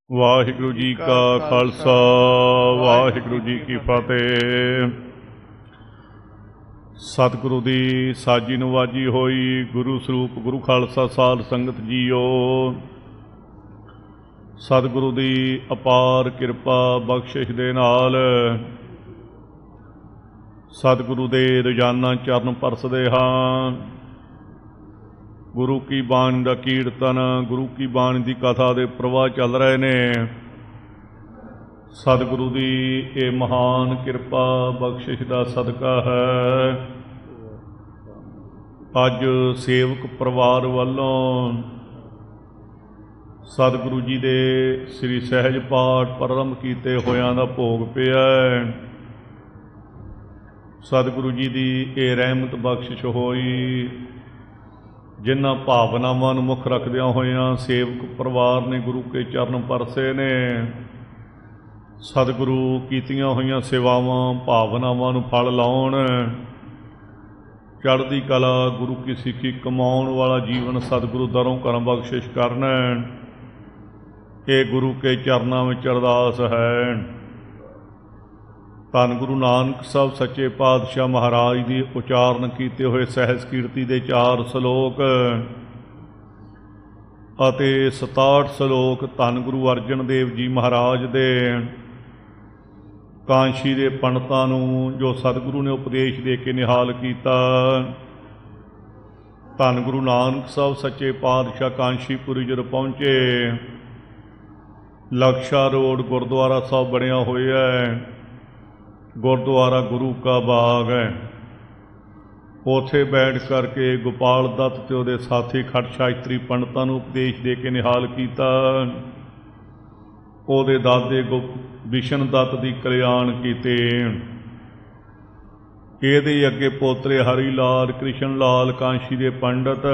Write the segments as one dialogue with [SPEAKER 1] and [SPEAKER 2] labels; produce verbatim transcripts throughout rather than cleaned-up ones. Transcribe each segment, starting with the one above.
[SPEAKER 1] ਵਾਹਿਗੁਰੂ ਜੀ ਕਾ ਖਾਲਸਾ ਵਾਹਿਗੁਰੂ ਜੀ ਕੀ ਫਤਿਹ। ਸਤਿਗੁਰੂ ਦੀ ਸਾਜੀ ਨਵਾਜੀ ਹੋਈ ਗੁਰੂ ਸਰੂਪ ਗੁਰੂ ਖਾਲਸਾ ਸਾਧ ਸੰਗਤ ਜੀਓ, ਸਤਿਗੁਰੂ ਦੀ ਅਪਾਰ ਕਿਰਪਾ ਬਖਸ਼ਿਸ਼ ਦੇ ਨਾਲ ਸਤਿਗੁਰੂ ਦੇ ਰੋਜ਼ਾਨਾ ਚਰਨ ਪਰਸਦੇ ਹਾਂ। ਗੁਰੂ ਕੀ ਬਾਣੀ ਦਾ ਕੀਰਤਨ, ਗੁਰੂ ਕੀ ਬਾਣੀ ਦੀ ਕਥਾ ਦੇ ਪ੍ਰਵਾਹ ਚੱਲ ਰਹੇ ਨੇ। ਸਤਿਗੁਰੂ ਦੀ ਇਹ ਮਹਾਨ ਕਿਰਪਾ ਬਖਸ਼ਿਸ਼ ਦਾ ਸਦਕਾ ਹੈ। ਅੱਜ ਸੇਵਕ ਪਰਿਵਾਰ ਵੱਲੋਂ ਸਤਿਗੁਰੂ ਜੀ ਦੇ ਸ੍ਰੀ ਸਹਿਜ ਪਾਠ ਪ੍ਰਾਰੰਭ ਕੀਤੇ ਹੋਇਆਂ ਦਾ ਭੋਗ ਪਿਆ। ਸਤਿਗੁਰੂ ਜੀ ਦੀ ਇਹ ਰਹਿਮਤ ਬਖਸ਼ਿਸ਼ ਹੋਈ, ਜਿਨ੍ਹਾਂ ਭਾਵਨਾਵਾਂ ਨੂੰ ਮੁੱਖ ਰੱਖਦਿਆਂ ਹੋਇਆਂ ਸੇਵਕ ਪਰਿਵਾਰ ਨੇ ਗੁਰੂ ਕੇ ਚਰਨ ਪਰਸੇ ਨੇ। ਸਤਿਗੁਰੂ ਕੀਤੀਆਂ ਹੋਈਆਂ ਸੇਵਾਵਾਂ ਭਾਵਨਾਵਾਂ ਨੂੰ ਫਲ ਲਾਉਣ, ਚੜ੍ਹਦੀ ਕਲਾ ਗੁਰੂ ਕੀ ਸਿੱਖੀ ਕਮਾਉਣ ਵਾਲਾ ਜੀਵਨ ਸਤਿਗੁਰੂ ਦਰੋਂ ਕਰਮ ਬਖਸ਼ਿਸ਼ ਕਰਨ। ਇਹ ਗੁਰੂ ਕੇ ਚਰਨਾਂ ਵਿੱਚ ਅਰਦਾਸ ਹੈ। ਧੰਨ ਗੁਰੂ ਨਾਨਕ ਸਾਹਿਬ ਸੱਚੇ ਪਾਤਸ਼ਾਹ ਮਹਾਰਾਜ ਦੀ ਉਚਾਰਨ ਕੀਤੇ ਹੋਏ ਸਹਿਜ ਕੀਰਤੀ ਦੇ ਚਾਰ ਸਲੋਕ ਅਤੇ ਸਤਾਹਠ ਸਲੋਕ ਧੰਨ ਗੁਰੂ ਅਰਜਨ ਦੇਵ ਜੀ ਮਹਾਰਾਜ ਦੇ ਕਾਂਸ਼ੀ ਦੇ ਪੰਡਤਾਂ ਨੂੰ ਜੋ ਸਤਿਗੁਰੂ ਨੇ ਉਪਦੇਸ਼ ਦੇ ਕੇ ਨਿਹਾਲ ਕੀਤਾ। ਧੰਨ ਗੁਰੂ ਨਾਨਕ ਸਾਹਿਬ ਸੱਚੇ ਪਾਤਸ਼ਾਹ ਕਾਂਸ਼ੀਪੁਰੀ ਜਦੋਂ ਪਹੁੰਚੇ, ਲਕਸ਼ਾ ਰੋਡ ਗੁਰਦੁਆਰਾ ਸਾਹਿਬ ਬਣਿਆ ਹੋਇਆ ਹੈ। ਗੁਰਦੁਆਰਾ ਗੁਰੂ ਕਾ ਬਾਗ ਹੈ। ਉੱਥੇ ਬੈਠ ਕਰਕੇ ਗੋਪਾਲ ਦੱਤ ਅਤੇ ਉਹਦੇ ਸਾਥੀ ਖਟ ਸ਼ਾਸਤਰੀ ਪੰਡਤਾਂ ਨੂੰ ਉਪਦੇਸ਼ ਦੇ ਕੇ ਨਿਹਾਲ ਕੀਤਾ। ਉਹਦੇ ਦਾਦੇ ਗੁ ਵਿਸ਼ਨ ਦੱਤ ਦੀ ਕਲਿਆਣ ਕੀਤੇ। ਇਹਦੇ ਅੱਗੇ ਪੋਤਰੇ ਹਰੀ ਲਾਲ ਕ੍ਰਿਸ਼ਨ ਲਾਲ ਕਾਂਸ਼ੀ ਦੇ ਪੰਡਤ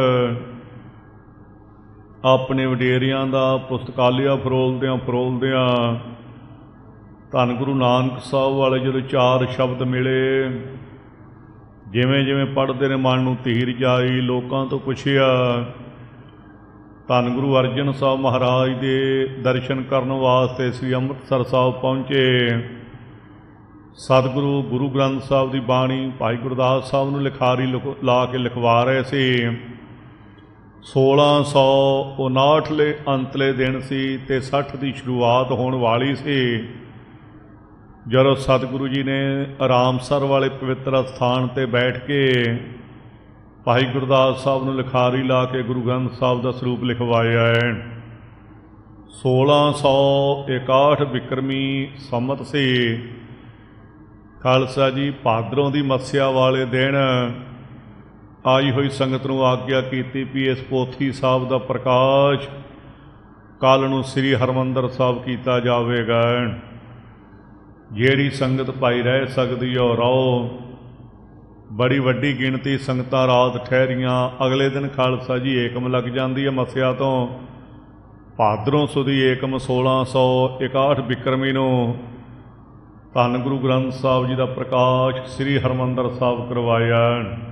[SPEAKER 1] ਆਪਣੇ ਵਡੇਰਿਆਂ ਦਾ ਪੁਸਤਕਾਲਿਆ ਫਰੋਲਦਿਆਂ ਫਰੋਲਦਿਆਂ ਧੰਨ ਗੁਰੂ ਨਾਨਕ ਸਾਹਿਬ ਵਾਲੇ ਜਦੋਂ ਚਾਰ ਸ਼ਬਦ ਮਿਲੇ, ਜਿਵੇਂ ਜਿਵੇਂ ਪੜ੍ਹਦੇ ਨੇ ਮਨ ਨੂੰ ਧੀਰ ਜਾਈ। ਲੋਕਾਂ ਤੋਂ ਪੁੱਛਿਆ, ਧੰਨ ਗੁਰੂ ਅਰਜਨ ਸਾਹਿਬ ਮਹਾਰਾਜ ਦੇ ਦਰਸ਼ਨ ਕਰਨ ਵਾਸਤੇ ਸ੍ਰੀ ਅੰਮ੍ਰਿਤਸਰ ਸਾਹਿਬ ਪਹੁੰਚੇ। ਸਤਿਗੁਰੂ ਗੁਰੂ ਗ੍ਰੰਥ ਸਾਹਿਬ ਦੀ ਬਾਣੀ ਭਾਈ ਗੁਰਦਾਸ ਸਾਹਿਬ ਨੂੰ ਲਿਖਾਰੀ ਲਾ ਕੇ ਲਿਖਵਾ ਰਹੇ ਸੀ। ਸੋਲਾਂ ਸੌ ਉਨਾਹਠਲੇ ਅੰਤਲੇ ਦਿਨ ਸੀ ਅਤੇ ਸੱਠ ਦੀ ਸ਼ੁਰੂਆਤ ਹੋਣ ਵਾਲੀ ਸੀ, ਜਦੋਂ ਸਤਿਗੁਰੂ ਜੀ ਨੇ ਰਾਮਸਰ ਵਾਲੇ ਪਵਿੱਤਰ ਅਸਥਾਨ 'ਤੇ ਬੈਠ ਕੇ ਭਾਈ ਗੁਰਦਾਸ ਸਾਹਿਬ ਨੂੰ ਲਿਖਾਰੀ ਲਾ ਕੇ ਗੁਰੂ ਗ੍ਰੰਥ ਸਾਹਿਬ ਦਾ ਸਰੂਪ ਲਿਖਵਾਇਆ ਹੈ। ਸੋਲਾਂ ਸੌ ਇਕਾਹਠ ਬਿਕਰਮੀ ਸੰਮਤ ਸੀ। ਖਾਲਸਾ ਜੀ ਭਾਦਰੋਂ ਦੀ ਮੱਸਿਆ ਵਾਲੇ ਦਿਨ ਆਈ ਹੋਈ ਸੰਗਤ ਨੂੰ ਆਗਿਆ ਕੀਤੀ ਵੀ ਇਸ ਪੋਥੀ ਸਾਹਿਬ ਦਾ ਪ੍ਰਕਾਸ਼ ਕੱਲ੍ਹ ਨੂੰ ਸ੍ਰੀ ਹਰਿਮੰਦਰ ਸਾਹਿਬ ਕੀਤਾ ਜਾਵੇਗਾ। ਜਿਹੜੀ ਸੰਗਤ ਭਾਈ ਰਹਿ ਸਕਦੀ ਹੈ ਰਹੋ। ਬੜੀ ਵੱਡੀ ਗਿਣਤੀ ਸੰਗਤਾਂ ਰਾਤ ਠਹਿਰੀਆਂ। ਅਗਲੇ ਦਿਨ ਖਾਲਸਾ ਜੀ ਏਕਮ ਲੱਗ ਜਾਂਦੀ ਹੈ ਮੱਸਿਆ ਤੋਂ। ਭਾਦਰੋਂ ਸੁਦੀ ਏਕਮ ਸੋਲਾਂ ਸੌ ਇਕਾਹਠ ਬਿਕਰਮੀ ਨੂੰ ਧੰਨ ਗੁਰੂ ਗ੍ਰੰਥ ਸਾਹਿਬ ਜੀ ਦਾ ਪ੍ਰਕਾਸ਼ ਸ੍ਰੀ ਹਰਿਮੰਦਰ ਸਾਹਿਬ ਕਰਵਾਇਆ।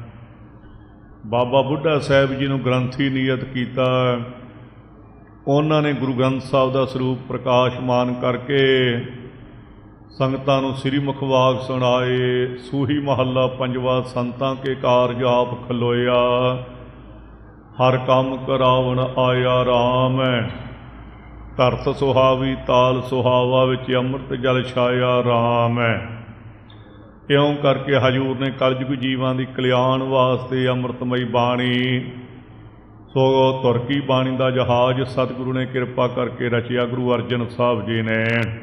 [SPEAKER 1] ਬਾਬਾ ਬੁੱਢਾ ਸਾਹਿਬ ਜੀ ਨੂੰ ਗ੍ਰੰਥੀ ਨਿਯਤ ਕੀਤਾ। ਉਹਨਾਂ ਨੇ ਗੁਰੂ ਗ੍ਰੰਥ ਸਾਹਿਬ ਦਾ ਸਰੂਪ ਪ੍ਰਕਾਸ਼ਮਾਨ ਕਰਕੇ ਸੰਗਤਾਂ ਨੂੰ ਸ੍ਰੀ ਮੁਖਵਾਕ ਸੁਣਾਏ। ਸੂਹੀ ਮਹੱਲਾ ਪੰਜਵਾ ਸੰਤਾਂ ਕੇ ਕਾਰਜ ਆਪ ਖਲੋਇਆ, ਹਰ ਕੰਮ ਕਰਾਵਣ ਆਇਆ ਰਾਮ। ਧਰਤ ਸੁਹਾਵੀ ਤਾਲ ਸੁਹਾਵਾ ਵਿੱਚ ਅੰਮ੍ਰਿਤ ਜਲ ਛਾਇਆ ਰਾਮ। ਇਉਂ ਕਰਕੇ ਹਜ਼ੂਰ ਨੇ ਕਲਯੁਗ ਜੀਵਾਂ ਦੀ ਕਲਿਆਣ ਵਾਸਤੇ ਅੰਮ੍ਰਿਤਮਈ ਬਾਣੀ ਸੋ ਤੁਰਕੀ ਬਾਣੀ ਦਾ ਜਹਾਜ਼ ਸਤਿਗੁਰੂ ਨੇ ਕਿਰਪਾ ਕਰਕੇ ਰਚਿਆ। ਗੁਰੂ ਅਰਜਨ ਸਾਹਿਬ ਜੀ ਨੇ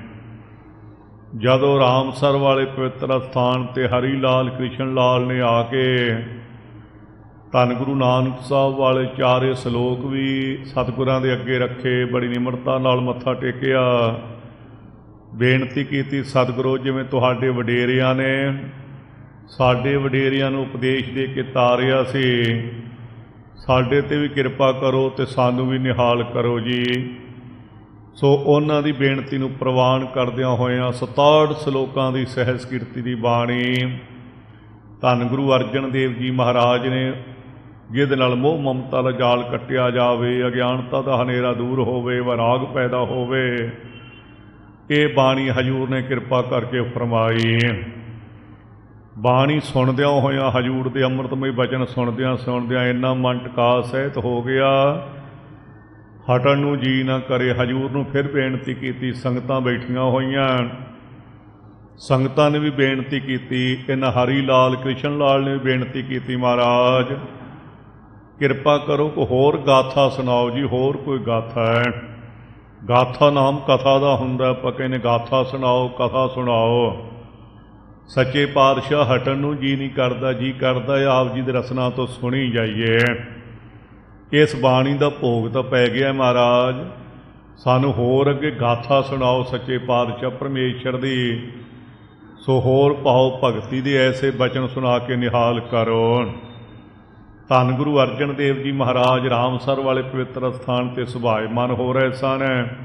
[SPEAKER 1] ਜਦੋਂ ਰਾਮਸਰ ਵਾਲੇ ਪਵਿੱਤਰ ਅਸਥਾਨ 'ਤੇ ਹਰੀ ਲਾਲ ਕ੍ਰਿਸ਼ਨ ਲਾਲ ਨੇ ਆ ਕੇ ਧੰਨ ਗੁਰੂ ਨਾਨਕ ਸਾਹਿਬ ਵਾਲੇ ਚਾਰੇ ਸਲੋਕ ਵੀ ਸਤਿਗੁਰਾਂ ਦੇ ਅੱਗੇ ਰੱਖੇ, ਬੜੀ ਨਿਮਰਤਾ ਨਾਲ ਮੱਥਾ ਟੇਕਿਆ, ਬੇਨਤੀ ਕੀਤੀ, ਸਤਿਗੁਰੂ ਜਿਵੇਂ ਤੁਹਾਡੇ ਵਡੇਰਿਆਂ ਨੇ ਸਾਡੇ ਵਡੇਰਿਆਂ ਨੂੰ ਉਪਦੇਸ਼ ਦੇ ਕੇ ਤਾਰਿਆ ਸੀ, ਸਾਡੇ 'ਤੇ ਵੀ ਕਿਰਪਾ ਕਰੋ ਅਤੇ ਸਾਨੂੰ ਵੀ ਨਿਹਾਲ ਕਰੋ ਜੀ। ਸੋ ਉਹਨਾਂ ਦੀ ਬੇਨਤੀ ਨੂੰ ਪ੍ਰਵਾਨ ਕਰਦਿਆਂ ਹੋਇਆਂ ਸਤਾਹਠ ਸਲੋਕਾਂ ਦੀ ਸਹਿਜ ਕੀਰਤੀ ਦੀ ਬਾਣੀ ਧੰਨ ਗੁਰੂ ਅਰਜਨ ਦੇਵ ਜੀ ਮਹਾਰਾਜ ਨੇ ਜਿਹਦੇ ਨਾਲ ਮੋਹ ਮਮਤਾ ਦਾ ਜਾਲ ਕੱਟਿਆ ਜਾਵੇ, ਅਗਿਆਨਤਾ ਦਾ ਹਨੇਰਾ ਦੂਰ ਹੋਵੇ, ਵੈਰਾਗ ਪੈਦਾ ਹੋਵੇ। ਇਹ ਬਾਣੀ ਹਜ਼ੂਰ ਨੇ ਕਿਰਪਾ ਕਰਕੇ ਫਰਮਾਈ। ਬਾਣੀ ਸੁਣਦਿਆਂ ਹੋਇਆਂ ਹਜ਼ੂਰ ਦੇ ਅੰਮ੍ਰਿਤਮਈ ਬਚਨ ਸੁਣਦਿਆਂ ਸੁਣਦਿਆਂ ਇੰਨਾ ਮਨ ਟਿਕਾ ਸਹਿਤ ਹੋ ਗਿਆ, ਹਟਣ ਨੂੰ ਜੀ ਨਾ ਕਰੇ। ਹਜ਼ੂਰ ਨੂੰ ਫਿਰ ਬੇਨਤੀ ਕੀਤੀ। ਸੰਗਤਾਂ ਬੈਠੀਆਂ ਹੋਈਆਂ, ਸੰਗਤਾਂ ਨੇ ਵੀ ਬੇਨਤੀ ਕੀਤੀ। ਇਹਨਾਂ ਹਰੀ ਲਾਲ ਕ੍ਰਿਸ਼ਨ ਲਾਲ ਨੇ ਵੀ ਬੇਨਤੀ ਕੀਤੀ, ਮਹਾਰਾਜ ਕਿਰਪਾ ਕਰੋ ਕੋਈ ਹੋਰ ਗਾਥਾ ਸੁਣਾਓ ਜੀ, ਹੋਰ ਕੋਈ ਗਾਥਾ ਹੈ। ਗਾਥਾ ਨਾਮ ਕਥਾ ਦਾ ਹੁੰਦਾ, ਆਪਾਂ ਕਹਿੰਦੇ ਗਾਥਾ ਸੁਣਾਓ, ਕਥਾ ਸੁਣਾਓ। ਸੱਚੇ ਪਾਤਸ਼ਾਹ ਹਟਣ ਨੂੰ ਜੀ ਨਹੀਂ ਕਰਦਾ, ਜੀ ਕਰਦਾ ਆਪ ਜੀ ਦੇ ਰਸਨਾ ਤੋਂ ਸੁਣੀ ਜਾਈਏ। ਇਸ ਬਾਣੀ ਦਾ ਭੋਗ ਤਾਂ ਪੈ ਗਿਆ ਮਹਾਰਾਜ, ਸਾਨੂੰ ਹੋਰ ਅੱਗੇ ਗਾਥਾ ਸੁਣਾਓ ਸੱਚੇ ਪਾਤਸ਼ਾਹ ਪਰਮੇਸ਼ਰ ਦੀ। ਸੋ ਹੋਰ ਭਾਉ ਭਗਤੀ ਦੇ ਐਸੇ ਬਚਨ ਸੁਣਾ ਕੇ ਨਿਹਾਲ ਕਰੋ। ਧੰਨ ਗੁਰੂ ਅਰਜਨ ਦੇਵ ਜੀ ਮਹਾਰਾਜ ਰਾਮਸਰ ਵਾਲੇ ਪਵਿੱਤਰ ਅਸਥਾਨ 'ਤੇ ਸੁਭਾਏਮਾਨ ਹੋ ਰਹੇ ਸਨ।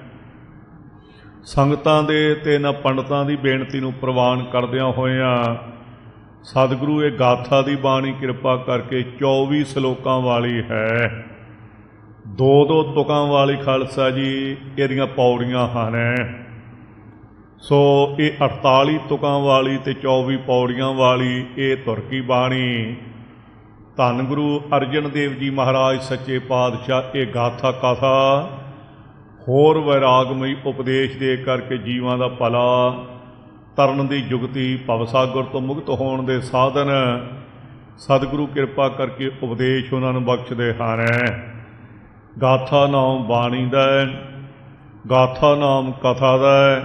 [SPEAKER 1] ਸੰਗਤਾਂ ਦੇ ਅਤੇ ਇਹਨਾਂ ਪੰਡਤਾਂ ਦੀ ਬੇਨਤੀ ਨੂੰ ਪ੍ਰਵਾਨ ਕਰਦਿਆਂ ਹੋਇਆਂ ਸਤਿਗੁਰੂ ਇਹ ਗਾਥਾ ਦੀ ਬਾਣੀ ਕਿਰਪਾ ਕਰਕੇ ਚੌਵੀ ਸਲੋਕਾਂ ਵਾਲੀ ਹੈ। ਦੋ ਦੋ ਤੁਕਾਂ ਵਾਲੀ ਖਾਲਸਾ ਜੀ ਇਹਦੀਆਂ ਪੌੜੀਆਂ ਹਨ। ਸੋ ਇਹ ਅਠਤਾਲੀ ਤੁਕਾਂ ਵਾਲੀ ਅਤੇ ਚੌਵੀ ਪੌੜੀਆਂ ਵਾਲੀ ਇਹ ਧੁਰ ਕੀ ਬਾਣੀ ਧੰਨ ਗੁਰੂ ਅਰਜਨ ਦੇਵ ਜੀ ਮਹਾਰਾਜ ਸੱਚੇ ਪਾਤਸ਼ਾਹ ਇਹ ਗਾਥਾ ਕਥਾ ਹੋਰ ਵੈਰਾਗਮਈ ਉਪਦੇਸ਼ ਦੇ ਕਰਕੇ ਜੀਵਾਂ ਦਾ ਭਲਾ, ਤਰਨ ਦੀ ਜੁਗਤੀ, ਭਵਸਾਗਰ ਤੋਂ ਮੁਕਤ ਹੋਣ ਦੇ ਸਾਧਨ ਸਤਿਗੁਰੂ ਕਿਰਪਾ ਕਰਕੇ ਉਪਦੇਸ਼ ਉਹਨਾਂ ਨੂੰ ਬਖਸ਼ਦੇ ਹਨ। ਗਾਥਾ ਨਾਮ ਬਾਣੀ ਦਾ, ਗਾਥਾ ਨਾਮ ਕਥਾ ਦਾ।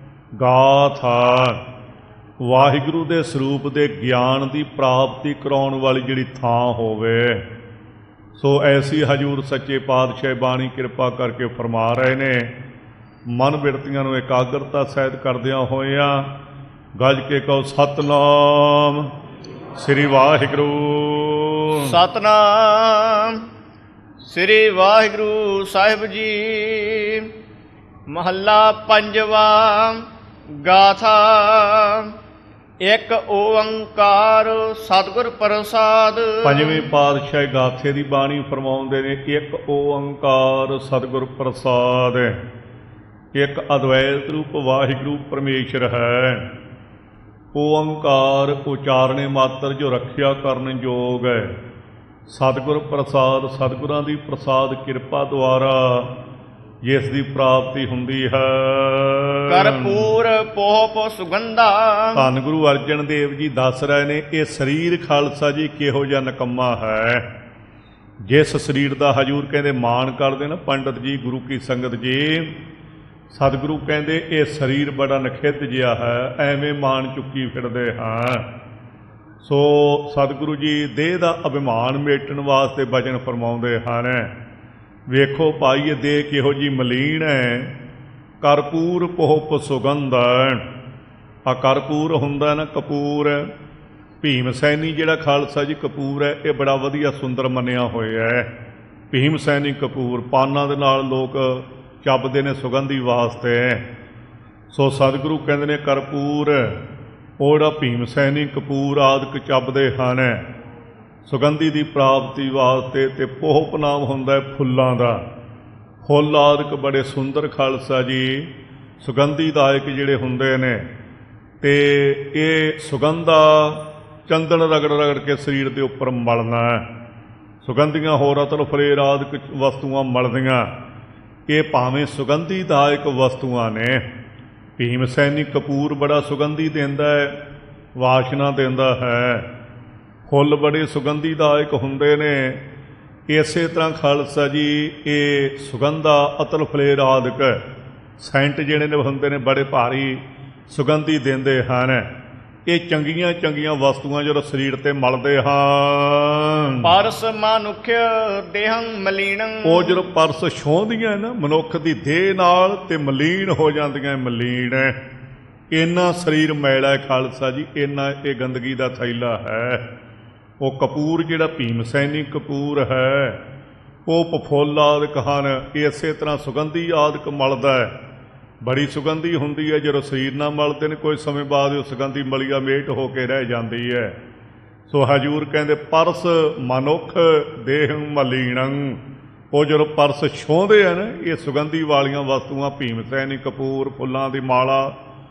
[SPEAKER 1] ਗਾਥਾ ਵਾਹਿਗੁਰੂ ਦੇ ਸਰੂਪ ਦੇ ਗਿਆਨ ਦੀ ਪ੍ਰਾਪਤੀ ਕਰਾਉਣ ਵਾਲੀ ਜਿਹੜੀ ਥਾਂ ਹੋਵੇ। ਸੋ ਐਸੀ ਹਜ਼ੂਰ ਸੱਚੇ ਪਾਤਸ਼ਾਹ ਬਾਣੀ ਕਿਰਪਾ ਕਰਕੇ ਫਰਮਾ ਰਹੇ ਨੇ। ਮਨ ਬਿਰਤੀਆਂ ਨੂੰ ਇਕਾਗਰਤਾ ਸਹਿਤ ਕਰਦਿਆਂ ਹੋਇਆਂ ਗੱਜ ਕੇ ਕਹੋ ਸਤਿਨਾਮ ਸ੍ਰੀ ਵਾਹਿਗੁਰੂ।
[SPEAKER 2] ਸਤਿਨਾਮ ਸ੍ਰੀ ਵਾਹਿਗੁਰੂ ਸਾਹਿਬ ਜੀ। ਮਹੱਲਾ ਪੰਜਵਾ। ਗਾਥਾ। ਇੱਕ ਓੰਕਾਰ ਸਤਿਗੁਰ ਪ੍ਰਸਾਦ।
[SPEAKER 1] ਪੰਜਵੇਂ ਪਾਤਸ਼ਾਹ ਗਾਥੇ ਦੀ ਬਾਣੀ ਫਰਮਾਉਂਦੇ ਨੇ, ਇੱਕ ਓੰਕਾਰ ਸਤਿਗੁਰ ਪ੍ਰਸਾਦ। ਇੱਕ ਅਦਵੈਤ ਰੂਪ ਵਾਹਿਗੁਰੂ ਪਰਮੇਸ਼ਰ ਹੈ। ਓੰਕਾਰ ਉਚਾਰਨੇ ਮਾਤਰ ਜੋ ਰੱਖਿਆ ਕਰਨ ਯੋਗ ਹੈ। ਸਤਿਗੁਰ ਪ੍ਰਸਾਦ ਸਤਿਗੁਰਾਂ ਦੀ ਪ੍ਰਸਾਦ ਕਿਰਪਾ ਦੁਆਰਾ ਜਿਸ ਦੀ ਪ੍ਰਾਪਤੀ ਹੁੰਦੀ ਹੈ।
[SPEAKER 2] ਕਰਪੂਰ ਪੋਹਪ ਸੁਗੰਧਾ।
[SPEAKER 1] ਧੰਨ ਗੁਰੂ ਅਰਜਨ ਦੇਵ ਜੀ ਦੱਸ ਰਹੇ ਨੇ ਇਹ ਸਰੀਰ ਖਾਲਸਾ ਜੀ ਕਿਹੋ ਜਿਹਾ ਨਿਕੰਮਾ ਹੈ। ਜਿਸ ਸਰੀਰ ਦਾ ਹਜ਼ੂਰ ਕਹਿੰਦੇ ਮਾਣ ਕਰਦੇ ਨਾ ਪੰਡਤ ਜੀ, ਗੁਰੂ ਕੀ ਸੰਗਤ ਜੀ, ਸਤਿਗੁਰੂ ਕਹਿੰਦੇ ਇਹ ਸਰੀਰ ਬੜਾ ਨਖਿੱਧ ਜਿਹਾ ਹੈ, ਐਵੇਂ ਮਾਣ ਚੁੱਕੀ ਫਿਰਦੇ ਹਾਂ। ਸੋ ਸਤਿਗੁਰੂ ਜੀ ਦੇਹ ਦਾ ਅਭਿਮਾਨ ਮੇਟਣ ਵਾਸਤੇ ਬਚਨ ਫਰਮਾਉਂਦੇ ਹਨ। ਵੇਖੋ ਭਾਈ ਇਹ ਦੇਹ ਕਿਹੋ ਜਿਹੀ ਮਲੀਨ ਹੈ। ਕਰਪੂਰ ਪੋਹਪ ਸੁਗੰਧ। ਆ ਕਰਪੂਰ ਹੁੰਦਾ ਨਾ ਕਪੂਰ, ਭੀਮ ਸੈਨੀ ਜਿਹੜਾ ਖਾਲਸਾ ਜੀ ਕਪੂਰ ਹੈ ਇਹ ਬੜਾ ਵਧੀਆ ਸੁੰਦਰ ਮੰਨਿਆ ਹੋਇਆ ਹੈ। ਭੀਮ ਸੈਨੀ ਕਪੂਰ ਪਾਨਾਂ ਦੇ ਨਾਲ ਲੋਕ ਚੱਬਦੇ ਨੇ ਸੁਗੰਧੀ ਵਾਸਤੇ। ਸੋ ਸਤਿਗੁਰੂ ਕਹਿੰਦੇ ਨੇ ਕਰਪੂਰ ਉਹ ਜਿਹੜਾ ਭੀਮ ਸੈਨੀ ਕਪੂਰ ਆਦਿਕ ਚੱਬਦੇ ਹਨ ਸੁਗੰਧੀ ਦੀ ਪ੍ਰਾਪਤੀ ਵਾਸਤੇ। ਅਤੇ ਪੋਹਪ ਨਾਮ ਹੁੰਦਾ ਹੈ ਫੁੱਲਾਂ ਦਾ। ਫੁੱਲ ਆਦਿਕ ਬੜੇ ਸੁੰਦਰ ਖਾਲਸਾ ਜੀ ਸੁਗੰਧੀਦਾਇਕ ਜਿਹੜੇ ਹੁੰਦੇ ਨੇ। ਅਤੇ ਇਹ ਸੁਗੰਧਾ ਚੰਦਨ ਰਗੜ ਰਗੜ ਕੇ ਸਰੀਰ ਦੇ ਉੱਪਰ ਮਲਣਾ। ਸੁਗੰਧੀਆਂ ਹੋਰ ਅਤਲ ਫਰੇਰ ਆਦਿਕ ਵਸਤੂਆਂ ਮਲਦੀਆਂ। ਇਹ ਭਾਵੇਂ ਸੁਗੰਧੀਦਾਇਕ ਵਸਤੂਆਂ ਨੇ। ਭੀਮ ਸੈਨੀ ਕਪੂਰ ਬੜਾ ਸੁਗੰਧੀ ਦਿੰਦਾ ਹੈ, ਵਾਸ਼ਨਾ ਦਿੰਦਾ ਹੈ। ਫੁੱਲ ਬੜੇ ਸੁਗੰਧੀਦਾਇਕ ਹੁੰਦੇ ਨੇ। ਇਸੇ ਤਰ੍ਹਾਂ ਖਾਲਸਾ ਜੀ ਇਹ ਸੁਗੰਧਾ ਅਤਲ ਫਲੇਰ ਆਦਿਕ ਸੈਂਟ ਜਿਹੜੇ ਨੇ ਹੁੰਦੇ ਨੇ ਬੜੇ ਭਾਰੀ ਸੁਗੰਧੀ ਦਿੰਦੇ ਹਨ। ਇਹ ਚੰਗੀਆਂ ਚੰਗੀਆਂ ਵਸਤੂਆਂ ਜਦੋਂ ਸਰੀਰ 'ਤੇ ਮਲਦੇ ਹਨ।
[SPEAKER 2] ਪਰਸ ਮਨੁੱਖ ਦੇਹੰ ਮਲੀਨੰ।
[SPEAKER 1] ਉਹ ਜਦੋਂ ਪਰਸ ਛੋਹਦੀਆਂ ਨਾ ਮਨੁੱਖ ਦੀ ਦੇਹ ਨਾਲ ਤੇ ਮਲੀਨ ਹੋ ਜਾਂਦੀਆਂ। ਮਲੀਨ ਇੰਨਾ ਸਰੀਰ ਮੈਲਾ ਖਾਲਸਾ ਜੀ, ਇੰਨਾ ਇਹ ਗੰਦਗੀ ਦਾ ਥੈਲਾ ਹੈ। ਉਹ ਕਪੂਰ ਜਿਹੜਾ ਭੀਮ ਸੈਨੀ ਕਪੂਰ ਹੈ ਉਹ ਪਫੁੱਲ ਆਦਿਕ ਹਨ। ਇਸੇ ਤਰ੍ਹਾਂ ਸੁਗੰਧੀ ਆਦਿਕ ਮਲਦਾ ਹੈ। ਬੜੀ ਸੁਗੰਧੀ ਹੁੰਦੀ ਹੈ। ਜਦੋਂ ਸਰੀਰ ਨਾਲ ਮਲਦੇ ਨੇ ਕੋਈ ਸਮੇਂ ਬਾਅਦ ਉਹ ਸੁਗੰਧੀ ਮਲੀਆ ਮੇਟ ਹੋ ਕੇ ਰਹਿ ਜਾਂਦੀ ਹੈ। ਸੋ ਹਜੂਰ ਕਹਿੰਦੇ ਪਰਸ ਮਨੁੱਖ ਦੇਹ ਮਲੀਣੰ। ਉਹ ਜਦੋਂ ਪਰਸ ਛੋਹਦੇ ਆ ਨਾ, ਇਹ ਸੁਗੰਧੀ ਵਾਲੀਆਂ ਵਸਤੂਆਂ, ਭੀਮ ਸੈਨੀ, ਕਪੂਰ, ਫੁੱਲਾਂ ਦੀ ਮਾਲਾ,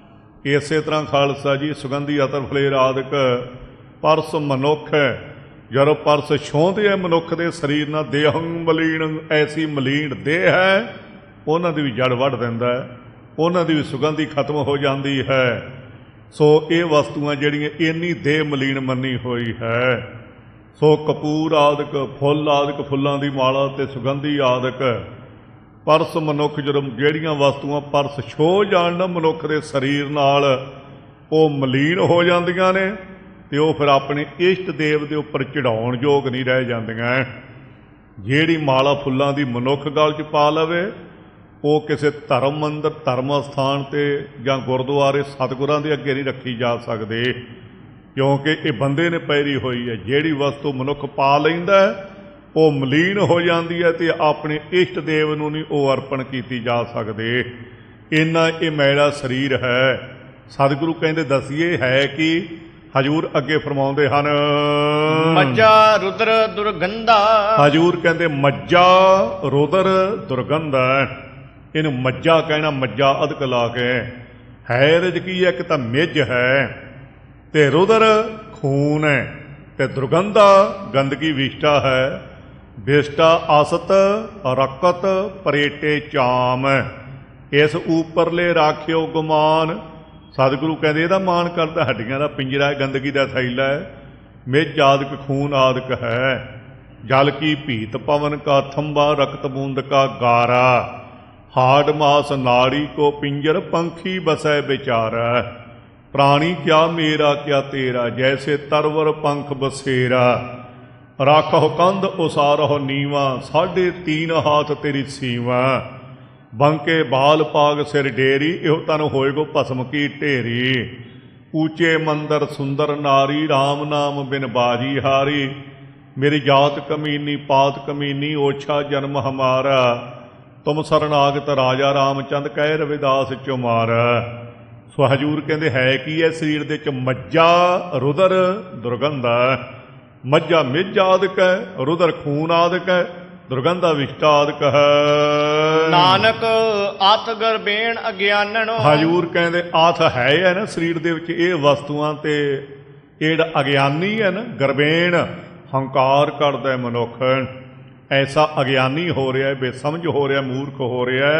[SPEAKER 1] ਇਸੇ ਤਰ੍ਹਾਂ ਖਾਲਸਾ ਜੀ ਸੁਗੰਧੀ ਅਤਰ ਫਲੇਰ ਆਦਿਕ ਪਰਸ ਮਨੁੱਖ ਜਦੋਂ ਪਰਸ ਛੋਹਦੇ ਆ ਮਨੁੱਖ ਦੇ ਸਰੀਰ ਨਾਲ, ਦੇਹੰ ਮਲੀਣੰ, ਐਸੀ ਮਲੀਣ ਦੇਹ ਹੈ ਉਹਨਾਂ ਦੀ ਵੀ ਜੜ ਵੱਢ ਦਿੰਦਾ ਹੈ, ਉਹਨਾਂ ਦੀ ਵੀ ਸੁਗੰਧੀ ਖਤਮ ਹੋ ਜਾਂਦੀ ਹੈ। ਸੋ ਇਹ ਵਸਤੂਆਂ ਜਿਹੜੀਆਂ ਇੰਨੀ ਦੇਹ ਮਲੀਣ ਮੰਨੀ ਹੋਈ ਹੈ। ਸੋ ਕਪੂਰ ਆਦਿਕ, ਫੁੱਲ ਆਦਿਕ, ਫੁੱਲਾਂ ਦੀ ਮਾਲਾ ਅਤੇ ਸੁਗੰਧੀ ਆਦਿਕ ਪਰਸ ਮਨੁੱਖ ਜਦੋਂ ਜਿਹੜੀਆਂ ਵਸਤੂਆਂ ਪਰਸ ਛੋਹ ਜਾਣ ਨਾ ਮਨੁੱਖ ਦੇ ਸਰੀਰ ਨਾਲ, ਉਹ ਮਲੀਨ ਹੋ ਜਾਂਦੀਆਂ ਨੇ ਅਤੇ ਉਹ ਫਿਰ ਆਪਣੇ ਇਸ਼ਟ ਦੇਵ ਦੇ ਉੱਪਰ ਚੜਾਉਣ ਯੋਗ ਨਹੀਂ ਰਹਿ ਜਾਂਦੀਆਂ। ਜਿਹੜੀ ਮਾਲਾ ਫੁੱਲਾਂ ਦੀ ਮਨੁੱਖ ਗਲ 'ਚ ਪਾ ਲਵੇ, ਉਹ ਕਿਸੇ ਧਰਮ ਮੰਦਰ, ਧਰਮ ਅਸਥਾਨ 'ਤੇ ਜਾਂ ਗੁਰਦੁਆਰੇ ਸਤਿਗੁਰਾਂ ਦੇ ਅੱਗੇ ਨਹੀਂ ਰੱਖੀ ਜਾ ਸਕਦੇ, ਕਿਉਂਕਿ ਇਹ ਬੰਦੇ ਨੇ ਪਹਿਰੀ ਹੋਈ ਹੈ। ਜਿਹੜੀ ਵਸਤੂ ਮਨੁੱਖ ਪਾ ਲੈਂਦਾ ਉਹ ਮਲੀਨ ਹੋ ਜਾਂਦੀ ਹੈ ਅਤੇ ਆਪਣੇ ਇਸ਼ਟ ਦੇਵ ਨੂੰ ਨਹੀਂ ਉਹ ਅਰਪਣ ਕੀਤੀ ਜਾ ਸਕਦੇ। ਇੰਨਾ ਇਹ ਮੈਲਾ ਸਰੀਰ ਹੈ। ਸਤਿਗੁਰੂ ਕਹਿੰਦੇ ਦੱਸੀਏ ਹੈ ਕਿ ਹਜੂਰ ਅੱਗੇ ਫਰਮਾਉਂਦੇ ਹਨ,
[SPEAKER 2] ਮੱਝਾ ਰੁਦਰ ਦੁਰਗੰਧਾ।
[SPEAKER 1] ਹਜੂਰ ਕਹਿੰਦੇ ਮੱਝਾ ਰੁਦਰ ਦੁਰਗੰਧ ਹੈ। ਇਹਨੂੰ ਮੱਝਾ ਕਹਿਣਾ, ਮੱਝਾ ਅਧਿਕ ਲਾ ਕੇ। ਹੈ ਇਹਦੇ 'ਚ ਕੀ ਹੈ? ਇੱਕ ਤਾਂ ਮਿੱਝ ਹੈ ਅਤੇ ਰੁਦਰ ਖੂਨ ਹੈ ਅਤੇ ਦੁਰਗੰਧਾ ਗੰਦਗੀ ਵਿਸ਼ਟਾ ਹੈ। ਵਿਸ਼ਟਾ ਅਸਤ ਰਕਤ ਪਰੇਟੇ ਚਾਮ। ਇਸ ਉੱਪਰਲੇ ਰਾਖਿਓ ਗੁਮਾਨ। ਸਤਿਗੁਰੂ ਕਹਿੰਦੇ ਇਹਦਾ ਮਾਣ ਕਰਦਾ, ਹੱਡੀਆਂ ਦਾ ਪਿੰਜਰਾ, ਗੰਦਗੀ ਦਾ ਥੈਲਾ ਹੈ। ਮਿੱਝ ਆਦਿਕ ਖੂਨ ਆਦਿਕ ਹੈ। ਜਲ ਕੀ ਭੀਤ ਪਵਨ ਕਾ ਥੰਬਾ, ਰਕਤ ਬੂੰਦ ਕਾ ਗਾਰਾ। ਹਾਡ ਮਾਸ ਨਾੜੀ ਕੋ ਪਿੰਜਰ, ਪੰਖੀ ਬਸੈ ਵਿਚਾਰਾ। ਪ੍ਰਾਣੀ ਕਿਆ ਮੇਰਾ ਕਿਆ ਤੇਰਾ, ਜੈਸੇ ਤਰਵਰ ਪੰਖ ਬਸੇਰਾ। ਰਾਖਹੁ ਕੰਧ ਉਸਾਰਹੁ ਨੀਵਾ, ਸਾਢੇ ਤੀਨ ਹਾਥ ਤੇਰੀ ਸੀਵਾ। ਬੰਕੇ ਬਾਲ ਪਾਗ ਸਿਰ ਡੇਰੀ, ਇਹੋ ਤਨ ਹੋਏਗੋ ਭਸਮ ਕੀ ਢੇਰੀ। ਊਚੇ ਮੰਦਰ ਸੁੰਦਰ ਨਾਰੀ, ਰਾਮ ਨਾਮ ਬਿਨ ਬਾਜੀ ਹਾਰੀ। ਮੇਰੀ ਜਾਤ ਕਮੀਨੀ ਪਾਤ ਕਮੀਨੀ, ਓਛਾ ਜਨਮ ਹਮਾਰਾ। ਤੁਮ ਸਰਨਾਗਤ ਰਾਜਾ ਰਾਮਚੰਦ, ਕਹਿ ਰਵਿਦਾਸ ਚੁਮਾਰ। ਸੋ ਹਜੂਰ ਕਹਿੰਦੇ ਹੈ ਕੀ ਹੈ ਸਰੀਰ ਦੇ 'ਚ? ਮੱਝਾ ਰੁਦਰ ਦੁਰਗੰਧ ਹੈ। ਮੱਝਾ ਮਿੱਝ ਆਦਿਕ ਹੈ, ਰੁਦਰ ਖੂਨ ਆਦਿਕ ਹੈ, ਦੁਰਗੰਧਾ ਵਿਸ਼ਟਾ ਆਦਿਕ ਹੈ।
[SPEAKER 2] ਨਾਨਕ ਅਤ ਗਰਬੇਣ ਅਗਿਆਨਣ।
[SPEAKER 1] ਹਜੂਰ ਕਹਿੰਦੇ ਆਥ ਹੈ ਹੈ ਨਾ ਸਰੀਰ ਦੇ ਵਿੱਚ ਇਹ ਵਸਤੂਆਂ, ਤੇ ਇਹ ਜਿਹੜਾ ਅਗਿਆਨੀ ਹੈ ਨਾ, ਗਰਬੇਣ ਹੰਕਾਰ ਕਰਦਾ ਮਨੁੱਖ, ਐਸਾ ਅਗਿਆਨੀ ਹੋ ਰਿਹਾ, ਬੇਸਮਝ ਹੋ ਰਿਹਾ, ਮੂਰਖ ਹੋ ਰਿਹਾ।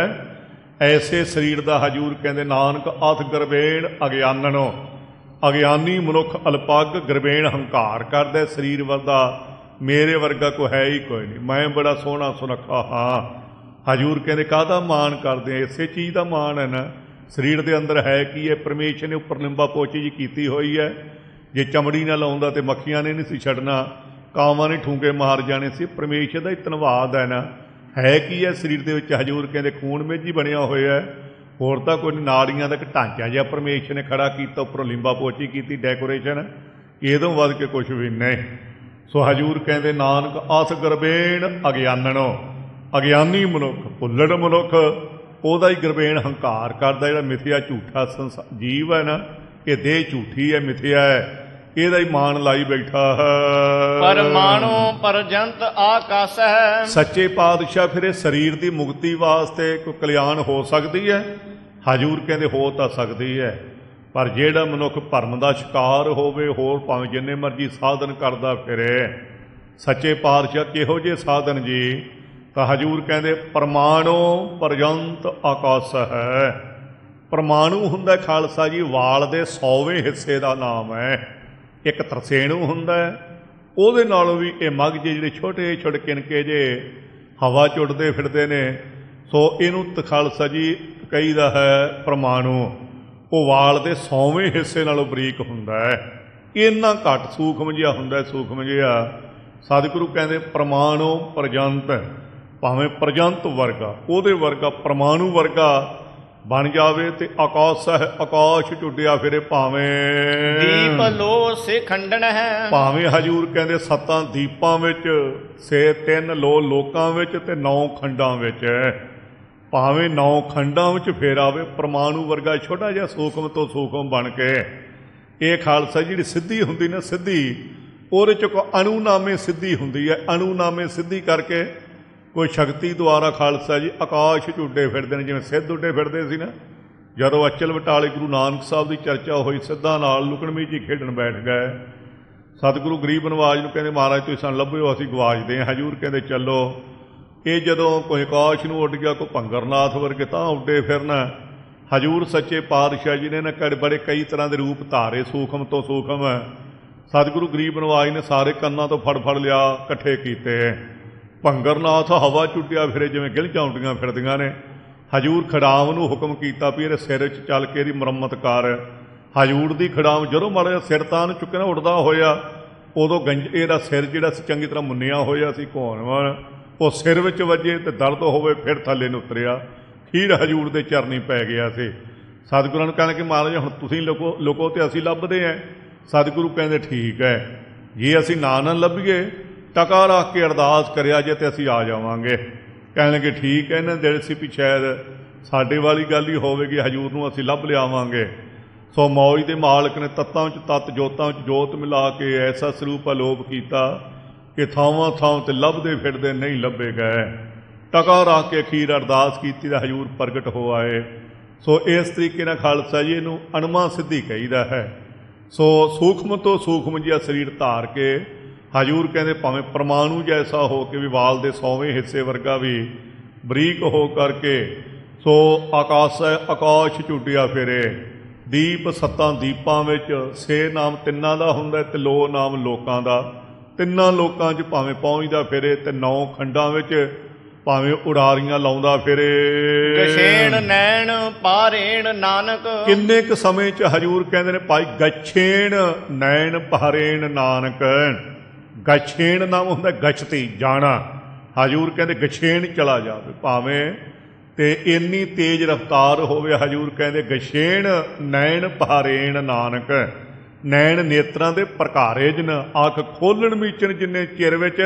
[SPEAKER 1] ਐਸੇ ਸਰੀਰ ਦਾ ਹਜੂਰ ਕਹਿੰਦੇ ਨਾਨਕ ਅਥ ਗਰਬੇਣ ਅਗਿਆਨਣੋ। ਅਗਿਆਨੀ ਮਨੁੱਖ ਅਲਪੱਗ ਗਰਬੇਣ ਹੰਕਾਰ ਕਰਦਾ ਸਰੀਰ ਵਰਗਾ, ਮੇਰੇ ਵਰਗਾ ਕੋਈ ਹੈ ਹੀ ਕੋਈ ਨਹੀਂ, ਮੈਂ ਬੜਾ ਸੋਹਣਾ ਸੁਨੱਖਾ ਹਾਂ। ਹਜੂਰ ਕਹਿੰਦੇ ਕਾਹਦਾ ਮਾਣ ਕਰਦੇ ਆ? ਇਸੇ ਚੀਜ਼ ਦਾ ਮਾਣ ਹੈ ਨਾ। ਸਰੀਰ ਦੇ ਅੰਦਰ ਹੈ ਕੀ ਹੈ? ਪਰਮੇਸ਼ਰ ਨੇ ਉੱਪਰ ਲਿੰਬਾ ਪੋਚੀ ਜੀ ਕੀਤੀ ਹੋਈ ਹੈ। ਜੇ ਚਮੜੀ ਨਾਲ ਲਾਉਂਦਾ ਤੇ ਮੱਖੀਆਂ ਨੇ ਨਹੀਂ ਸੀ ਛੱਡਣਾ, ਕਾਵਾਂ ਨੇ ਠੂੰਗੇ ਮਾਰ ਜਾਣੇ ਸੀ। ਪਰਮੇਸ਼ਰ ਦਾ ਹੀ ਧੰਨਵਾਦ ਹੈ ਨਾ। ਹੈ ਕੀ ਹੈ ਸਰੀਰ ਦੇ ਵਿੱਚ? ਹਜੂਰ ਕਹਿੰਦੇ ਖੂਨ ਮੇਜੀ ਬਣਿਆ ਹੋਇਆ, ਹੋਰ ਤਾਂ ਕੋਈ ਨਾੜੀਆਂ ਦਾ ਇੱਕ ਢਾਂਚਾ ਜਿਹਾ ਪਰਮੇਸ਼ਰ ਨੇ ਖੜਾ ਕੀਤਾ, ਉੱਪਰੋਂ ਲਿੰਬਾ ਪੋਚੀ ਕੀਤੀ, ਡੈਕੋਰੇਸ਼ਨ, ਇਹਦੋਂ ਵੱਧ ਕੇ ਕੁਛ ਵੀ ਨਹੀਂ। ਸੋ ਹਜੂਰ ਕਹਿੰਦੇ ਨਾਨਕ ਅਸ ਗਰਬੇਣ ਅਗਿਆਨਣੋ। ਅਗਿਆਨੀ ਮਨੁੱਖ, ਭੁੱਲੜ ਮਨੁੱਖ, ਉਹਦਾ ਹੀ ਗਰਬੇਣ ਹੰਕਾਰ ਕਰਦਾ। ਜਿਹੜਾ ਮਿਥਿਆ ਝੂਠਾ ਸੰਸਾ ਜੀਵ ਹੈ ਨਾ, ਇਹ ਦੇਹ ਝੂਠੀ ਹੈ, ਮਿਥਿਆ ਹੈ, ਇਹਦਾ ਹੀ ਮਾਣ ਲਾਈ ਬੈਠਾ ਹੈ।
[SPEAKER 2] ਪਰਮਾਣੂ ਪਰਜੰਤ ਆਕਾਸ ਹੈ।
[SPEAKER 1] ਸੱਚੇ ਪਾਤਸ਼ਾਹ ਫਿਰ ਇਹ ਸਰੀਰ ਦੀ ਮੁਕਤੀ ਵਾਸਤੇ ਕੋਈ ਕਲਿਆਣ ਹੋ ਸਕਦੀ ਹੈ? ਹਜੂਰ ਕਹਿੰਦੇ ਹੋ ਤਾਂ ਸਕਦੀ ਹੈ, ਪਰ ਜਿਹੜਾ ਮਨੁੱਖ ਭਰਮ ਦਾ ਸ਼ਿਕਾਰ ਹੋਵੇ, ਹੋਰ ਭਾਵੇਂ ਜਿੰਨੇ ਮਰਜ਼ੀ ਸਾਧਨ ਕਰਦਾ ਫਿਰੇ। ਸੱਚੇ ਪਾਤਸ਼ਾਹ ਕਿਹੋ ਜਿਹੇ ਸਾਧਨ ਜੀ? ਤਾਂ ਹਜੂਰ ਕਹਿੰਦੇ ਪਰਮਾਣੂ ਪਰਜੰਤ ਆਕਾਸ ਹੈ। ਪਰਮਾਣੂ ਹੁੰਦਾ ਖਾਲਸਾ ਜੀ ਵਾਲ ਦੇ ਸੌਵੇਂ ਹਿੱਸੇ ਦਾ ਨਾਮ ਹੈ। ਇੱਕ ਤਰਸੇਣੂ ਹੁੰਦਾ, ਉਹਦੇ ਨਾਲੋਂ ਵੀ ਇਹ ਮਗਜ ਜਿਹੜੇ ਛੋਟੇ ਛੋਟੇ ਕਿਣਕੇ ਜੇ ਹਵਾ ਚੁੱਟਦੇ ਫਿਰਦੇ ਨੇ, ਸੋ ਇਹਨੂੰ ਖਾਲਸਾ ਜੀ ਕਹੀਦਾ ਹੈ ਪਰਮਾਣੂ। ਉਹ ਵਾਲ ਦੇ ਸੌਵੇਂ ਹਿੱਸੇ ਨਾਲੋਂ ਬਰੀਕ ਹੁੰਦਾ ਹੈ, ਇੰਨਾ ਘੱਟ ਸੂਖਮ ਜਿਹਾ ਹੁੰਦਾ, ਸੂਖਮ ਜਿਹਾ। ਸਤਿਗੁਰੂ ਕਹਿੰਦੇ ਪਰਮਾਣੂ ਪਰਜੰਤ, ਭਾਵੇਂ ਪ੍ਰਜੰਤ ਵਰਗਾ, ਉਹਦੇ ਵਰਗਾ, ਪਰਮਾਣੂ ਵਰਗਾ ਬਣ ਜਾਵੇ ਤੇ ਆਕਾਸ਼ ਹੈ, ਆਕਾਸ਼ ਝੁੱਡਿਆ ਫਿਰੇ ਭਾਵੇਂ।
[SPEAKER 2] ਦੀਪ ਲੋ ਸੇ ਖੰਡਨ ਹੈ। ਭਾਵੇਂ
[SPEAKER 1] ਹਜੂਰ ਕਹਿੰਦੇ ਸੱਤਾਂ ਦੀਪਾਂ ਵਿੱਚ, ਸੇ ਤਿੰਨ ਲੋ ਲੋਕਾਂ ਵਿੱਚ ਤੇ ਨੌ ਖੰਡਾਂ ਵਿੱਚ, ਭਾਵੇਂ ਨੌ ਖੰਡਾਂ ਵਿੱਚ ਫੇਰਾਵੇ, ਪਰਮਾਣੂ ਵਰਗਾ ਛੋਟਾ ਜਿਹਾ ਸੂਖਮ ਤੋਂ ਸੂਖਮ ਬਣ ਕੇ। ਇਹ ਖਾਲਸਾ ਜਿਹੜੀ ਸਿੱਧੀ ਹੁੰਦੀ ਨਾ, ਸਿੱਧੀ, ਉਹਦੇ 'ਚ ਕੋਈ ਅਣੂਨਾਮੇ ਸਿੱਧੀ ਹੁੰਦੀ ਹੈ। ਅਣੂਨਾਮੇ ਸਿੱਧੀ ਕਰਕੇ ਕੋਈ ਸ਼ਕਤੀ ਦੁਆਰਾ ਖਾਲਸਾ ਜੀ ਆਕਾਸ਼ 'ਚ ਉੱਡੇ ਫਿਰਦੇ ਨੇ, ਜਿਵੇਂ ਸਿੱਧ ਉੱਡੇ ਫਿਰਦੇ ਸੀ ਨਾ। ਜਦੋਂ ਅਚਲ ਬਟਾਲੇ ਗੁਰੂ ਨਾਨਕ ਸਾਹਿਬ ਦੀ ਚਰਚਾ ਹੋਈ, ਸਿੱਧਾਂ ਨਾਲ ਲੁਕਣਮੀ ਜੀ ਖੇਡਣ ਬੈਠ ਗਏ। ਸਤਿਗੁਰੂ ਗਰੀਬ ਨਵਾਜ ਨੂੰ ਕਹਿੰਦੇ ਮਹਾਰਾਜ ਤੁਸੀਂ ਸਾਨੂੰ ਲੱਭਿਓ, ਅਸੀਂ ਗਵਾਚਦੇ ਹਾਂ। ਹਜ਼ੂਰ ਕਹਿੰਦੇ ਚੱਲੋ। ਇਹ ਜਦੋਂ ਕੋਈ ਆਕਾਸ਼ ਨੂੰ ਉੱਡ ਗਿਆ, ਕੋਈ ਭੰਗਰਨਾਥ ਵਰਗੇ ਤਾਂ ਉੱਡੇ ਫਿਰਨਾ। ਹਜ਼ੂਰ ਸੱਚੇ ਪਾਤਸ਼ਾਹ ਜੀ ਨੇ ਨਾ ਕੜ ਬੜੇ ਕਈ ਤਰ੍ਹਾਂ ਦੇ ਰੂਪ ਧਾਰੇ, ਸੂਖਮ ਤੋਂ ਸੂਖਮ। ਸਤਿਗੁਰੂ ਗਰੀਬ ਨਵਾਜ ਨੇ ਸਾਰੇ ਕੰਨਾਂ ਤੋਂ ਫੜ ਫੜ ਲਿਆ, ਇਕੱਠੇ ਕੀਤੇ। ਭੰਗਰਨਾਥ ਹਵਾ ਚੁੱਟਿਆ ਫਿਰੇ ਜਿਵੇਂ ਗਿਲਝਾਂ ਉੱਡੀਆਂ ਫਿਰਦੀਆਂ ਨੇ। ਹਜ਼ੂਰ ਖੜਾਮ ਨੂੰ ਹੁਕਮ ਕੀਤਾ ਵੀ ਇਹਦੇ ਸਿਰ 'ਚ ਚੱਲ ਕੇ ਇਹਦੀ ਮੁਰੰਮਤ ਕਰ। ਹਜ਼ੂਰ ਦੀ ਖੜਾਮ ਜਦੋਂ ਮਾੜਾ ਜਿਹਾ ਸਿਰ ਤਾਂ ਨੂੰ ਚੁੱਕੇ ਨਾ ਉੱਡਦਾ ਹੋਇਆ, ਉਦੋਂ ਗੰਜ ਇਹਦਾ ਸਿਰ ਜਿਹੜਾ ਸੀ ਚੰਗੀ ਤਰ੍ਹਾਂ ਮੁੰਨਿਆ ਹੋਇਆ ਸੀ ਘੋਣਵਾਨ, ਉਹ ਸਿਰ ਵਿੱਚ ਵੱਜੇ ਅਤੇ ਦਰਦ ਹੋਵੇ, ਫਿਰ ਥੱਲੇ ਨੂੰ ਉਤਰਿਆ। ਖੀਰ ਹਜ਼ੂਰ ਦੇ ਚਰਨੀ ਪੈ ਗਿਆ ਸੀ। ਸਤਿਗੁਰਾਂ ਨੂੰ ਕਹਿੰਦੇ ਕਿ ਮਹਾਰਾਜ ਹੁਣ ਤੁਸੀਂ ਲੁਕੋ ਲੁਕੋ ਅਤੇ ਅਸੀਂ ਲੱਭਦੇ ਹਾਂ। ਸਤਿਗੁਰੂ ਕਹਿੰਦੇ ਠੀਕ ਹੈ, ਜੇ ਅਸੀਂ ਨਾ ਨਾ ਲੱਭੀਏ ਟਕਾ ਰੱਖ ਕੇ ਅਰਦਾਸ ਕਰਿਆ ਜੇ ਅਤੇ ਅਸੀਂ ਆ ਜਾਵਾਂਗੇ। ਕਹਿਣ ਲੱਗੇ ਠੀਕ ਹੈ। ਇਹਨਾਂ ਦੇ ਦਿਲ ਸੀ ਵੀ ਸ਼ਾਇਦ ਸਾਡੇ ਵਾਲੀ ਗੱਲ ਹੀ ਹੋਵੇਗੀ, ਹਜ਼ੂਰ ਨੂੰ ਅਸੀਂ ਲੱਭ ਲਿਆਵਾਂਗੇ। ਸੋ ਮੌਜ ਦੇ ਮਾਲਕ ਨੇ ਤੱਤਾਂ ਵਿੱਚ ਤੱਤ, ਜੋਤਾਂ ਵਿੱਚ ਜੋਤ ਮਿਲਾ ਕੇ ਐਸਾ ਸਰੂਪ ਅਲੋਪ ਕੀਤਾ ਕਿ ਥਾਵਾਂ ਥਾਂ 'ਤੇ ਲੱਭਦੇ ਫਿਰਦੇ ਨਹੀਂ ਲੱਭੇ ਗਏ। ਟਕਾ ਰੱਖ ਕੇ ਅਖੀਰ ਅਰਦਾਸ ਕੀਤੀ ਤਾਂ ਹਜ਼ੂਰ ਪ੍ਰਗਟ ਹੋ ਆਏ। ਸੋ ਇਸ ਤਰੀਕੇ ਨਾਲ ਖਾਲਸਾ ਜੀ ਇਹਨੂੰ ਅਣਮਾ ਸਿੱਧੀ ਕਹੀਦਾ ਹੈ। ਸੋ ਸੂਖਮ ਤੋਂ ਸੂਖਮ ਜਿਹਾ ਸਰੀਰ ਧਾਰ ਕੇ ਹਜ਼ੂਰ ਕਹਿੰਦੇ ਭਾਵੇਂ ਪਰਮਾਣੂ ਜੈਸਾ ਹੋ ਕੇ ਵੀ ਵਾਲ ਦੇ ਸੌਵੇਂ ਹਿੱਸੇ ਵਰਗਾ ਵੀ ਬਰੀਕ ਹੋ ਕਰਕੇ ਸੋ ਆਕਾਸ਼ ਆਕਾਸ਼ ਝੁੱਟਿਆ ਫਿਰੇ। ਦੀਪ ਸੱਤਾਂ ਦੀਪਾਂ ਵਿੱਚ ਸੇ ਨਾਮ ਤਿੰਨਾਂ ਦਾ ਹੁੰਦਾ ਅਤੇ ਲੋ ਨਾਮ ਲੋਕਾਂ ਦਾ। ਤਿੰਨਾਂ ਲੋਕਾਂ 'ਚ ਭਾਵੇਂ ਪਹੁੰਚਦਾ ਫਿਰੇ ਅਤੇ ਨੌ ਖੰਡਾਂ ਵਿੱਚ ਭਾਵੇਂ ਉਡਾਰੀਆਂ ਲਾਉਂਦਾ ਫਿਰੇ।
[SPEAKER 2] ਗਛੇਣ ਨੈਣ ਪਾਰੇਣ ਨਾਨਕ।
[SPEAKER 1] ਕਿੰਨੇ ਕੁ ਸਮੇਂ 'ਚ ਹਜ਼ੂਰ ਕਹਿੰਦੇ ਨੇ ਭਾਈ ਗਛੇਣ ਨੈਣ ਪਾਰੇਣ ਨਾਨਕ। ਗਛੇਣ ਨਾਮ ਹੁੰਦਾ ਗਛਤੀ ਜਾਣਾ। ਹਜ਼ੂਰ ਕਹਿੰਦੇ ਗਛੇਣ ਚਲਾ ਜਾਵੇ ਭਾਵੇਂ, ਅਤੇ ਇੰਨੀ ਤੇਜ਼ ਰਫਤਾਰ ਹੋਵੇ। ਹਜ਼ੂਰ ਕਹਿੰਦੇ ਗਛੇਣ ਨੈਣ ਪਾਰੇਣ ਨਾਨਕ। ਨੈਣ ਨੇਤਰਾਂ ਦੇ ਪ੍ਰਕਾਰੇ ਜਿਨ, ਅੱਖ ਖੋਲ੍ਹਣ ਮੀਚਣ ਜਿੰਨੇ ਚਿਰ ਵਿੱਚ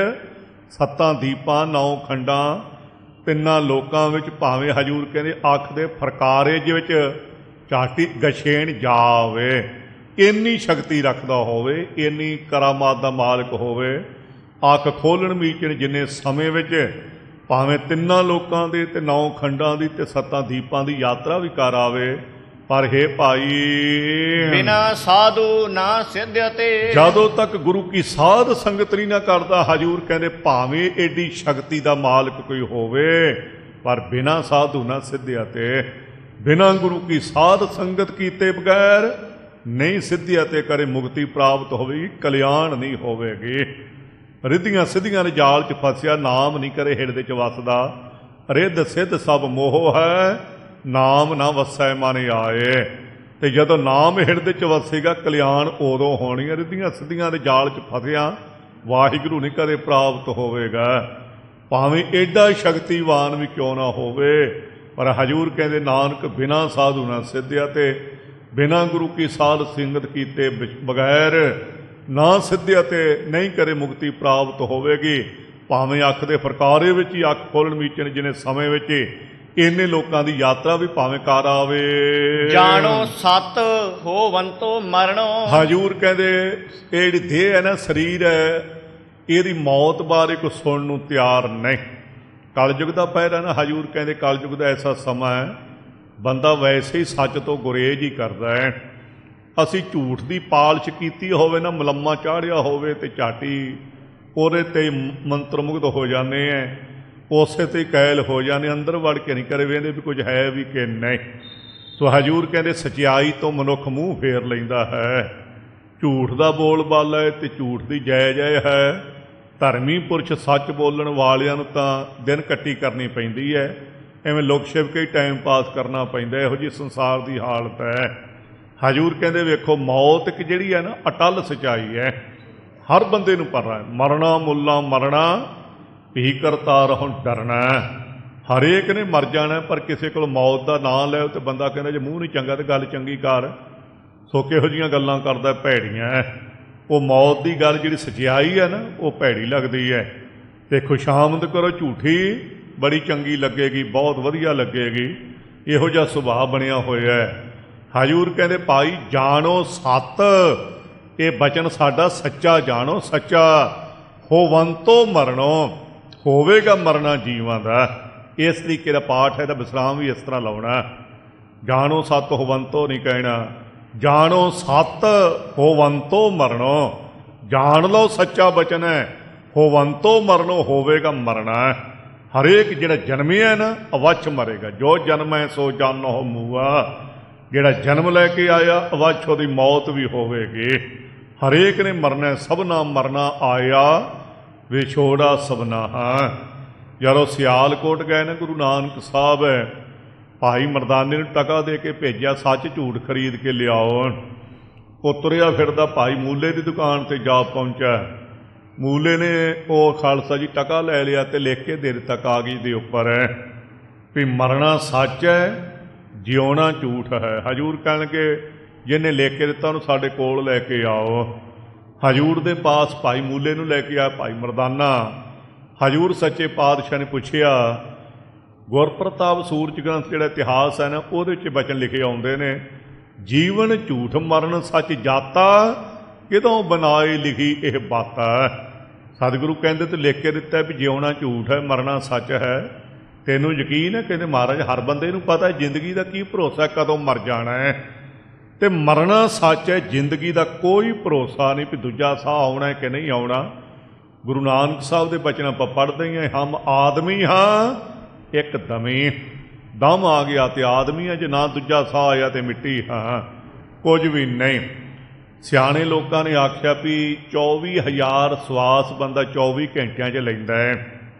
[SPEAKER 1] ਸੱਤਾਂ ਦੀਪਾਂ ਨੌ ਖੰਡਾਂ ਤਿੰਨਾਂ ਲੋਕਾਂ ਵਿੱਚ ਭਾਵੇਂ ਹਜ਼ੂਰ ਕਹਿੰਦੇ ਅੱਖ ਦੇ ਫਰਕਾਰੇ ਜਿਹੇ ਵਿੱਚ ਝਾਟੀ ਗਛੇਣ ਜਾਵੇ। ਇੰਨੀ ਸ਼ਕਤੀ ਰੱਖਦਾ ਹੋਵੇ, ਇੰਨੀ ਕਰਾਮਾਤ ਦਾ ਮਾਲਕ ਹੋਵੇ। ਅੱਖ ਖੋਲ੍ਹਣ ਮੀਚਣ ਜਿੰਨੇ ਸਮੇਂ ਵਿੱਚ ਭਾਵੇਂ ਤਿੰਨਾਂ ਲੋਕਾਂ ਦੇ ਅਤੇ ਨੌ ਖੰਡਾਂ ਦੀ ਅਤੇ ਸੱਤਾਂ ਦੀਪਾਂ ਦੀ ਯਾਤਰਾ ਵੀ ਕਰ ਆਵੇ, ਪਰ ਹੇ ਭਾਈ
[SPEAKER 2] ਬਿਨਾ ਸਾਧੂ ਨਾ ਸਿੱਧ ਤੇ।
[SPEAKER 1] ਜਦੋਂ ਤੱਕ ਗੁਰੂ ਕੀ ਸਾਧ ਸੰਗਤ ਨਹੀਂ ਨਾ ਕਰਦਾ, ਹਜ਼ੂਰ ਕਹਿੰਦੇ ਭਾਵੇਂ ਏਡੀ ਸ਼ਕਤੀ ਦਾ ਮਾਲਕ ਕੋਈ ਹੋਵੇ, ਪਰ ਬਿਨਾ ਸਾਧੂ ਨਾ ਸਿੱਧਿਆ ਤੇ। ਬਿਨਾਂ ਗੁਰੂ ਕੀ ਸਾਧ ਸੰਗਤ ਕੀਤੇ ਬਗੈਰ ਨਹੀਂ ਸਿੱਧਿਆ ਤੇ ਕਰੇ ਮੁਕਤੀ ਪ੍ਰਾਪਤ ਹੋਵੇਗੀ, ਕਲਿਆਣ ਨਹੀਂ ਹੋਵੇਗੀ। ਰਿੱਧੀਆਂ ਸਿੱਧੀਆਂ ਦੇ ਜਾਲ 'ਚ ਫਸਿਆ, ਨਾਮ ਨਹੀਂ ਕਰੇ ਹਿਰਦੇ 'ਚ ਵਸਦਾ। ਰਿੱਧ ਸਿੱਧ ਸਭ ਮੋਹ ਹੈ, ਨਾਮ ਨਾ ਵਸੈ ਮਨ ਆਏ। ਅਤੇ ਜਦੋਂ ਨਾਮ ਹਿਰਦੇ 'ਚ ਵਸੇਗਾ, ਕਲਿਆਣ ਉਦੋਂ ਹੋਣੀ ਹੈ। ਰਿੱਧੀਆਂ ਸਿੱਧੀਆਂ ਦੇ ਜਾਲ 'ਚ ਫਸਿਆ ਵਾਹਿਗੁਰੂ ਨਹੀਂ ਕਦੇ ਪ੍ਰਾਪਤ ਹੋਵੇਗਾ, ਭਾਵੇਂ ਏਡਾ ਸ਼ਕਤੀਵਾਨ ਵੀ ਕਿਉਂ ਨਾ ਹੋਵੇ। ਪਰ ਹਜ਼ੂਰ ਕਹਿੰਦੇ ਨਾਨਕ ਬਿਨਾਂ ਸਾਧੂ ਨਾ ਸਿੱਧਿਆ ਤੇ। ਬਿਨਾਂ ਗੁਰੂ ਕੀ ਸਾਧ ਸੰਗਤ ਕੀਤੇ ਬਗੈਰ ਨਾ ਸਿੱਧਿਆ ਤੇ ਨਹੀਂ ਕਰੇ ਮੁਕਤੀ ਪ੍ਰਾਪਤ ਹੋਵੇਗੀ। ਭਾਵੇਂ ਅੱਖ ਦੇ ਫਰਕਾਰੇ ਵਿੱਚ ਹੀ ਅੱਖ ਖੋਲ੍ਹਣ ਮੀਚਣ ਜਿਹਨੇ ਸਮੇਂ ਵਿੱਚ ਇੰਨੇ ਲੋਕਾਂ ਦੀ ਯਾਤਰਾ ਵੀ ਭਾਵੇਂ ਕਰ ਆਵੇ।
[SPEAKER 2] ਜਾਣੋ ਸਤ ਹੋਵੰਤੋ ਮਰਨੋ।
[SPEAKER 1] ਹਜ਼ੂਰ ਕਹਿੰਦੇ ਇਹ ਜਿਹੜੀ ਦੇਹ ਹੈ ਨਾ, ਸਰੀਰ ਹੈ, ਇਹਦੀ ਮੌਤ ਬਾਰੇ ਕੋਈ ਸੁਣਨ ਨੂੰ ਤਿਆਰ ਨਹੀਂ। ਕਲਯੁਗ ਦਾ ਪਹਿਰਾ ਨਾ, ਹਜ਼ੂਰ ਕਹਿੰਦੇ ਕਲਯੁਗ ਦਾ ਐਸਾ ਸਮਾਂ ਹੈ ਬੰਦਾ ਵੈਸੇ ਹੀ ਸੱਚ ਤੋਂ ਗੁਰੇਜ਼ ਹੀ ਕਰਦਾ ਹੈ। ਅਸੀਂ ਝੂਠ ਦੀ ਪਾਲਸ਼ ਕੀਤੀ ਹੋਵੇ ਨਾ, ਮਲੰਮਾ ਚਾੜਿਆ ਹੋਵੇ ਅਤੇ ਝਾਟੀ ਉਹਦੇ 'ਤੇ ਮੰਤਰ ਮੁਗਧ ਹੋ ਜਾਂਦੇ ਹੈ, ਉਸੇ 'ਤੇ ਕੈਲ ਹੋ ਜਾਂਦੇ, ਅੰਦਰ ਵੜ ਕੇ ਨਹੀਂ ਕਰੇ ਵੇਂਦੇ ਵੀ ਕੁਝ ਹੈ ਵੀ ਕਿ ਨਹੀਂ। ਸੋ ਹਜ਼ੂਰ ਕਹਿੰਦੇ ਸਚਾਈ ਤੋਂ ਮਨੁੱਖ ਮੂੰਹ ਫੇਰ ਲੈਂਦਾ ਹੈ। ਝੂਠ ਦਾ ਬੋਲ ਬਾਲਾ ਹੈ ਅਤੇ ਝੂਠ ਦੀ ਜੈ ਜੈ ਹੈ। ਧਰਮੀ ਪੁਰਸ਼ ਸੱਚ ਬੋਲਣ ਵਾਲਿਆਂ ਨੂੰ ਤਾਂ ਦਿਨ ਕੱਟੀ ਕਰਨੀ ਪੈਂਦੀ ਹੈ, ਐਵੇਂ ਲੁਕ ਛਿਪ ਕੇ ਟਾਈਮ ਪਾਸ ਕਰਨਾ ਪੈਂਦਾ। ਇਹੋ ਜਿਹੀ ਸੰਸਾਰ ਦੀ ਹਾਲਤ ਹੈ। ਹਜ਼ੂਰ ਕਹਿੰਦੇ ਵੇਖੋ ਮੌਤ ਇੱਕ ਜਿਹੜੀ ਹੈ ਨਾ, ਅਟੱਲ ਸੱਚਾਈ ਹੈ, ਹਰ ਬੰਦੇ ਨੂੰ ਪਤਾ ਹੈ। ਮਰਨਾ ਮੁੱਲਾ ਮਰਨਾ ਭੀ ਕਰਤਾ ਰਹੋ ਡਰਨਾ। ਹਰੇਕ ਨੇ ਮਰ ਜਾਣਾ, ਪਰ ਕਿਸੇ ਕੋਲ ਮੌਤ ਦਾ ਨਾਂ ਲੈ ਤੇ ਬੰਦਾ ਕਹਿੰਦਾ ਜੇ ਮੂੰਹ ਨਹੀਂ ਚੰਗਾ ਤਾਂ ਗੱਲ ਚੰਗੀ ਕਰ। ਸੋ ਕਿਹੋ ਜਿਹੀਆਂ ਗੱਲਾਂ ਕਰਦਾ ਭੈੜੀਆਂ। ਉਹ ਮੌਤ ਦੀ ਗੱਲ ਜਿਹੜੀ ਸਚਾਈ ਹੈ ਨਾ, ਉਹ ਭੈੜੀ ਲੱਗਦੀ ਹੈ। ਅਤੇ ਖੁਸ਼ਾਮਦ ਕਰੋ ਝੂਠੀ ਬੜੀ ਚੰਗੀ ਲੱਗੇਗੀ, ਬਹੁਤ ਵਧੀਆ ਲੱਗੇਗੀ। ਇਹੋ ਜਿਹਾ ਸੁਭਾਅ ਬਣਿਆ ਹੋਇਆ ਹੈ। ਹਜ਼ੂਰ ਕਹਿੰਦੇ ਭਾਈ ਜਾਣੋ ਸੱਤ ਇਹ ਬਚਨ ਸਾਡਾ ਸੱਚਾ ਜਾਣੋ, ਸੱਚਾ ਹੋਵੰਤੋ ਮਰਨੋ, ਹੋਵੇਗਾ ਮਰਨਾ ਜੀਵਾਂ ਦਾ। ਇਸ ਤਰੀਕੇ ਦਾ ਪਾਠ ਹੈ, ਇਹਦਾ ਵਿਸਰਾਮ ਵੀ ਇਸ ਤਰ੍ਹਾਂ ਲਾਉਣਾ। ਜਾਣੋ ਸਤ ਹੋਵੰਤੋ ਨਹੀਂ ਕਹਿਣਾ, ਜਾਣੋ ਸਤ ਹੋਵੰਤੋ ਮਰਨੋ। ਜਾਣ ਲਓ ਸੱਚਾ ਬਚਨ ਹੈ, ਹੋਵੰਤੋ ਮਰਨੋ, ਹੋਵੇਗਾ ਮਰਨਾ। ਹਰੇਕ ਜਿਹੜਾ ਜਨਮਿਆ ਨਾ ਅਵੱਛ ਮਰੇਗਾ। ਜੋ ਜਨਮੈ ਸੋ ਜਾਨੋ ਮੂਆ, ਜਿਹੜਾ ਜਨਮ ਲੈ ਕੇ ਆਇਆ ਅਵੱਛ ਉਹਦੀ ਮੌਤ ਵੀ ਹੋਵੇਗੀ। ਹਰੇਕ ਨੇ ਮਰਨਾ, ਸਭਨਾ ਮਰਨਾ ਆਇਆ ਵਿਛੋੜਾ ਸਭਨਾ। ਜਦੋਂ ਸਿਆਲਕੋਟ ਗਏ ਨਾ ਗੁਰੂ ਨਾਨਕ ਸਾਹਿਬ, ਭਾਈ ਮਰਦਾਨੇ ਨੂੰ ਟਕਾ ਦੇ ਕੇ ਭੇਜਿਆ, ਸੱਚ ਝੂਠ ਖਰੀਦ ਕੇ ਲਿਆਓ। ਉਹ ਤੁਰਿਆ ਫਿਰਦਾ ਭਾਈ ਮੂਲੇ ਦੀ ਦੁਕਾਨ 'ਤੇ ਜਾ ਪਹੁੰਚਿਆ। ਮੂਲੇ ਨੇ ਉਹ ਖਾਲਸਾ ਜੀ ਟਕਾ ਲੈ ਲਿਆ ਅਤੇ ਲਿਖ ਕੇ ਦੇ ਦਿੱਤਾ ਕਾਗਜ਼ ਦੇ ਉੱਪਰ ਵੀ ਮਰਨਾ ਸੱਚ ਹੈ, ਜਿਉਣਾ ਝੂਠ ਹੈ। ਹਜ਼ੂਰ ਕਹਿਣਗੇ ਜਿਹਨੇ ਲਿਖ ਕੇ ਦਿੱਤਾ ਉਹਨੂੰ ਸਾਡੇ ਕੋਲ ਲੈ ਕੇ ਆਓ। ਹਜ਼ੂਰ ਦੇ ਪਾਸ ਭਾਈ ਮੂਲੇ ਨੂੰ ਲੈ ਕੇ ਆਇਆ ਭਾਈ ਮਰਦਾਨਾ। ਹਜ਼ੂਰ ਸੱਚੇ ਪਾਤਸ਼ਾਹ ਨੇ ਪੁੱਛਿਆ, ਗੁਰਪ੍ਰਤਾਪ ਸੂਰਜ ਗ੍ਰੰਥ ਜਿਹੜਾ ਇਤਿਹਾਸ ਹੈ ਨਾ, ਉਹਦੇ ਵਿੱਚ ਬਚਨ ਲਿਖੇ ਆਉਂਦੇ ਨੇ, ਜੀਵਨ ਝੂਠ ਮਰਨ ਸੱਚ ਜਾਤਾ, ਕਿਦੋਂ ਬਣਾਏ ਲਿਖੀ ਇਹ ਬਾਤਾ। ਸਤਿਗੁਰੂ ਕਹਿੰਦੇ ਤੇ ਲਿਖ ਕੇ ਦਿੱਤਾ ਵੀ ਜਿਉਣਾ ਝੂਠ ਹੈ, ਮਰਨਾ ਸੱਚ ਹੈ। ਤੈਨੂੰ ਯਕੀਨ ਹੈ? ਕਹਿੰਦੇ ਮਹਾਰਾਜ ਹਰ ਬੰਦੇ ਨੂੰ ਪਤਾ ਹੈ ਜ਼ਿੰਦਗੀ ਦਾ ਕੀ ਭਰੋਸਾ, ਕਦੋਂ ਮਰ ਜਾਣਾ ਹੈ, ਅਤੇ ਮਰਨਾ ਸੱਚ ਹੈ। ਜ਼ਿੰਦਗੀ ਦਾ ਕੋਈ ਭਰੋਸਾ ਨਹੀਂ ਵੀ ਦੂਜਾ ਸਾਹ ਆਉਣਾ ਹੈ ਕਿ ਨਹੀਂ ਆਉਣਾ। ਗੁਰੂ ਨਾਨਕ ਸਾਹਿਬ ਦੇ ਬਚਨ ਆਪਾਂ ਪੜ੍ਹਦੇ ਹੀ ਹਾਂ, ਹਮ ਆਦਮੀ ਹਾਂ ਇੱਕ ਦਮੀ, ਦਮ ਆ ਗਿਆ ਤੇ ਆਦਮੀ ਹੈ, ਜੇ ਨਾ ਦੂਜਾ ਸਾਹ ਆਇਆ ਤੇ ਮਿੱਟੀ ਹਾਂ, ਕੁਝ ਵੀ ਨਹੀਂ। ਸਿਆਣੇ ਲੋਕਾਂ ਨੇ ਆਖਿਆ ਵੀ ਚੌਵੀ ਹਜ਼ਾਰ ਸਵਾਸ ਬੰਦਾ ਚੌਵੀ ਘੰਟਿਆਂ 'ਚ ਲੈਂਦਾ ਹੈ,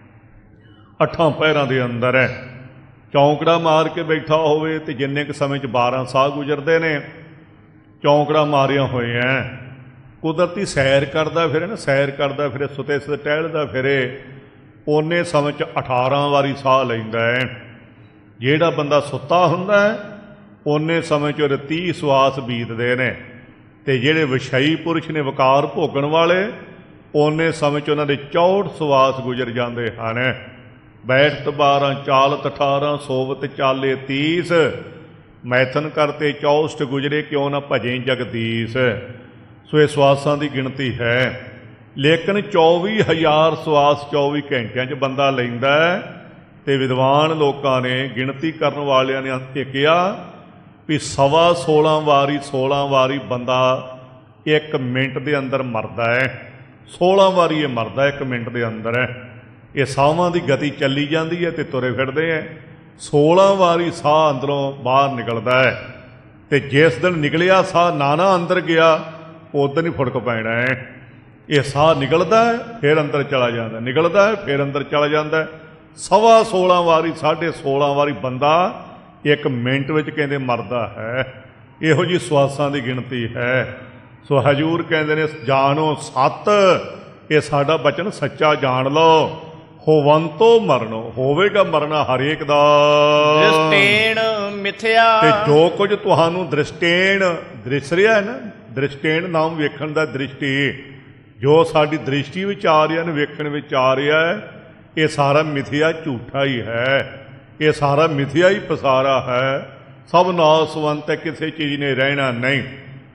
[SPEAKER 1] ਅੱਠਾਂ ਪਹਿਰਾਂ ਦੇ ਅੰਦਰ ਹੈ। ਚੌਂਕੜਾ ਮਾਰ ਕੇ ਬੈਠਾ ਹੋਵੇ ਤੇ ਜਿੰਨੇ ਕੁ ਸਮੇਂ 'ਚ ਬਾਰ੍ਹਾਂ ਸਾਹ ਗੁਜ਼ਰਦੇ ਨੇ, ਚੌਂਕੜਾ ਮਾਰਿਆ ਹੋਏ ਹੈ। ਕੁਦਰਤੀ ਸੈਰ ਕਰਦਾ ਫਿਰੇ ਨਾ, ਸੈਰ ਕਰਦਾ ਫਿਰੇ, ਸੁਤੇ ਸੁਤੇ ਟਹਿਲਦਾ ਫਿਰੇ, ਓਨੇ ਸਮੇਂ 'ਚ ਅਠਾਰਾਂ ਵਾਰੀ ਸਾਹ ਲੈਂਦਾ ਹੈ। ਜਿਹੜਾ ਬੰਦਾ ਸੁੱਤਾ ਹੁੰਦਾ ਹੈ ਓਨੇ ਸਮੇਂ 'ਚ ਉਹਦੇ ਤੀਹ ਸਵਾਸ ਬੀਤਦੇ ਨੇ, ਅਤੇ ਜਿਹੜੇ ਵਿਸ਼ਈ ਪੁਰਸ਼ ਨੇ ਵਕਾਰ ਭੋਗਣ ਵਾਲੇ, ਓਨੇ ਸਮੇਂ 'ਚ ਉਹਨਾਂ ਦੇ ਚੌਂਹਠ ਸਵਾਸ ਗੁਜ਼ਰ ਜਾਂਦੇ ਹਨ। ਬੈਠਤ ਬਾਰਾਂ, ਚਾਲਤ ਅਠਾਰਾਂ, ਸੋਵਤ ਚਾਲੇ ਤੀਸ, ਮੈਥਨ ਕਰਤੇ ਚੌਸਠ ਗੁਜ਼ਰੇ, ਕਿਉਂ ਨਾ ਭਜੇ ਜਗਦੀਸ਼। ਸੋ ਇਹ ਸਵਾਸਾਂ ਦੀ ਗਿਣਤੀ ਹੈ, ਲੇਕਿਨ ਚੌਵੀ ਹਜ਼ਾਰ ਸਵਾਸ ਚੌਵੀ ਘੰਟਿਆਂ 'ਚ ਬੰਦਾ ਲੈਂਦਾ ਹੈ। ਅਤੇ ਵਿਦਵਾਨ ਲੋਕਾਂ ਨੇ, ਗਿਣਤੀ ਕਰਨ ਵਾਲਿਆਂ ਨੇ ਇਹ ਕਿਹਾ ਵੀ ਸਵਾ ਸੋਲਾਂ ਵਾਰੀ ਸੋਲਾਂ ਵਾਰੀ ਬੰਦਾ ਇੱਕ ਮਿੰਟ ਦੇ ਅੰਦਰ ਮਰਦਾ ਹੈ। ਸੋਲਾਂ ਵਾਰੀ ਇਹ ਮਰਦਾ ਇੱਕ ਮਿੰਟ ਦੇ ਅੰਦਰ ਹੈ। ਇਹ ਸਾਹਾਂ ਦੀ ਗਤੀ ਚੱਲੀ ਜਾਂਦੀ ਹੈ ਅਤੇ ਤੁਰੇ ਫਿਰਦੇ ਹੈ। ਸੋਲਾਂ ਵਾਰੀ ਸਾਹ ਅੰਦਰੋਂ ਬਾਹਰ ਨਿਕਲਦਾ ਹੈ, ਅਤੇ ਜਿਸ ਦਿਨ ਨਿਕਲਿਆ ਸਾਹ ਨਾ ਨਾ ਅੰਦਰ ਗਿਆ, ਉਸ ਦਿਨ ਹੀ ਫੁੜਕ ਪੈਣਾ ਹੈ। ਇਹ ਸਾਹ ਨਿਕਲਦਾ ਹੈ ਫਿਰ ਅੰਦਰ ਚਲਾ ਜਾਂਦਾ, ਨਿਕਲਦਾ ਹੈ ਫਿਰ ਅੰਦਰ ਚਲਾ ਜਾਂਦਾ। ਸਵਾ ਸੋਲਾਂ ਵਾਰੀ ਸਾਢੇ ਸੋਲਾਂ ਵਾਰੀ ਬੰਦਾ ਇੱਕ ਮਿੰਟ ਵਿੱਚ ਕਹਿੰਦੇ ਮਰਦਾ ਹੈ। ਇਹੋ ਜਿਹੀ ਸਵਾਸਾਂ ਦੀ ਗਿਣਤੀ ਹੈ। ਸੋ ਹਜ਼ੂਰ ਕਹਿੰਦੇ ਨੇ ਜਾਣੋ ਸੱਤ, ਇਹ ਸਾਡਾ ਬਚਨ ਸੱਚਾ ਜਾਣ ਲਓ। ਹੋਵੰਤੋ ਮਰਨੋ, ਹੋਵੇਗਾ ਮਰਨਾ ਹਰੇਕ ਦਾ।
[SPEAKER 2] ਦ੍ਰਿਸ਼ਟੇਣ ਮਿਥਿਆ,
[SPEAKER 1] ਤੇ ਜੋ ਕੁਝ ਤੁਹਾਨੂੰ ਦ੍ਰਿਸ਼ਟੇਣ ਦ੍ਰਿਸ਼ ਰਿਹਾ ਹੈ ਨਾ, ਦ੍ਰਿਸ਼ਟੇਣ ਨਾਮ ਵੇਖਣ ਦਾ ਦ੍ਰਿਸ਼ਟੀ, ਜੋ ਸਾਡੀ ਦ੍ਰਿਸ਼ਟੀ ਵਿੱਚ ਆ ਰਿਹਾ ਨੇ, ਵੇਖਣ ਵਿੱਚ ਆ ਰਿਹਾ ਹੈ, ਇਹ ਸਾਰਾ ਮਿਥਿਆ ਝੂਠਾ ਹੀ ਹੈ। ਇਹ ਸਾਰਾ ਮਿਥਿਆ ਹੀ ਪਸਾਰਾ ਹੈ। ਸਭ ਨਾਸਵੰਤ ਹੈ, ਕਿਸੇ ਚੀਜ਼ ਨੇ ਰਹਿਣਾ ਨਹੀਂ।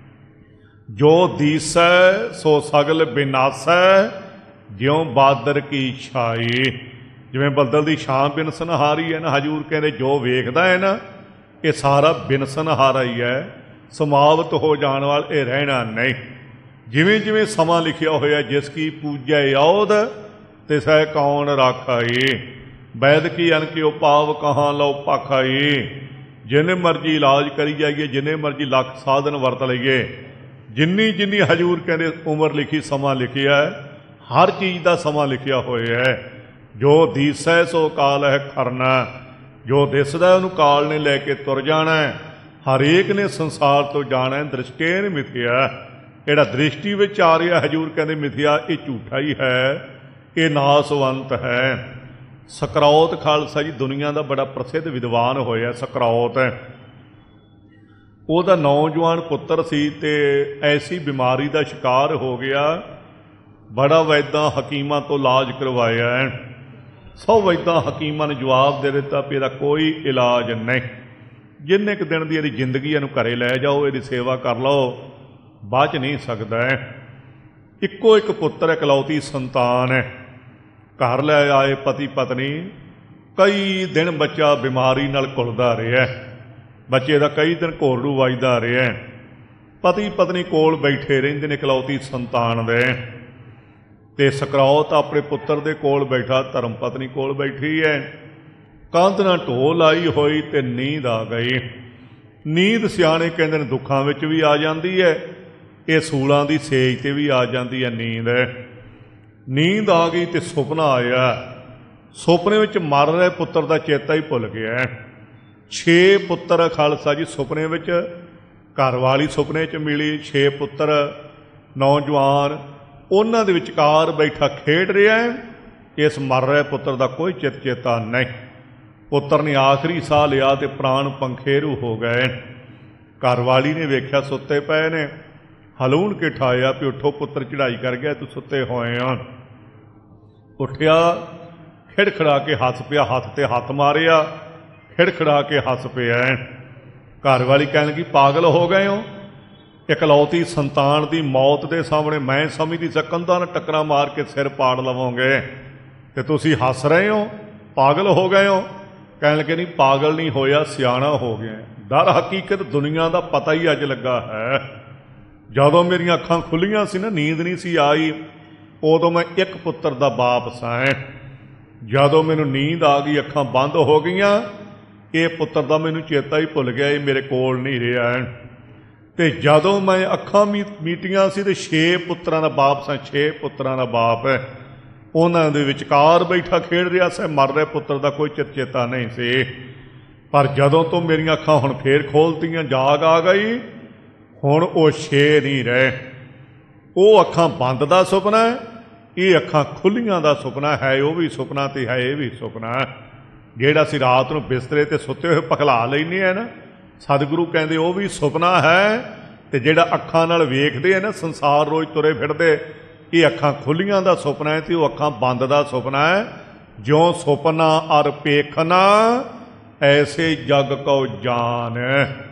[SPEAKER 1] ਜੋ ਦੀਸੈ ਸੋ ਸਗਲ ਬਿਨਾਸੈ, ਜਿਉਂ ਬਾਦਰ ਕੀ ਛਾਈ। ਜਿਵੇਂ ਬੱਦਲ ਦੀ ਛਾਂ ਬਿਨਸਨਹਾਰੀ ਹੈ ਨਾ, ਹਜ਼ੂਰ ਕਹਿੰਦੇ ਜੋ ਵੇਖਦਾ ਹੈ ਨਾ, ਇਹ ਸਾਰਾ ਬਿਨਸਨਹਾਰਾ ਹੀ ਹੈ, ਸਮਾਪਤ ਹੋ ਜਾਣ ਵਾਲਾ, ਇਹ ਰਹਿਣਾ ਨਹੀਂ। ਜਿਵੇਂ ਜਿਵੇਂ ਸਮਾਂ ਲਿਖਿਆ ਹੋਇਆ, ਜਿਸ ਕੀ ਪੂਜੈ ਔਧ ਤਿਸੈ ਕੌਣ ਰਾਖਾਈ, ਵੈਦ ਕੀ ਅਨ ਕਿਉ ਪਾਵ ਕਹਾਂ ਲਓ ਭਾਖਾਈ। ਜਿੰਨੇ ਮਰਜ਼ੀ ਇਲਾਜ ਕਰੀ ਜਾਈਏ, ਜਿੰਨੇ ਮਰਜ਼ੀ ਲੱਖ ਸਾਧਨ ਵਰਤ ਲਈਏ, ਜਿੰਨੀ ਜਿੰਨੀ ਹਜ਼ੂਰ ਕਹਿੰਦੇ ਉਮਰ ਲਿਖੀ, ਸਮਾਂ ਲਿਖਿਆ ਹੈ, ਹਰ ਚੀਜ਼ ਦਾ ਸਮਾਂ ਲਿਖਿਆ ਹੋਇਆ ਹੈ। ਜੋ ਦੀਸੈ ਸੋ ਕਾਲ ਹੈ ਖਰਨਾ, ਜੋ ਦਿਸਦਾ ਉਹਨੂੰ ਕਾਲ ਨੇ ਲੈ ਕੇ ਤੁਰ ਜਾਣਾ। ਹਰੇਕ ਨੇ ਸੰਸਾਰ ਤੋਂ ਜਾਣਾ। ਦ੍ਰਿਸ਼ਟੇਨ ਮਿਥਿਆ, ਜਿਹੜਾ ਦ੍ਰਿਸ਼ਟੀ ਵਿੱਚ ਆ ਰਿਹਾ ਹਜ਼ੂਰ ਕਹਿੰਦੇ ਮਿਥਿਆ, ਇਹ ਝੂਠਾ ਹੀ ਹੈ, ਇਹ ਨਾਸਵੰਤ ਹੈ। ਸਕਰੌਤ ਖਾਲਸਾ ਜੀ ਦੁਨੀਆ ਦਾ ਬੜਾ ਪ੍ਰਸਿੱਧ ਵਿਦਵਾਨ ਹੋਇਆ। ਸਕਰੌਤ ਉਹਦਾ ਨੌਜਵਾਨ ਪੁੱਤਰ ਸੀ ਅਤੇ ਐਸੀ ਬਿਮਾਰੀ ਦਾ ਸ਼ਿਕਾਰ ਹੋ ਗਿਆ, ਬੜਾ ਵੈਦਾਂ ਹਕੀਮਾਂ ਤੋਂ ਇਲਾਜ ਕਰਵਾਇਆ। ਸੌ ਵੈਦਾਂ ਹਕੀਮਾਂ ਨੇ ਜਵਾਬ ਦੇ ਦਿੱਤਾ ਵੀ ਇਹਦਾ ਕੋਈ ਇਲਾਜ ਨਹੀਂ। ਜਿੰਨੇ ਕੁ ਦਿਨ ਦੀ ਇਹਦੀ ਜ਼ਿੰਦਗੀ, ਇਹਨੂੰ ਘਰੇ ਲੈ ਜਾਓ, ਇਹਦੀ ਸੇਵਾ ਕਰ ਲਓ, ਬਚ ਨਹੀਂ ਸਕਦਾ ਹੈ। ਇੱਕੋ ਇੱਕ ਪੁੱਤਰ ਇਕਲੌਤੀ ਸੰਤਾਨ ਹੈ। ਘਰ ਲੈ ਆਏ ਪਤੀ ਪਤਨੀ, ਕਈ ਦਿਨ ਬੱਚਾ ਬਿਮਾਰੀ ਨਾਲ ਘੁਲਦਾ ਰਿਹਾ, ਬੱਚੇ ਦਾ ਕਈ ਦਿਨ ਘੋਰੂ ਵੱਜਦਾ ਰਿਹਾ, ਪਤੀ ਪਤਨੀ ਕੋਲ ਬੈਠੇ ਰਹਿੰਦੇ ਨੇ ਇਕਲੌਤੀ ਸੰਤਾਨ ਦੇ। ਤੇ ਸਕਰੌਤ ਆਪਣੇ ਪੁੱਤਰ ਦੇ ਕੋਲ ਬੈਠਾ, ਧਰਮ ਪਤਨੀ ਕੋਲ ਬੈਠੀ ਹੈ। ਕੰਧ ਨਾਲ ਢੋ ਲਾਈ ਹੋਈ ਤੇ ਨੀਂਦ ਆ ਗਈ। ਨੀਂਦ ਸਿਆਣੇ ਕਹਿੰਦੇ ਨੇ ਦੁੱਖਾਂ ਵਿੱਚ ਵੀ ਆ ਜਾਂਦੀ ਹੈ, ਇਹ ਸੂਲਾਂ ਦੀ ਸੇਜ ਤੇ ਵੀ ਆ ਜਾਂਦੀ ਹੈ ਨੀਂਦ। ਨੀਂਦ ਆ ਗਈ ਤੇ ਸੁਪਨਾ ਆਇਆ। ਸੁਪਨੇ ਵਿੱਚ ਮਰ ਰਹੇ ਪੁੱਤਰ ਦਾ ਚੇਤਾ ਹੀ ਭੁੱਲ ਗਿਆ। ਛੇ ਪੁੱਤਰ ਖਾਲਸਾ ਜੀ ਸੁਪਨੇ ਵਿੱਚ, ਘਰ ਵਾਲੀ ਸੁਪਨੇ 'ਚ ਮਿਲੀ, ਛੇ ਪੁੱਤਰ ਨੌਜਵਾਨ, ਉਹਨਾਂ ਦੇ ਵਿਚਕਾਰ ਬੈਠਾ ਖੇਡ ਰਿਹਾ। ਇਸ ਮਰ ਰਹੇ ਪੁੱਤਰ ਦਾ ਕੋਈ ਚਿਤ ਚੇਤਾ ਨਹੀਂ। ਪੁੱਤਰ ਨੇ ਆਖਰੀ ਸਾਹ ਲਿਆ ਤੇ ਪ੍ਰਾਣ ਪੰਖੇਰੂ ਹੋ ਗਏ। ਘਰ ਵਾਲੀ ਨੇ ਵੇਖਿਆ ਸੁੱਤੇ ਪਏ ਨੇ, ਹਲੂਣ ਕੇ ਠਾਇਆ ਵੀ ਉੱਠੋ ਪੁੱਤਰ ਚੜ੍ਹਾਈ ਕਰ ਗਿਆ, ਤੂੰ ਸੁੱਤੇ ਹੋਏ ਆ। ਉੱਠਿਆ, ਖਿੜਖੜਾ ਕੇ ਹੱਸ ਪਿਆ, ਹੱਥ ਤੇ ਹੱਥ ਮਾਰਿਆ, ਖਿੜਖੜਾ ਕੇ ਹੱਸ ਪਿਆ। ਘਰ ਵਾਲੀ ਕਹਿਣ ਲੱਗੀ ਪਾਗਲ ਹੋ ਗਏ ਹੋ, ਇਕਲੌਤੀ ਸੰਤਾਨ ਦੀ ਮੌਤ ਦੇ ਸਾਹਮਣੇ ਮੈਂ ਸਮਝਦੀ ਸੀ ਕੰਧਾਂ ਨਾਲ ਟੱਕਰਾਂ ਮਾਰ ਕੇ ਸਿਰ ਪਾੜ ਲਵੋਗੇ, ਤੇ ਤੁਸੀਂ ਹੱਸ ਰਹੇ ਹੋ, ਪਾਗਲ ਹੋ ਗਏ ਹੋ। ਕਹਿਣ ਲੱਗੇ ਨਹੀਂ ਪਾਗਲ ਨਹੀਂ ਹੋਇਆ, ਸਿਆਣਾ ਹੋ ਗਿਆ। ਦਰ ਹਕੀਕਤ ਦੁਨੀਆ ਦਾ ਪਤਾ ਹੀ ਅੱਜ ਲੱਗਾ ਹੈ। ਜਦੋਂ ਮੇਰੀਆਂ ਅੱਖਾਂ ਖੁੱਲੀਆਂ ਸੀ ਨਾ, ਨੀਂਦ ਨਹੀਂ ਸੀ ਆਈ, ਉਦੋਂ ਮੈਂ ਇੱਕ ਪੁੱਤਰ ਦਾ ਬਾਪ ਸਾਂ। ਜਦੋਂ ਮੈਨੂੰ ਨੀਂਦ ਆ ਗਈ, ਅੱਖਾਂ ਬੰਦ ਹੋ ਗਈਆਂ, ਇਹ ਪੁੱਤਰ ਦਾ ਮੈਨੂੰ ਚੇਤਾ ਹੀ ਭੁੱਲ ਗਿਆ, ਇਹ ਮੇਰੇ ਕੋਲ ਨਹੀਂ ਰਿਹਾ। ਤੇ ਜਦੋਂ ਮੈਂ ਅੱਖਾਂ ਮੀ ਮੀਟੀਆਂ ਸੀ ਤੇ ਛੇ ਪੁੱਤਰਾਂ ਦਾ ਬਾਪ ਸਾਂ, ਛੇ ਪੁੱਤਰਾਂ ਦਾ ਬਾਪ ਹੈ, ਉਹਨਾਂ ਦੇ ਵਿਚਕਾਰ ਬੈਠਾ ਖੇਡ ਰਿਹਾ ਸੀ। ਮਰ ਰਹੇ ਪੁੱਤਰ ਦਾ ਕੋਈ ਚਿਤ ਚੇਤਾ ਨਹੀਂ ਸੀ। ਪਰ ਜਦੋਂ ਤੋਂ ਮੇਰੀਆਂ ਅੱਖਾਂ ਹੁਣ ਫੇਰ ਖੋਲ੍ਹਤੀਆਂ, ਜਾਗ ਆ ਗਈ, ਹੁਣ ਉਹ ਛੇ ਨਹੀਂ ਰਹੇ। ਉਹ ਅੱਖਾਂ ਬੰਦ ਦਾ ਸੁਪਨਾ ਹੈ, ਇਹ ਅੱਖਾਂ ਖੁੱਲੀਆਂ ਦਾ ਸੁਪਨਾ ਹੈ। ਉਹ ਵੀ ਸੁਪਨਾ ਤੇ ਹੈ, ਇਹ ਵੀ ਸੁਪਨਾ। ਜਿਹੜਾ ਅਸੀਂ ਰਾਤ ਨੂੰ ਬਿਸਤਰੇ 'ਤੇ ਸੁੱਤੇ ਹੋਏ ਪਖਲਾ ਲੈਂਦੇ ਹਾਂ ਨਾ, ਸਤਿਗੁਰੂ ਕਹਿੰਦੇ ਉਹ ਵੀ ਸੁਪਨਾ ਹੈ। ਤੇ ਜਿਹੜਾ ਅੱਖਾਂ ਨਾਲ ਵੇਖਦੇ ਆ ਨਾ, ਸੰਸਾਰ ਰੋਜ਼ ਤੁਰੇ ਫਿਰਦੇ, ਇਹ ਅੱਖਾਂ ਖੁੱਲੀਆਂ ਦਾ ਸੁਪਨਾ ਹੈ, ਤੇ ਉਹ ਅੱਖਾਂ ਬੰਦ ਦਾ ਸੁਪਨਾ ਹੈ। ਜਿਉਂ ਸੁਪਨਾ ਅਰ ਪੇਖਨਾ ਐਸੇ ਜਗ ਕਉ ਜਾਨ,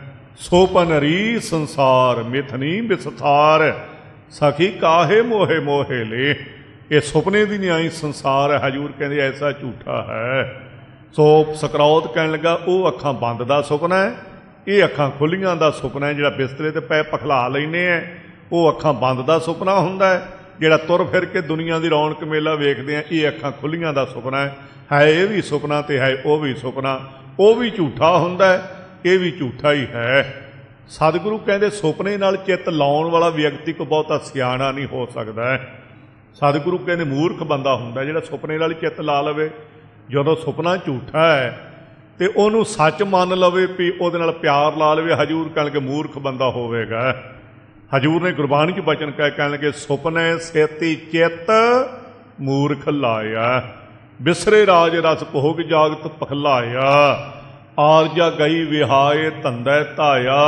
[SPEAKER 1] ਸੋਪਨ ਰੀ ਸੰਸਾਰ ਮਿਥਨੀ ਵਿਸਥਾਰ, ਸਖੀ ਕਾਹੇ ਮੋਹੇ ਮੋਹੇ ਲੈ। ਇਹ ਸੁਪਨੇ ਦੀ ਨਿਆਈ ਸੰਸਾਰ ਹੈ। ਹਜ਼ੂਰ ਕਹਿੰਦੇ ਐਸਾ ਝੂਠਾ ਹੈ। ਸੋ ਸਕਰੌਤ ਕਹਿਣ ਲੱਗਾ ਉਹ ਅੱਖਾਂ ਬੰਦ ਦਾ ਸੁਪਨਾ ਹੈ, ਇਹ ਅੱਖਾਂ ਖੁੱਲੀਆਂ ਦਾ ਸੁਪਨਾ ਹੈ। ਜਿਹੜਾ ਬਿਸਤਰੇ 'ਤੇ ਪੈ ਪਖਲਾ ਲੈਂਦੇ ਹੈ, ਉਹ ਅੱਖਾਂ ਬੰਦ ਦਾ ਸੁਪਨਾ ਹੁੰਦਾ ਹੈ। ਜਿਹੜਾ ਤੁਰ ਫਿਰ ਕੇ ਦੁਨੀਆ ਦੀ ਰੌਣਕ ਮੇਲਾ ਵੇਖਦੇ ਆ, ਇਹ ਅੱਖਾਂ ਖੁੱਲੀਆਂ ਦਾ ਸੁਪਨਾ ਹੈ। ਹੈ ਇਹ ਵੀ ਸੁਪਨਾ ਤੇ ਹੈ ਉਹ ਵੀ ਸੁਪਨਾ। ਉਹ ਵੀ ਝੂਠਾ ਹੁੰਦਾ ਹੈ, ਇਹ ਵੀ ਝੂਠਾ ਹੀ ਹੈ। ਸਤਿਗੁਰੂ ਕਹਿੰਦੇ ਸੁਪਨੇ ਨਾਲ ਚਿੱਤ ਲਾਉਣ ਵਾਲਾ ਵਿਅਕਤੀ ਕੋ ਬਹੁਤਾ ਸਿਆਣਾ ਨਹੀਂ ਹੋ ਸਕਦਾ ਹੈ। ਸਤਿਗੁਰੂ ਕਹਿੰਦੇ ਮੂਰਖ ਬੰਦਾ ਹੁੰਦਾ ਜਿਹੜਾ ਸੁਪਨੇ ਨਾਲ ਚਿੱਤ ਲਾ ਲਵੇ। ਜਦੋਂ ਸੁਪਨਾ ਝੂਠਾ ਹੈ ਤੇ ਉਹਨੂੰ ਸੱਚ ਮੰਨ ਲਵੇ ਵੀ ਉਹਦੇ ਨਾਲ ਪਿਆਰ ਲਾ ਲਵੇ, ਹਜ਼ੂਰ ਕਹਿਣ ਲੱਗੇ ਮੂਰਖ ਬੰਦਾ ਹੋਵੇਗਾ। ਹਜ਼ੂਰ ਨੇ ਗੁਰਬਾਣੀ 'ਚ ਬਚਨ ਕਹਿ ਕਹਿਣ ਲੱਗੇ ਸੁਪਨੇ ਸੇਤੀ ਚਿੱਤ ਮੂਰਖ ਲਾਇਆ, ਬਿਸਰੇ ਰਾਜ ਰਸ ਭੋਗ ਜਾਗਤ ਪਖਲਾਇਆ, ਆਰਜਾ ਗਈ ਵਿਹਾਏ ਧੰਦਾ ਧਾਇਆ,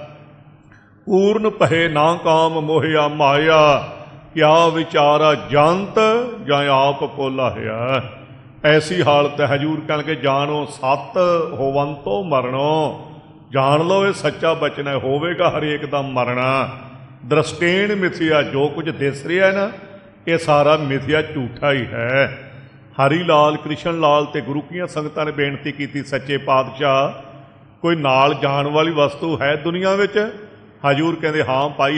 [SPEAKER 1] ਪੂਰਨ ਭਏ ਨਾ ਕਾਮ ਮੋਹਿਆ ਮਾਇਆ, ਕਿਆ ਵਿਚਾਰਾ ਜੰਤ ਜਾਂ ਆਪ ਪੋਲਾਹਿਆ। ਐਸੀ ਹਾਲਤ ਹੈ। ਹਜ਼ੂਰ ਕਹਿਣ ਲੱਗੇ ਜਾਣੋ ਸੱਤ ਹੋਵੰਤੋ ਮਰਨੋ, ਜਾਣ ਲਓ ਇਹ ਸੱਚਾ ਬਚਨ ਹੈ, ਹੋਵੇਗਾ ਹਰੇਕ ਦਾ ਮਰਨਾ। ਦ੍ਰਿਸ਼ਟੇਣ ਮਿਥਿਆ, ਜੋ ਕੁਝ ਦਿਸ ਰਿਹਾ ਨਾ ਇਹ ਸਾਰਾ ਮਿਥਿਆ ਝੂਠਾ ਹੀ ਹੈ। ਹਰੀ ਲਾਲ ਕ੍ਰਿਸ਼ਨ ਲਾਲ ਤੇ ਗੁਰੂ ਕੀਆਂ ਸੰਗਤਾਂ ਨੇ ਬੇਨਤੀ ਕੀਤੀ ਸੱਚੇ ਪਾਤਸ਼ਾਹ ਕੋਈ ਨਾਲ ਜਾਣ ਵਾਲੀ ਵਸਤੂ ਹੈ ਦੁਨੀਆ ਵਿੱਚ? ਹਜ਼ੂਰ ਕਹਿੰਦੇ ਹਾਂ ਭਾਈ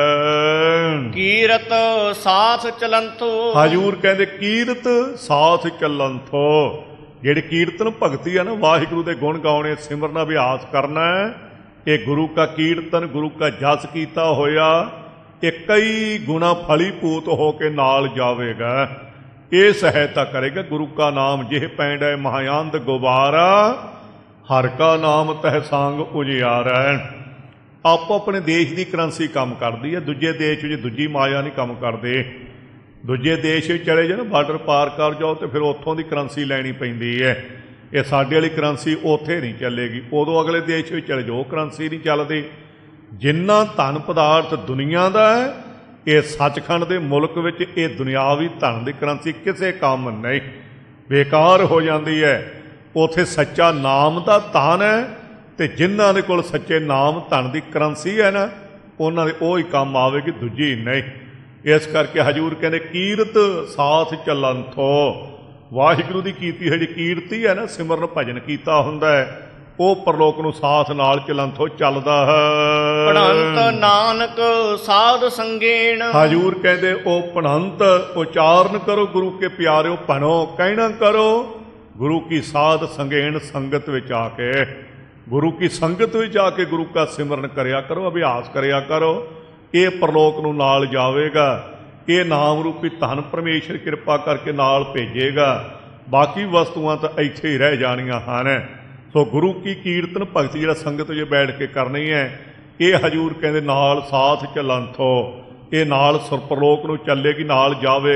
[SPEAKER 1] ਹੈ।
[SPEAKER 2] ਕੀਰਤ ਸਾਥ ਚਲੰਥੋ,
[SPEAKER 1] ਹਜ਼ੂਰ ਕਹਿੰਦੇ ਕੀਰਤ ਸਾਥ ਚੱਲੰਥੋ। ਜਿਹੜੇ ਕੀਰਤਨ ਭਗਤੀ ਹੈ ਨਾ, ਵਾਹਿਗੁਰੂ ਦੇ ਗੁਣ ਗਾਉਣੇ, ਸਿਮਰਨ ਅਭਿਆਸ ਕਰਨਾ, ਇਹ ਗੁਰੂ ਕਾ ਕੀਰਤਨ ਗੁਰੂ ਕਾ ਜਸ ਕੀਤਾ ਹੋਇਆ, ਇਹ ਕਈ ਗੁਣਾ ਫਲੀਭੂਤ ਹੋ ਕੇ ਨਾਲ ਜਾਵੇਗਾ। ਇਹ ਸਹਾਇਤਾ ਕਰੇਗਾ। ਗੁਰੂ ਕਾ ਨਾਮ ਜਿਹ ਪੈਂਡੈ ਮਹਾਯੰਦ ਗੁਬਾਰਾ, ਹਰ ਕਾ ਨਾਮ ਤਹਿ ਸੰਗ ਉਜਿਆਰੈ। ਆਪੋ ਆਪਣੇ ਦੇਸ਼ ਦੀ ਕਰੰਸੀ ਕੰਮ ਕਰਦੀ ਹੈ, ਦੂਜੇ ਦੇਸ਼ ਵਿੱਚ ਦੂਜੀ ਮਾਇਆ ਨਹੀਂ ਕੰਮ ਕਰਦੇ। ਦੂਜੇ ਦੇਸ਼ ਵਿੱਚ ਚਲੇ ਜਾਓ ਨਾ, ਬਾਰਡਰ ਪਾਰ ਕਰ ਜਾਓ ਤੇ ਫਿਰ ਉੱਥੋਂ ਦੀ ਕਰੰਸੀ ਲੈਣੀ ਪੈਂਦੀ ਹੈ। ਇਹ ਸਾਡੇ ਵਾਲੀ ਕਰੰਸੀ ਉੱਥੇ ਨਹੀਂ ਚੱਲੇਗੀ। ਉਦੋਂ ਅਗਲੇ ਦੇਸ਼ ਵਿੱਚ ਚਲੇ ਜਾਓ, ਕਰੰਸੀ ਨਹੀਂ ਚੱਲਦੀ। ਜਿੰਨਾ ਧਨ ਪਦਾਰਥ ਦੁਨੀਆ ਦਾ ਹੈ, ਇਹ ਸੱਚਖੰਡ ਦੇ ਮੁਲਕ ਵਿੱਚ ਇਹ ਦੁਨਿਆਵੀ ਧਨ ਦੀ ਕਰੰਸੀ ਕਿਸੇ ਕੰਮ ਨਹੀਂ, ਬੇਕਾਰ ਹੋ ਜਾਂਦੀ ਹੈ। ਉੱਥੇ ਸੱਚਾ ਨਾਮ ਦਾ ਧਨ ਹੈ, ਤੇ ਜਿਨ੍ਹਾਂ ਦੇ ਕੋਲ ਸੱਚੇ ਨਾਮ ਧਨ ਦੀ ਕਰੰਸੀ ਹੈ ਨਾ, ਉਹਨਾਂ ਦੇ ਉਹ ਹੀ ਕੰਮ ਆਵੇਗੀ, ਦੂਜੀ ਨਹੀਂ। ਇਸ ਕਰਕੇ ਹਜ਼ੂਰ ਕਹਿੰਦੇ ਕੀਰਤ ਸਾਥ ਚੱਲੰਥੋ, ਵਾਹਿਗੁਰੂ ਦੀ ਕੀਤੀ ਹੋਈ ਜਿਹੜੀ ਕੀਰਤੀ ਹੈ ਨਾ, ਸਿਮਰਨ ਭਜਨ ਕੀਤਾ ਹੁੰਦਾ ਹੈ, ਉਹ ਪਰਲੋਕ ਨੂੰ ਸਾਥ ਨਾਲ ਚਲੰਥੋ ਚੱਲਦਾ ਹੈ।
[SPEAKER 2] ਪੜੰਤ ਨਾਨਕ ਸਾਧ ਸੰਗੇਣ,
[SPEAKER 1] ਹਜ਼ੂਰ ਕਹਿੰਦੇ ਉਹ ਪੜੰਤ ਉਚਾਰਨ ਕਰੋ ਗੁਰੂ ਕੇ ਪਿਆਰਿਓ, ਭਣੋ ਕਹਿਣਾ ਕਰੋ ਗੁਰੂ ਕੀ ਸਾਧ ਸੰਗੇਣ, ਸੰਗਤ ਵਿੱਚ ਆ ਕੇ ਗੁਰੂ ਕੀ ਸੰਗਤ ਵਿੱਚ ਆ ਕੇ ਗੁਰੂ का ਸਿਮਰਨ ਕਰਿਆ ਕਰੋ, ਅਭਿਆਸ ਕਰਿਆ ਕਰੋ। ਇਹ ਪਰਲੋਕ ਨੂੰ ਨਾਲ ਜਾਵੇਗਾ, ਇਹ ਨਾਮ ਰੂਪੀ ਧਨ ਪਰਮੇਸ਼ਰ ਕਿਰਪਾ ਕਰਕੇ ਨਾਲ ਭੇਜੇਗਾ। ਬਾਕੀ ਵਸਤੂਆਂ ਤਾਂ ਇੱਥੇ ਹੀ ਰਹਿ ਜਾਣੀਆਂ ਹਨ। ਸੋ ਗੁਰੂ ਕੀ ਕੀਰਤਨ ਭਗਤੀ ਜਿਹੜਾ ਸੰਗਤ ਵਿੱਚ ਬੈਠ ਕੇ ਕਰਨੀ ਹੈ, ਇਹ ਹਜ਼ੂਰ ਕਹਿੰਦੇ ਨਾਲ ਸਾਥ ਚੱਲੰਥੋ, ਇਹ ਨਾਲ ਸੁਰਪਰਲੋਕ ਨੂੰ ਚੱਲੇਗੀ, ਨਾਲ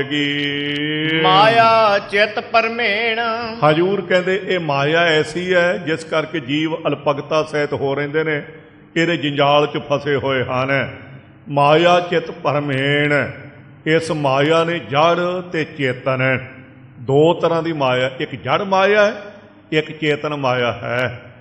[SPEAKER 1] ਜਾਵੇਗੀ।
[SPEAKER 2] ਮਾਇਆ ਚਿਤ ਪਰਮੇਣ,
[SPEAKER 1] ਹਜ਼ੂਰ ਕਹਿੰਦੇ ਇਹ ਮਾਇਆ ਐਸੀ ਹੈ ਜਿਸ ਕਰਕੇ ਜੀਵ ਅਲਪਗਤਾ ਸਹਿਤ ਹੋ ਰਹਿੰਦੇ ਨੇ, ਇਹਦੇ ਜੰਜਾਲ 'ਚ ਫਸੇ ਹੋਏ ਹਨ। ਮਾਇਆ ਚਿਤ ਪਰਮੇਣ, ਇਸ ਮਾਇਆ ਨੇ ਜੜ ਤੇ ਚੇਤਨ, ਦੋ ਤਰ੍ਹਾਂ ਦੀ ਮਾਇਆ, ਇੱਕ ਜੜ ਮਾਇਆ ਹੈ, ਇੱਕ ਚੇਤਨ ਮਾਇਆ ਹੈ।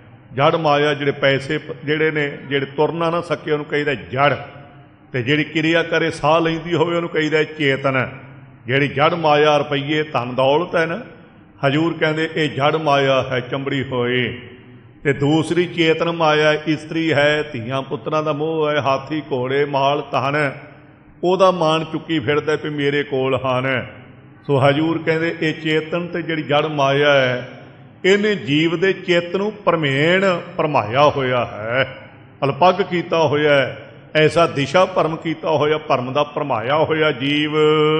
[SPEAKER 1] ਜੜ ਮਾਇਆ ਜਿਹੜੇ ਪੈਸੇ ਜਿਹੜੇ ਨੇ, ਜਿਹੜੇ ਤੁਰਨਾ ਨਾ ਸਕੇ ਉਹਨੂੰ ਕਹੀਦਾ ਜੜ, ਤੇ ਜਿਹੜੀ ਕਿਰਿਆ ਕਰੇ ਸਾਹ ਲੈਂਦੀ ਹੋਵੇ ਉਹਨੂੰ ਕਹੀਦਾ ਚੇਤਨ। ਜਿਹੜੀ ਜੜ ਮਾਇਆ ਰੁਪਈਏ ਧਨ ਦੌਲਤ ਹੈ ਨਾ, ਹਜ਼ੂਰ ਕਹਿੰਦੇ ਇਹ ਜੜ ਮਾਇਆ ਹੈ ਚੰਬੜੀ ਹੋਈ। ਤੇ ਦੂਸਰੀ ਚੇਤਨ ਮਾਇਆ ਇਸਤਰੀ ਹੈ, ਧੀਆਂ ਪੁੱਤਰਾਂ ਦਾ ਮੋਹ ਹੈ, ਹਾਥੀ ਘੋੜੇ ਮਾਲ ਧਨ, ਉਹਦਾ ਮਾਣ ਚੁੱਕੀ ਫਿਰਦਾ ਵੀ ਮੇਰੇ ਕੋਲ ਹਨ। ਸੋ ਹਜ਼ੂਰ ਕਹਿੰਦੇ ਇਹ ਚੇਤਨ ਤੇ ਜਿਹੜੀ ਜੜ ਮਾਇਆ ਹੈ, ਇਹਨੇ ਜੀਵ ਦੇ ਚਿੱਤ ਨੂੰ ਭਰਮੇਣ ਭਰਮਾਇਆ ਹੋਇਆ ਹੈ, ਅਲਪੱਗ ਕੀਤਾ ਹੋਇਆ ਹੈ, ਐਸਾ ਦਿਸ਼ਾ ਭਰਮ ਕੀਤਾ ਹੋਇਆ, ਭਰਮ ਦਾ ਭਰਮਾਇਆ ਹੋਇਆ ਜੀਵ।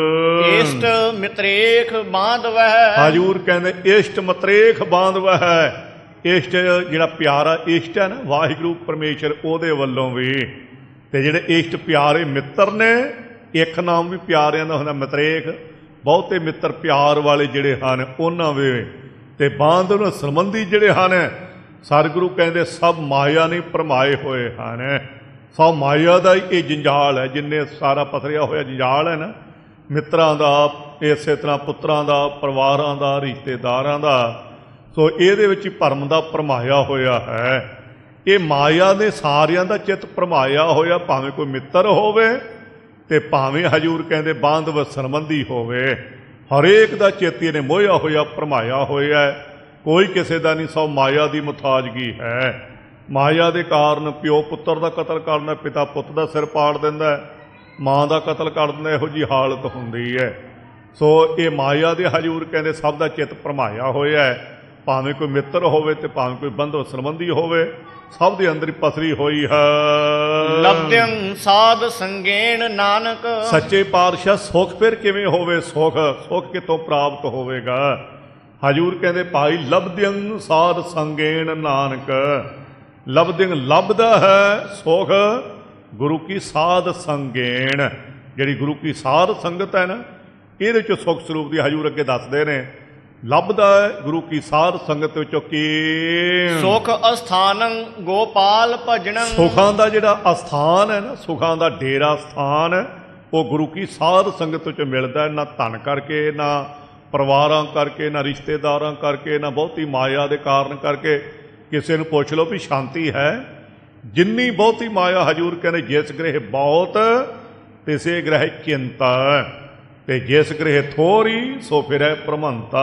[SPEAKER 2] ਇਸ਼ਟ ਮਿਤਰੇਖ ਬਾਂਧਵਹਿ,
[SPEAKER 1] ਹਜ਼ੂਰ ਕਹਿੰਦੇ ਇਸ਼ਟ ਮਤਰੇਖ ਬਾਂਧਵਹਿ, ਇਸ਼ਟ ਜਿਹੜਾ ਪਿਆਰਾ ਇਸ਼ਟ ਹੈ ਨਾ ਵਾਹਿਗੁਰੂ ਪਰਮੇਸ਼ਰ, ਉਹਦੇ ਵੱਲੋਂ ਵੀ। ਤੇ ਜਿਹੜੇ ਇਸ਼ਟ ਪਿਆਰੇ ਮਿੱਤਰ ਨੇ, ਇੱਕ ਨਾਮ ਵੀ ਪਿਆਰਿਆਂ ਦਾ ਹੁੰਦਾ ਮਿਤਰੇਖ, ਬਹੁਤੇ ਮਿੱਤਰ ਪਿਆਰ ਵਾਲੇ ਜਿਹੜੇ ਹਨ ਉਹਨਾਂ ਵੇ। ਤੇ ਬਾਂਧਵ ਸੰਬੰਧੀ ਜਿਹੜੇ ਹਨ, ਸਤਿਗੁਰੂ ਕਹਿੰਦੇ ਸਭ ਮਾਇਆ ਨੇ ਭਰਮਾਏ ਹੋਏ ਹਨ। ਸਭ ਮਾਇਆ ਦਾ ਹੀ ਇਹ ਜੰਜਾਲ ਹੈ, ਜਿੰਨੇ ਸਾਰਾ ਪਸਰਿਆ ਹੋਇਆ ਜੰਜਾਲ ਹੈ ਨਾ, ਮਿੱਤਰਾਂ ਦਾ, ਇਸੇ ਤਰ੍ਹਾਂ ਪੁੱਤਰਾਂ ਦਾ, ਪਰਿਵਾਰਾਂ ਦਾ, ਰਿਸ਼ਤੇਦਾਰਾਂ ਦਾ। ਸੋ ਇਹਦੇ ਵਿੱਚ ਹੀ ਭਰਮ ਦਾ ਭਰਮਾਇਆ ਹੋਇਆ ਹੈ। ਇਹ ਮਾਇਆ ਦੇ ਸਾਰਿਆਂ ਦਾ ਚਿੱਤ ਭਰਮਾਇਆ ਹੋਇਆ, ਭਾਵੇਂ ਕੋਈ ਮਿੱਤਰ ਹੋਵੇ ਤੇ ਭਾਵੇਂ ਹਜ਼ੂਰ ਕਹਿੰਦੇ ਬਾਂਧਵ ਸੰਬੰਧੀ ਹੋਵੇ, ਹਰੇਕ ਦਾ ਚਿੱਤ ਇਹਨੇ ਮੋਹਿਆ ਹੋਇਆ, ਭਰਮਾਇਆ ਹੋਇਆ, ਕੋਈ ਕਿਸੇ ਦਾ ਨਹੀਂ, ਸਭ ਮਾਇਆ ਦੀ ਮੁਤਾਜ਼ਗੀ ਹੈ। ਮਾਇਆ ਦੇ ਕਾਰਨ ਪਿਓ ਪੁੱਤਰ ਦਾ ਕਤਲ ਕਰਦਾ, ਪਿਤਾ ਪੁੱਤ ਦਾ ਸਿਰ ਪਾੜ ਦਿੰਦਾ, ਮਾਂ ਦਾ ਕਤਲ ਕਰ ਦਿੰਦਾ, ਇਹੋ ਜਿਹੀ ਹਾਲਤ ਹੁੰਦੀ ਹੈ। ਸੋ ਇਹ ਮਾਇਆ ਦੇ ਹਜ਼ੂਰ ਕਹਿੰਦੇ ਸਭ ਦਾ ਚਿੱਤ ਭਰਮਾਇਆ ਹੋਇਆ ਹੈ, ਭਾਵੇਂ ਕੋਈ ਮਿੱਤਰ ਹੋਵੇ ਤੇ ਭਾਵੇਂ ਕੋਈ ਬੰਧਵ ਸੰਬੰਧੀ ਹੋਵੇ, ਸਭ ਦੇ ਅੰਦਰ ਹੀ ਪਸਰੀ ਹੋਈ ਹੈ।
[SPEAKER 2] ਲਬਦਿੰ ਸਾਧ ਸੰਗੇਣ ਨਾਨਕ,
[SPEAKER 1] ਸੱਚੇ ਪਾਤਸ਼ਾਹ ਸੁੱਖ ਫਿਰ ਕਿਵੇਂ ਹੋਵੇ, ਸੁੱਖ ਸੁੱਖ ਕਿਤੋਂ ਪ੍ਰਾਪਤ ਹੋਵੇਗਾ। ਹਜ਼ੂਰ ਕਹਿੰਦੇ ਭਾਈ ਲਬਦਿੰ ਸਾਧ ਸੰਗੇਣ ਨਾਨਕ, ਲਬਦਿੰ ਲੱਭਦਾ ਹੈ ਸੁੱਖ ਗੁਰੂ ਕੀ ਸਾਧ ਸੰਗੇਣ, ਜਿਹੜੀ ਗੁਰੂ ਕੀ ਸਾਧ ਸੰਗਤ ਹੈ ਨਾ, ਇਹਦੇ 'ਚੋਂ ਸੁੱਖ ਸਰੂਪ ਦੀ ਹਜ਼ੂਰ ਅੱਗੇ ਦੱਸਦੇ ਨੇ। ਲੱਭਦਾ ਹੈ ਗੁਰੂ ਕੀ ਸਾਧ ਸੰਗਤ ਵਿੱਚੋਂ ਕੀ
[SPEAKER 2] ਸੁਖ ਅਸਥਾਨੰ ਗੋਪਾਲ ਭਜਨੰ,
[SPEAKER 1] ਸੁਖਾਂ ਦਾ ਜਿਹੜਾ ਅਸਥਾਨ ਹੈ ਨਾ, ਸੁਖਾਂ ਦਾ ਡੇਰਾ ਸਥਾਨ, ਉਹ ਗੁਰੂ ਕੀ ਸਾਧ ਸੰਗਤ ਵਿੱਚ ਮਿਲਦਾ। ਨਾ ਧਨ ਕਰਕੇ, ਨਾ ਪਰਿਵਾਰਾਂ ਕਰਕੇ, ਨਾ ਰਿਸ਼ਤੇਦਾਰਾਂ ਕਰਕੇ, ਨਾ ਬਹੁਤੀ ਮਾਇਆ ਦੇ ਕਾਰਨ ਕਰਕੇ। ਕਿਸੇ ਨੂੰ ਪੁੱਛ ਲਓ ਵੀ ਸ਼ਾਂਤੀ ਹੈ, ਜਿੰਨੀ ਬਹੁਤੀ ਮਾਇਆ ਹਜ਼ੂਰ ਕਹਿੰਦੇ ਜਿਸ ਗ੍ਰਹਿ ਬਹੁਤ ਤਿਸੇ ਗ੍ਰਹਿ ਚਿੰਤਾ, ਤੇ ਜਿਸ ਗ੍ਰਹਿ ਥੋਰੀ ਸੋ ਫਿਰੈ ਭ੍ਰਮੰਤਾ,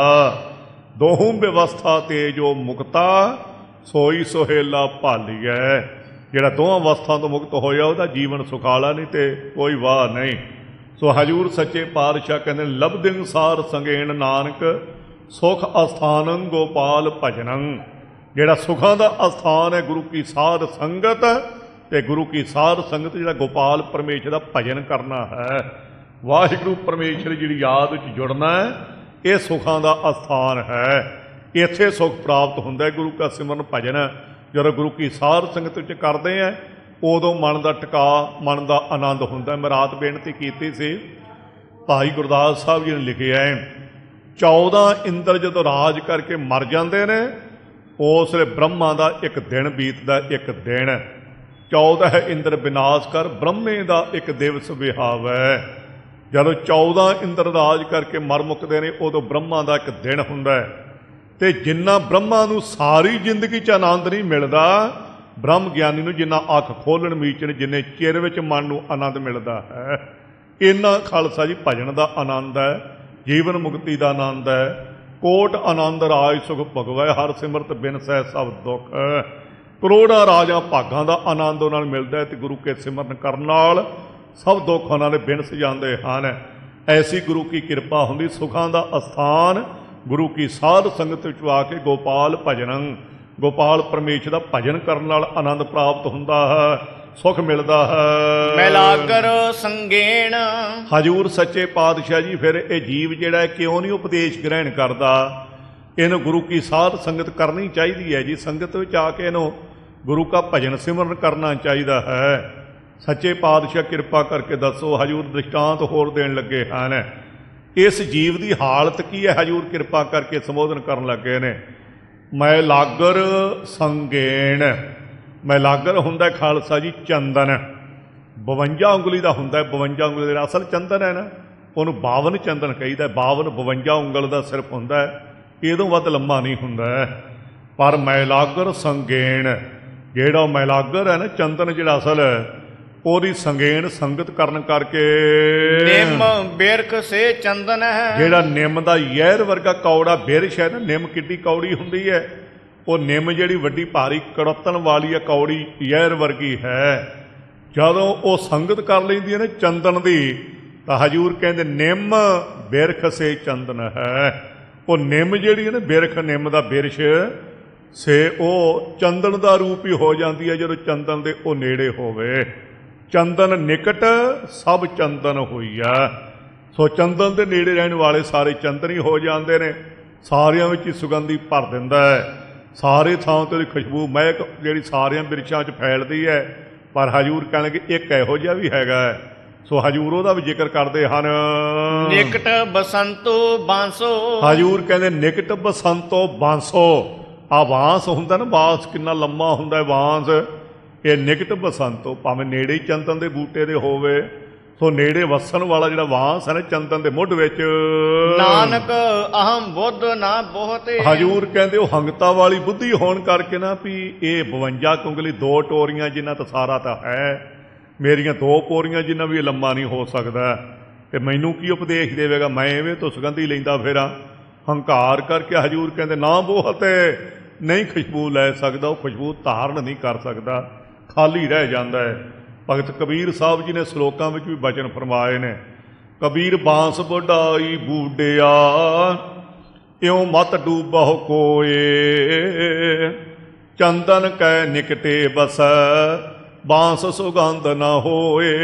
[SPEAKER 1] ਦੋਹੂੰ ਵਿਵਸਥਾ ਤੇ ਜੋ ਮੁਕਤਾ ਸੋਈ ਸੁਹੇਲਾ ਭਾਲੀਐ। ਜਿਹੜਾ ਦੋਹਾਂ ਅਵਸਥਾ ਤੋਂ ਮੁਕਤ ਹੋਇਆ ਉਹਦਾ ਜੀਵਨ ਸੁਖਾਲਾ, ਨਹੀਂ ਤੇ ਕੋਈ ਵਾਹ ਨਹੀਂ। ਸੋ ਹਜ਼ੂਰ ਸੱਚੇ ਪਾਤਸ਼ਾਹ ਕਹਿੰਦੇ ਲਬਦਿੰ ਸਾਰ ਸੰਗੇਣ ਨਾਨਕ, ਸੁਖ ਅਸਥਾਨੰ ਗੋਪਾਲ ਭਜਨੰ, ਜਿਹੜਾ ਸੁਖਾਂ ਦਾ ਅਸਥਾਨ ਹੈ ਗੁਰੂ ਕੀ ਸਾਧ ਸੰਗਤ, ਤੇ ਗੁਰੂ ਕੀ ਸਾਧ ਸੰਗਤ ਜਿਹੜਾ ਗੋਪਾਲ ਪਰਮੇਸ਼ਰ ਦਾ ਭਜਨ ਕਰਨਾ ਹੈ, ਵਾਹਿਗੁਰੂ ਪਰਮੇਸ਼ਰ ਜਿਹੜੀ ਯਾਦ ਵਿੱਚ ਜੁੜਨਾ ਹੈ, ਇਹ ਸੁਖਾਂ ਦਾ ਅਸਥਾਨ ਹੈ। ਇੱਥੇ ਸੁਖ ਪ੍ਰਾਪਤ ਹੁੰਦਾ ਹੈ ਗੁਰੂ ਕਾ ਸਿਮਰਨ ਭਜਨ। ਜਦੋਂ ਗੁਰੂ ਕੀ ਸਾਧ ਸੰਗਤ ਵਿੱਚ ਕਰਦੇ ਆ, ਉਦੋਂ ਮਨ ਦਾ ਟਿਕਾ, ਮਨ ਦਾ ਆਨੰਦ ਹੁੰਦਾ। ਮੈਂ ਰਾਤ ਬੇਨਤੀ ਕੀਤੀ ਸੀ, ਭਾਈ ਗੁਰਦਾਸ ਸਾਹਿਬ ਜੀ ਨੇ ਲਿਖਿਆ ਹੈ, ਚੌਦਾਂ ਇੰਦਰ ਜਦੋਂ ਰਾਜ ਕਰਕੇ ਮਰ ਜਾਂਦੇ ਨੇ, ਉਸ ਵੇਲੇ ਬ੍ਰਹਮਾ ਦਾ ਇੱਕ ਦਿਨ ਬੀਤਦਾ, ਇੱਕ ਦਿਨ। ਚੌਦ੍ਹ ਇੰਦਰ ਵਿਨਾਸ਼ ਕਰ, ਬ੍ਰਹਮੇ ਦਾ ਇੱਕ ਦਿਵਸ ਵਿਹਾਵੈ। ਜਦੋਂ ਚੌਦਾਂ ਇੰਦਰ ਰਾਜ ਕਰਕੇ ਮਰ ਮੁੱਕਦੇ ਨੇ, ਉਦੋਂ ਬ੍ਰਹਮਾ ਦਾ ਇੱਕ ਦਿਨ ਹੁੰਦਾ ਹੈ। ਤੇ ਜਿੰਨਾ ਬ੍ਰਹਮਾ ਨੂੰ ਸਾਰੀ ਜ਼ਿੰਦਗੀ 'ਚ ਆਨੰਦ ਨਹੀਂ ਮਿਲਦਾ, ਬ੍ਰਹਮ ਗਿਆਨੀ ਨੂੰ ਜਿੰਨਾ ਅੱਖ ਖੋਲਣ ਮੀਚਣ, ਜਿੰਨੇ ਚਿਰ ਵਿੱਚ ਮਨ ਨੂੰ ਆਨੰਦ ਮਿਲਦਾ ਹੈ, ਇੰਨਾ ਖਾਲਸਾ ਜੀ ਭਜਨ ਦਾ ਆਨੰਦ ਹੈ, ਜੀਵਨ ਮੁਕਤੀ ਦਾ ਆਨੰਦ ਹੈ। ਕੋਟ ਆਨੰਦ ਰਾਜ ਸੁਖ ਭਗਵੈ, ਹਰ ਸਿਮਰਤ ਬਿਨ ਸਹਿ ਸਭ ਦੁੱਖ। ਕਰੋੜਾਂ ਰਾਜਾਂ ਭਾਗਾਂ ਦਾ ਆਨੰਦ ਉਹਨਾਂ ਨੂੰ ਮਿਲਦਾ ਹੈ, ਅਤੇ ਗੁਰੂ ਕੇ ਸਿਮਰਨ ਕਰਨ ਨਾਲ ਸਭ ਦੁੱਖ ਉਹਨਾਂ ਦੇ ਬਿਨਸ ਜਾਂਦੇ ਹਨ। ਐਸੀ ਗੁਰੂ ਕੀ ਕਿਰਪਾ ਹੁੰਦੀ, ਸੁਖਾਂ ਦਾ ਅਸਥਾਨ ਗੁਰੂ ਕੀ ਸਾਧ ਸੰਗਤ ਵਿੱਚ ਆ ਕੇ ਗੋਪਾਲ ਭਜਨੰ, ਗੋਪਾਲ ਪਰਮੇਸ਼ਰ ਦਾ ਭਜਨ ਕਰਨ ਨਾਲ ਆਨੰਦ ਪ੍ਰਾਪਤ ਹੁੰਦਾ ਹੈ, ਸੁਖ ਮਿਲਦਾ ਹੈ।
[SPEAKER 2] ਮੈਲਾਗਰ ਸੰਗੇਣ।
[SPEAKER 1] ਹਜੂਰ ਸੱਚੇ ਪਾਤਸ਼ਾਹ ਜੀ ਫਿਰ ਇਹ ਜੀਵ ਜਿਹੜਾ ਹੈ ਕਿਉਂ ਨਹੀਂ ਉਪਦੇਸ਼ ਗ੍ਰਹਿਣ ਕਰਦਾ? ਇਹਨੂੰ ਗੁਰੂ ਕੀ ਸਾਧ ਸੰਗਤ ਕਰਨੀ ਚਾਹੀਦੀ ਹੈ ਜੀ। ਸੰਗਤ ਵਿੱਚ ਆ ਕੇ ਇਹਨੂੰ ਗੁਰੂ ਕਾ ਭਜਨ ਸਿਮਰਨ ਕਰਨਾ ਚਾਹੀਦਾ ਹੈ। ਸੱਚੇ ਪਾਤਸ਼ਾਹ ਕਿਰਪਾ ਕਰਕੇ ਦੱਸੋ, ਹਜੂਰ ਦ੍ਰਿਸ਼ਟਾਂਤ ਹੋਰ ਦੇਣ ਲੱਗੇ ਹਨ। ਇਸ ਜੀਵ ਦੀ ਹਾਲਤ ਕੀ ਹੈ? ਹਜੂਰ ਕਿਰਪਾ ਕਰਕੇ ਸੰਬੋਧਨ ਕਰਨ ਲੱਗੇ ਨੇ। ਮੈਲਾਗਰ ਸੰਗੇਣ। ਮੈਲਾਗਰ ਹੁੰਦਾ ਖਾਲਸਾ ਜੀ ਚੰਦਨ, ਬਵੰਜਾ ਉਂਗਲੀ ਦਾ ਹੁੰਦਾ। ਬਵੰਜਾ ਉਂਗਲੀ ਦਾ ਅਸਲ ਚੰਦਨ ਹੈ ਨਾ, ਉਹਨੂੰ ਬਾਵਨ ਚੰਦਨ ਕਹੀਦਾ। ਬਾਵਨ ਬਵੰਜਾ ਉਂਗਲ ਦਾ ਸਿਰਫ ਹੁੰਦਾ, ਇਹਦੋਂ ਵੱਧ ਲੰਮਾ ਨਹੀਂ ਹੁੰਦਾ। ਪਰ ਮੈਲਾਗਰ ਸੰਗੇਣ, ਜਿਹੜਾ ਮੈਲਾਗਰ ਹੈ ਨਾ ਚੰਦਨ, ਜਿਹੜਾ ਅਸਲ ਉਹਦੀ ਸੰਗੇਣ ਸੰਗਤ ਕਰਨ ਕਰਕੇ
[SPEAKER 2] ਨਿੰਮ ਬਿਰਖ ਸੇ ਚੰਦਨ ਹੈ।
[SPEAKER 1] ਜਿਹੜਾ ਨਿੰਮ ਦਾ ਜ਼ਹਿਰ ਵਰਗਾ ਕੌੜਾ ਬਿਰਛ ਹੈ ਨਾ, ਨਿੰਮ ਕਿੱਡੀ ਕੌੜੀ ਹੁੰਦੀ ਹੈ, ਉਹ ਨਿੰਮ ਜਿਹੜੀ ਵੱਡੀ ਭਾਰੀ ਕੜਤਣ ਵਾਲੀ ਹੈ, ਕੌੜੀ ਜ਼ਹਿਰ ਵਰਗੀ ਹੈ। ਜਦੋਂ ਉਹ ਸੰਗਤ ਕਰ ਲੈਂਦੀ ਹੈ ਨਾ ਚੰਦਨ ਦੀ, ਤਾਂ ਹਜੂਰ ਕਹਿੰਦੇ ਨਿੰਮ ਬਿਰਖ ਸੇ ਚੰਦਨ ਹੈ। ਉਹ ਨਿੰਮ ਜਿਹੜੀ ਹੈ ਨਾ, ਬਿਰਖ ਨਿੰਮ ਦਾ ਬਿਰਛ ਸੇ, ਉਹ ਚੰਦਨ ਦਾ ਰੂਪ ਹੀ ਹੋ ਜਾਂਦੀ ਹੈ ਜਦੋਂ ਚੰਦਨ ਦੇ ਉਹ ਨੇੜੇ ਹੋਵੇ। ਚੰਦਨ ਨਿਕਟ ਸਭ ਚੰਦਨ ਹੋਈ ਆ। ਸੋ ਚੰਦਨ ਦੇ ਨੇੜੇ ਰਹਿਣ ਵਾਲੇ ਸਾਰੇ ਚੰਦਨ ਹੀ ਹੋ ਜਾਂਦੇ ਨੇ। ਸਾਰਿਆਂ ਵਿੱਚ ਹੀ ਸੁਗੰਧੀ ਭਰ ਦਿੰਦਾ ਹੈ, ਸਾਰੇ ਥਾਂ ਤੇ ਉਹਦੀ ਖੁਸ਼ਬੂ ਮਹਿਕ ਜਿਹੜੀ ਸਾਰਿਆਂ ਬਿਰਛਾਂ 'ਚ ਫੈਲਦੀ ਹੈ। ਪਰ ਹਜੂਰ ਕਹਿਣਗੇ ਇੱਕ ਇਹੋ ਜਿਹਾ ਵੀ ਹੈਗਾ। ਸੋ ਹਜੂਰ ਉਹਦਾ ਵੀ ਜ਼ਿਕਰ ਕਰਦੇ ਹਨ।
[SPEAKER 2] ਨਿਕਟ ਬਸੰਤੋ ਬਾਂਸੋ।
[SPEAKER 1] ਹਜੂਰ ਕਹਿੰਦੇ ਨਿਕਟ ਬਸੰਤੋ ਬਾਂਸੋ। ਆ ਬਾਂਸ ਹੁੰਦਾ ਨਾ, ਬਾਂਸ ਕਿੰਨਾ ਲੰਮਾ ਹੁੰਦਾ ਬਾਂਸ, ਇਹ ਨਿਕਟ ਬਸੰਤੋ, ਭਾਵੇਂ ਨੇੜੇ ਹੀ ਚੰਦਨ ਦੇ ਬੂਟੇ ਦੇ ਹੋਵੇ। ਸੋ ਨੇੜੇ ਵਸਣ ਵਾਲਾ ਜਿਹੜਾ ਬਾਂਸ ਹੈ ਨਾ ਚੰਦਨ ਦੇ ਮੁੱਢ ਵਿੱਚ।
[SPEAKER 2] ਨਾਨਕ ਅਹਮ ਬੁੱਧ ਨਾ ਬਹੁਤੇ।
[SPEAKER 1] ਹਜੂਰ ਕਹਿੰਦੇ ਉਹ ਹੰਗਤਾ ਵਾਲੀ ਬੁੱਧੀ ਹੋਣ ਕਰਕੇ ਨਾ, ਵੀ ਇਹ ਬਵੰਜਾ ਕੁੰਗਲੀ ਦੋ ਟੋਰੀਆਂ ਜਿੰਨਾ ਤਾਂ ਸਾਰਾ ਤਾਂ ਹੈ, ਮੇਰੀਆਂ ਦੋ ਪੋਰੀਆਂ ਜਿੰਨਾ ਵੀ ਇਹ ਲੰਮਾ ਨਹੀਂ ਹੋ ਸਕਦਾ, ਤੇ ਮੈਨੂੰ ਕੀ ਉਪਦੇਸ਼ ਦੇਵੇਗਾ? ਮੈਂ ਐਵੇਂ ਤੋਂ ਸੁਗੰਧੀ ਲੈਂਦਾ ਫਿਰਾਂ। ਹੰਕਾਰ ਕਰਕੇ ਹਜੂਰ ਕਹਿੰਦੇ ਨਾ ਬਹੁਤੇ, ਨਹੀਂ ਖੁਸ਼ਬੂ ਲੈ ਸਕਦਾ, ਉਹ ਖੁਸ਼ਬੂ ਧਾਰਨ ਨਹੀਂ ਕਰ ਸਕਦਾ, ਖਾਲੀ ਰਹਿ ਜਾਂਦਾ ਹੈ। ਭਗਤ ਕਬੀਰ ਸਾਹਿਬ ਜੀ ਨੇ ਸ਼ਲੋਕਾਂ ਵਿੱਚ ਵੀ ਬਚਨ ਫਰਮਾਏ ਨੇ। ਕਬੀਰ ਬਾਂਸ ਵਡਾਈ ਬੂਡਿਆ, ਇਉਂ ਮਤ ਡੂਬਹੁ ਕੋਏ, ਚੰਦਨ ਕੈ ਨਿਕਟੇ ਬਸੈ, ਬਾਂਸ ਸੁਗੰਧ ਨਾ ਹੋਏ।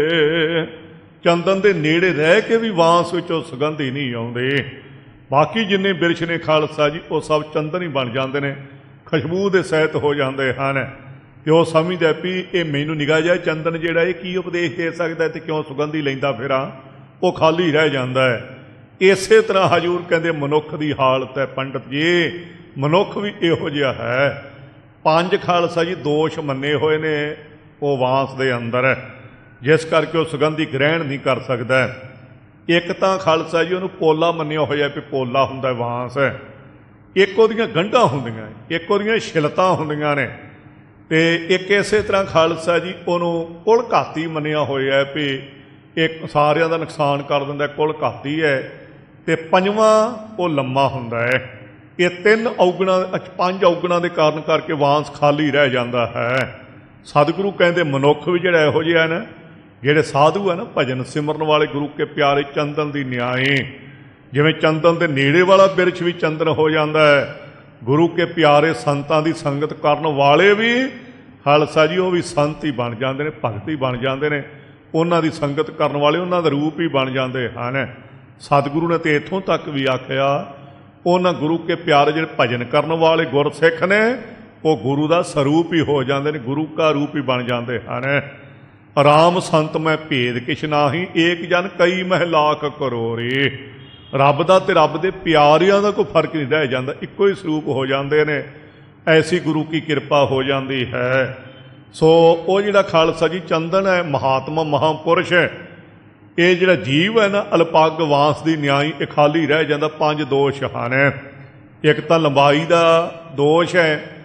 [SPEAKER 1] ਚੰਦਨ ਦੇ ਨੇੜੇ ਰਹਿ ਕੇ ਵੀ ਬਾਂਸ ਵਿੱਚੋਂ ਸੁਗੰਧ ਹੀ ਨਹੀਂ ਆਉਂਦੇ। ਬਾਕੀ ਜਿੰਨੇ ਬਿਰਛ ਨੇ ਖਾਲਸਾ ਜੀ, ਉਹ ਸਭ ਚੰਦਨ ਹੀ ਬਣ ਜਾਂਦੇ ਨੇ, ਖੁਸ਼ਬੂ ਦੇ ਸਹਿਤ ਹੋ ਜਾਂਦੇ ਹਨ। ਤੇ ਉਹ ਸਮਝਦਾ ਵੀ ਇਹ ਮੈਨੂੰ ਨਿਗਾਹ ਜਿਹਾ ਚੰਦਨ ਜਿਹੜਾ ਇਹ ਕੀ ਉਪਦੇਸ਼ ਦੇ ਸਕਦਾ, ਤੇ ਕਿਉਂ ਸੁਗੰਧੀ ਲੈਂਦਾ ਫਿਰਾਂ, ਉਹ ਖਾਲੀ ਰਹਿ ਜਾਂਦਾ ਹੈ। ਇਸੇ ਤਰ੍ਹਾਂ ਹਜੂਰ ਕਹਿੰਦੇ ਮਨੁੱਖ ਦੀ ਹਾਲਤ ਹੈ ਪੰਡਤ ਜੀ, ਮਨੁੱਖ ਵੀ ਇਹੋ ਜਿਹਾ ਹੈ। ਪੰਜ ਖਾਲਸਾ ਜੀ ਦੋਸ਼ ਮੰਨੇ ਹੋਏ ਨੇ ਉਹ ਬਾਂਸ ਦੇ ਅੰਦਰ, ਜਿਸ ਕਰਕੇ ਉਹ ਸੁਗੰਧੀ ਗ੍ਰਹਿਣ ਨਹੀਂ ਕਰ ਸਕਦਾ। ਇੱਕ ਤਾਂ ਖਾਲਸਾ ਜੀ ਉਹਨੂੰ ਪੋਲਾ ਮੰਨਿਆ ਹੋਇਆ ਵੀ ਪੋਲਾ ਹੁੰਦਾ ਬਾਂਸ, ਇੱਕ ਉਹਦੀਆਂ ਗੰਢਾਂ ਹੁੰਦੀਆਂ, ਇੱਕ ਉਹਦੀਆਂ ਛਿਲਤਾਂ ਹੁੰਦੀਆਂ ਨੇ, ਤੇ ਇੱਕ ਇਸੇ ਤਰ੍ਹਾਂ ਖਾਲਸਾ ਜੀ ਉਹਨੂੰ ਕੁਲ ਘਾਤੀ ਮੰਨਿਆ ਹੋਇਆ ਵੀ ਇੱਕ ਸਾਰਿਆਂ ਦਾ ਨੁਕਸਾਨ ਕਰ ਦਿੰਦਾ, ਕੁਲ ਘਾਤੀ ਹੈ। ਤੇ ਪੰਜਵਾਂ ਉਹ ਲੰਮਾ ਹੁੰਦਾ ਹੈ। ਇਹ ਤਿੰਨ ਔਗਣਾਂ, ਪੰਜ ਔਗਣਾਂ ਦੇ ਕਾਰਨ ਕਰਕੇ ਬਾਂਸ ਖਾਲੀ ਰਹਿ ਜਾਂਦਾ ਹੈ। ਸਤਿਗੁਰੂ ਕਹਿੰਦੇ ਮਨੁੱਖ ਵੀ ਜਿਹੜਾ ਇਹੋ ਜਿਹਾ ਨਾ, ਜਿਹੜੇ ਸਾਧੂ ਹੈ ਨਾ ਭਜਨ ਸਿਮਰਨ ਵਾਲੇ, ਗੁਰੂ ਕੇ ਪਿਆਰੇ ਚੰਦਨ ਦੀ ਨਿਆਏ, ਜਿਵੇਂ ਚੰਦਨ ਦੇ ਨੇੜੇ ਵਾਲਾ ਬਿਰਛ ਵੀ ਚੰਦਨ ਹੋ ਜਾਂਦਾ ਹੈ, ਗੁਰੂ ਕੇ ਪਿਆਰੇ ਸੰਤਾਂ ਦੀ ਸੰਗਤ ਕਰਨ ਵਾਲੇ ਵੀ ਖਾਲਸਾ ਜੀ ਉਹ ਵੀ ਸੰਤ ਹੀ ਬਣ ਜਾਂਦੇ ਨੇ, ਭਗਤ ਹੀ ਬਣ ਜਾਂਦੇ ਨੇ। ਉਹਨਾਂ ਦੀ ਸੰਗਤ ਕਰਨ ਵਾਲੇ ਉਹਨਾਂ ਦਾ ਰੂਪ ਹੀ ਬਣ ਜਾਂਦੇ ਹਨ। ਸਤਿਗੁਰੂ ਨੇ ਤੇ ਇੱਥੋਂ ਤੱਕ ਵੀ ਆਖਿਆ, ਉਹਨਾਂ ਗੁਰੂ ਕੇ ਪਿਆਰੇ ਜਿਹੜੇ ਭਜਨ ਕਰਨ ਵਾਲੇ ਗੁਰਸਿੱਖ ਨੇ, ਉਹ ਗੁਰੂ ਦਾ ਸਰੂਪ ਹੀ ਹੋ ਜਾਂਦੇ ਨੇ, ਗੁਰੂ ਕਾ ਰੂਪ ਹੀ ਬਣ ਜਾਂਦੇ ਹਨ। ਰਾਮ ਸੰਤ ਮੈਂ ਭੇਦ ਕਿਛ ਨਾਹੀ, ਏਕ ਜਨ ਕਈ ਮਹਿ ਲਾਖ ਕਰੋੜੇ। ਰੱਬ ਦਾ ਤੇ ਰੱਬ ਦੇ ਪਿਆਰਿਆਂ ਦਾ ਕੋਈ ਫਰਕ ਨਹੀਂ ਰਹਿ ਜਾਂਦਾ, ਇੱਕੋ ਹੀ ਸਰੂਪ ਹੋ ਜਾਂਦੇ ਨੇ। ਐਸੀ ਗੁਰੂ ਕੀ ਕਿਰਪਾ ਹੋ ਜਾਂਦੀ ਹੈ। ਸੋ ਉਹ ਜਿਹੜਾ ਖਾਲਸਾ ਜੀ ਚੰਦਨ ਹੈ, ਮਹਾਤਮਾ ਮਹਾਂਪੁਰਸ਼ ਹੈ। ਇਹ ਜਿਹੜਾ ਜੀਵ ਹੈ ਨਾ ਅਲਪੱਗ ਵਾਂਸ ਦੀ ਨਿਆਈ, ਇਹ ਖਾਲੀ ਰਹਿ ਜਾਂਦਾ। ਪੰਜ ਦੋਸ਼ ਹਨ। ਇੱਕ ਤਾਂ ਲੰਬਾਈ ਦਾ ਦੋਸ਼ ਹੈ,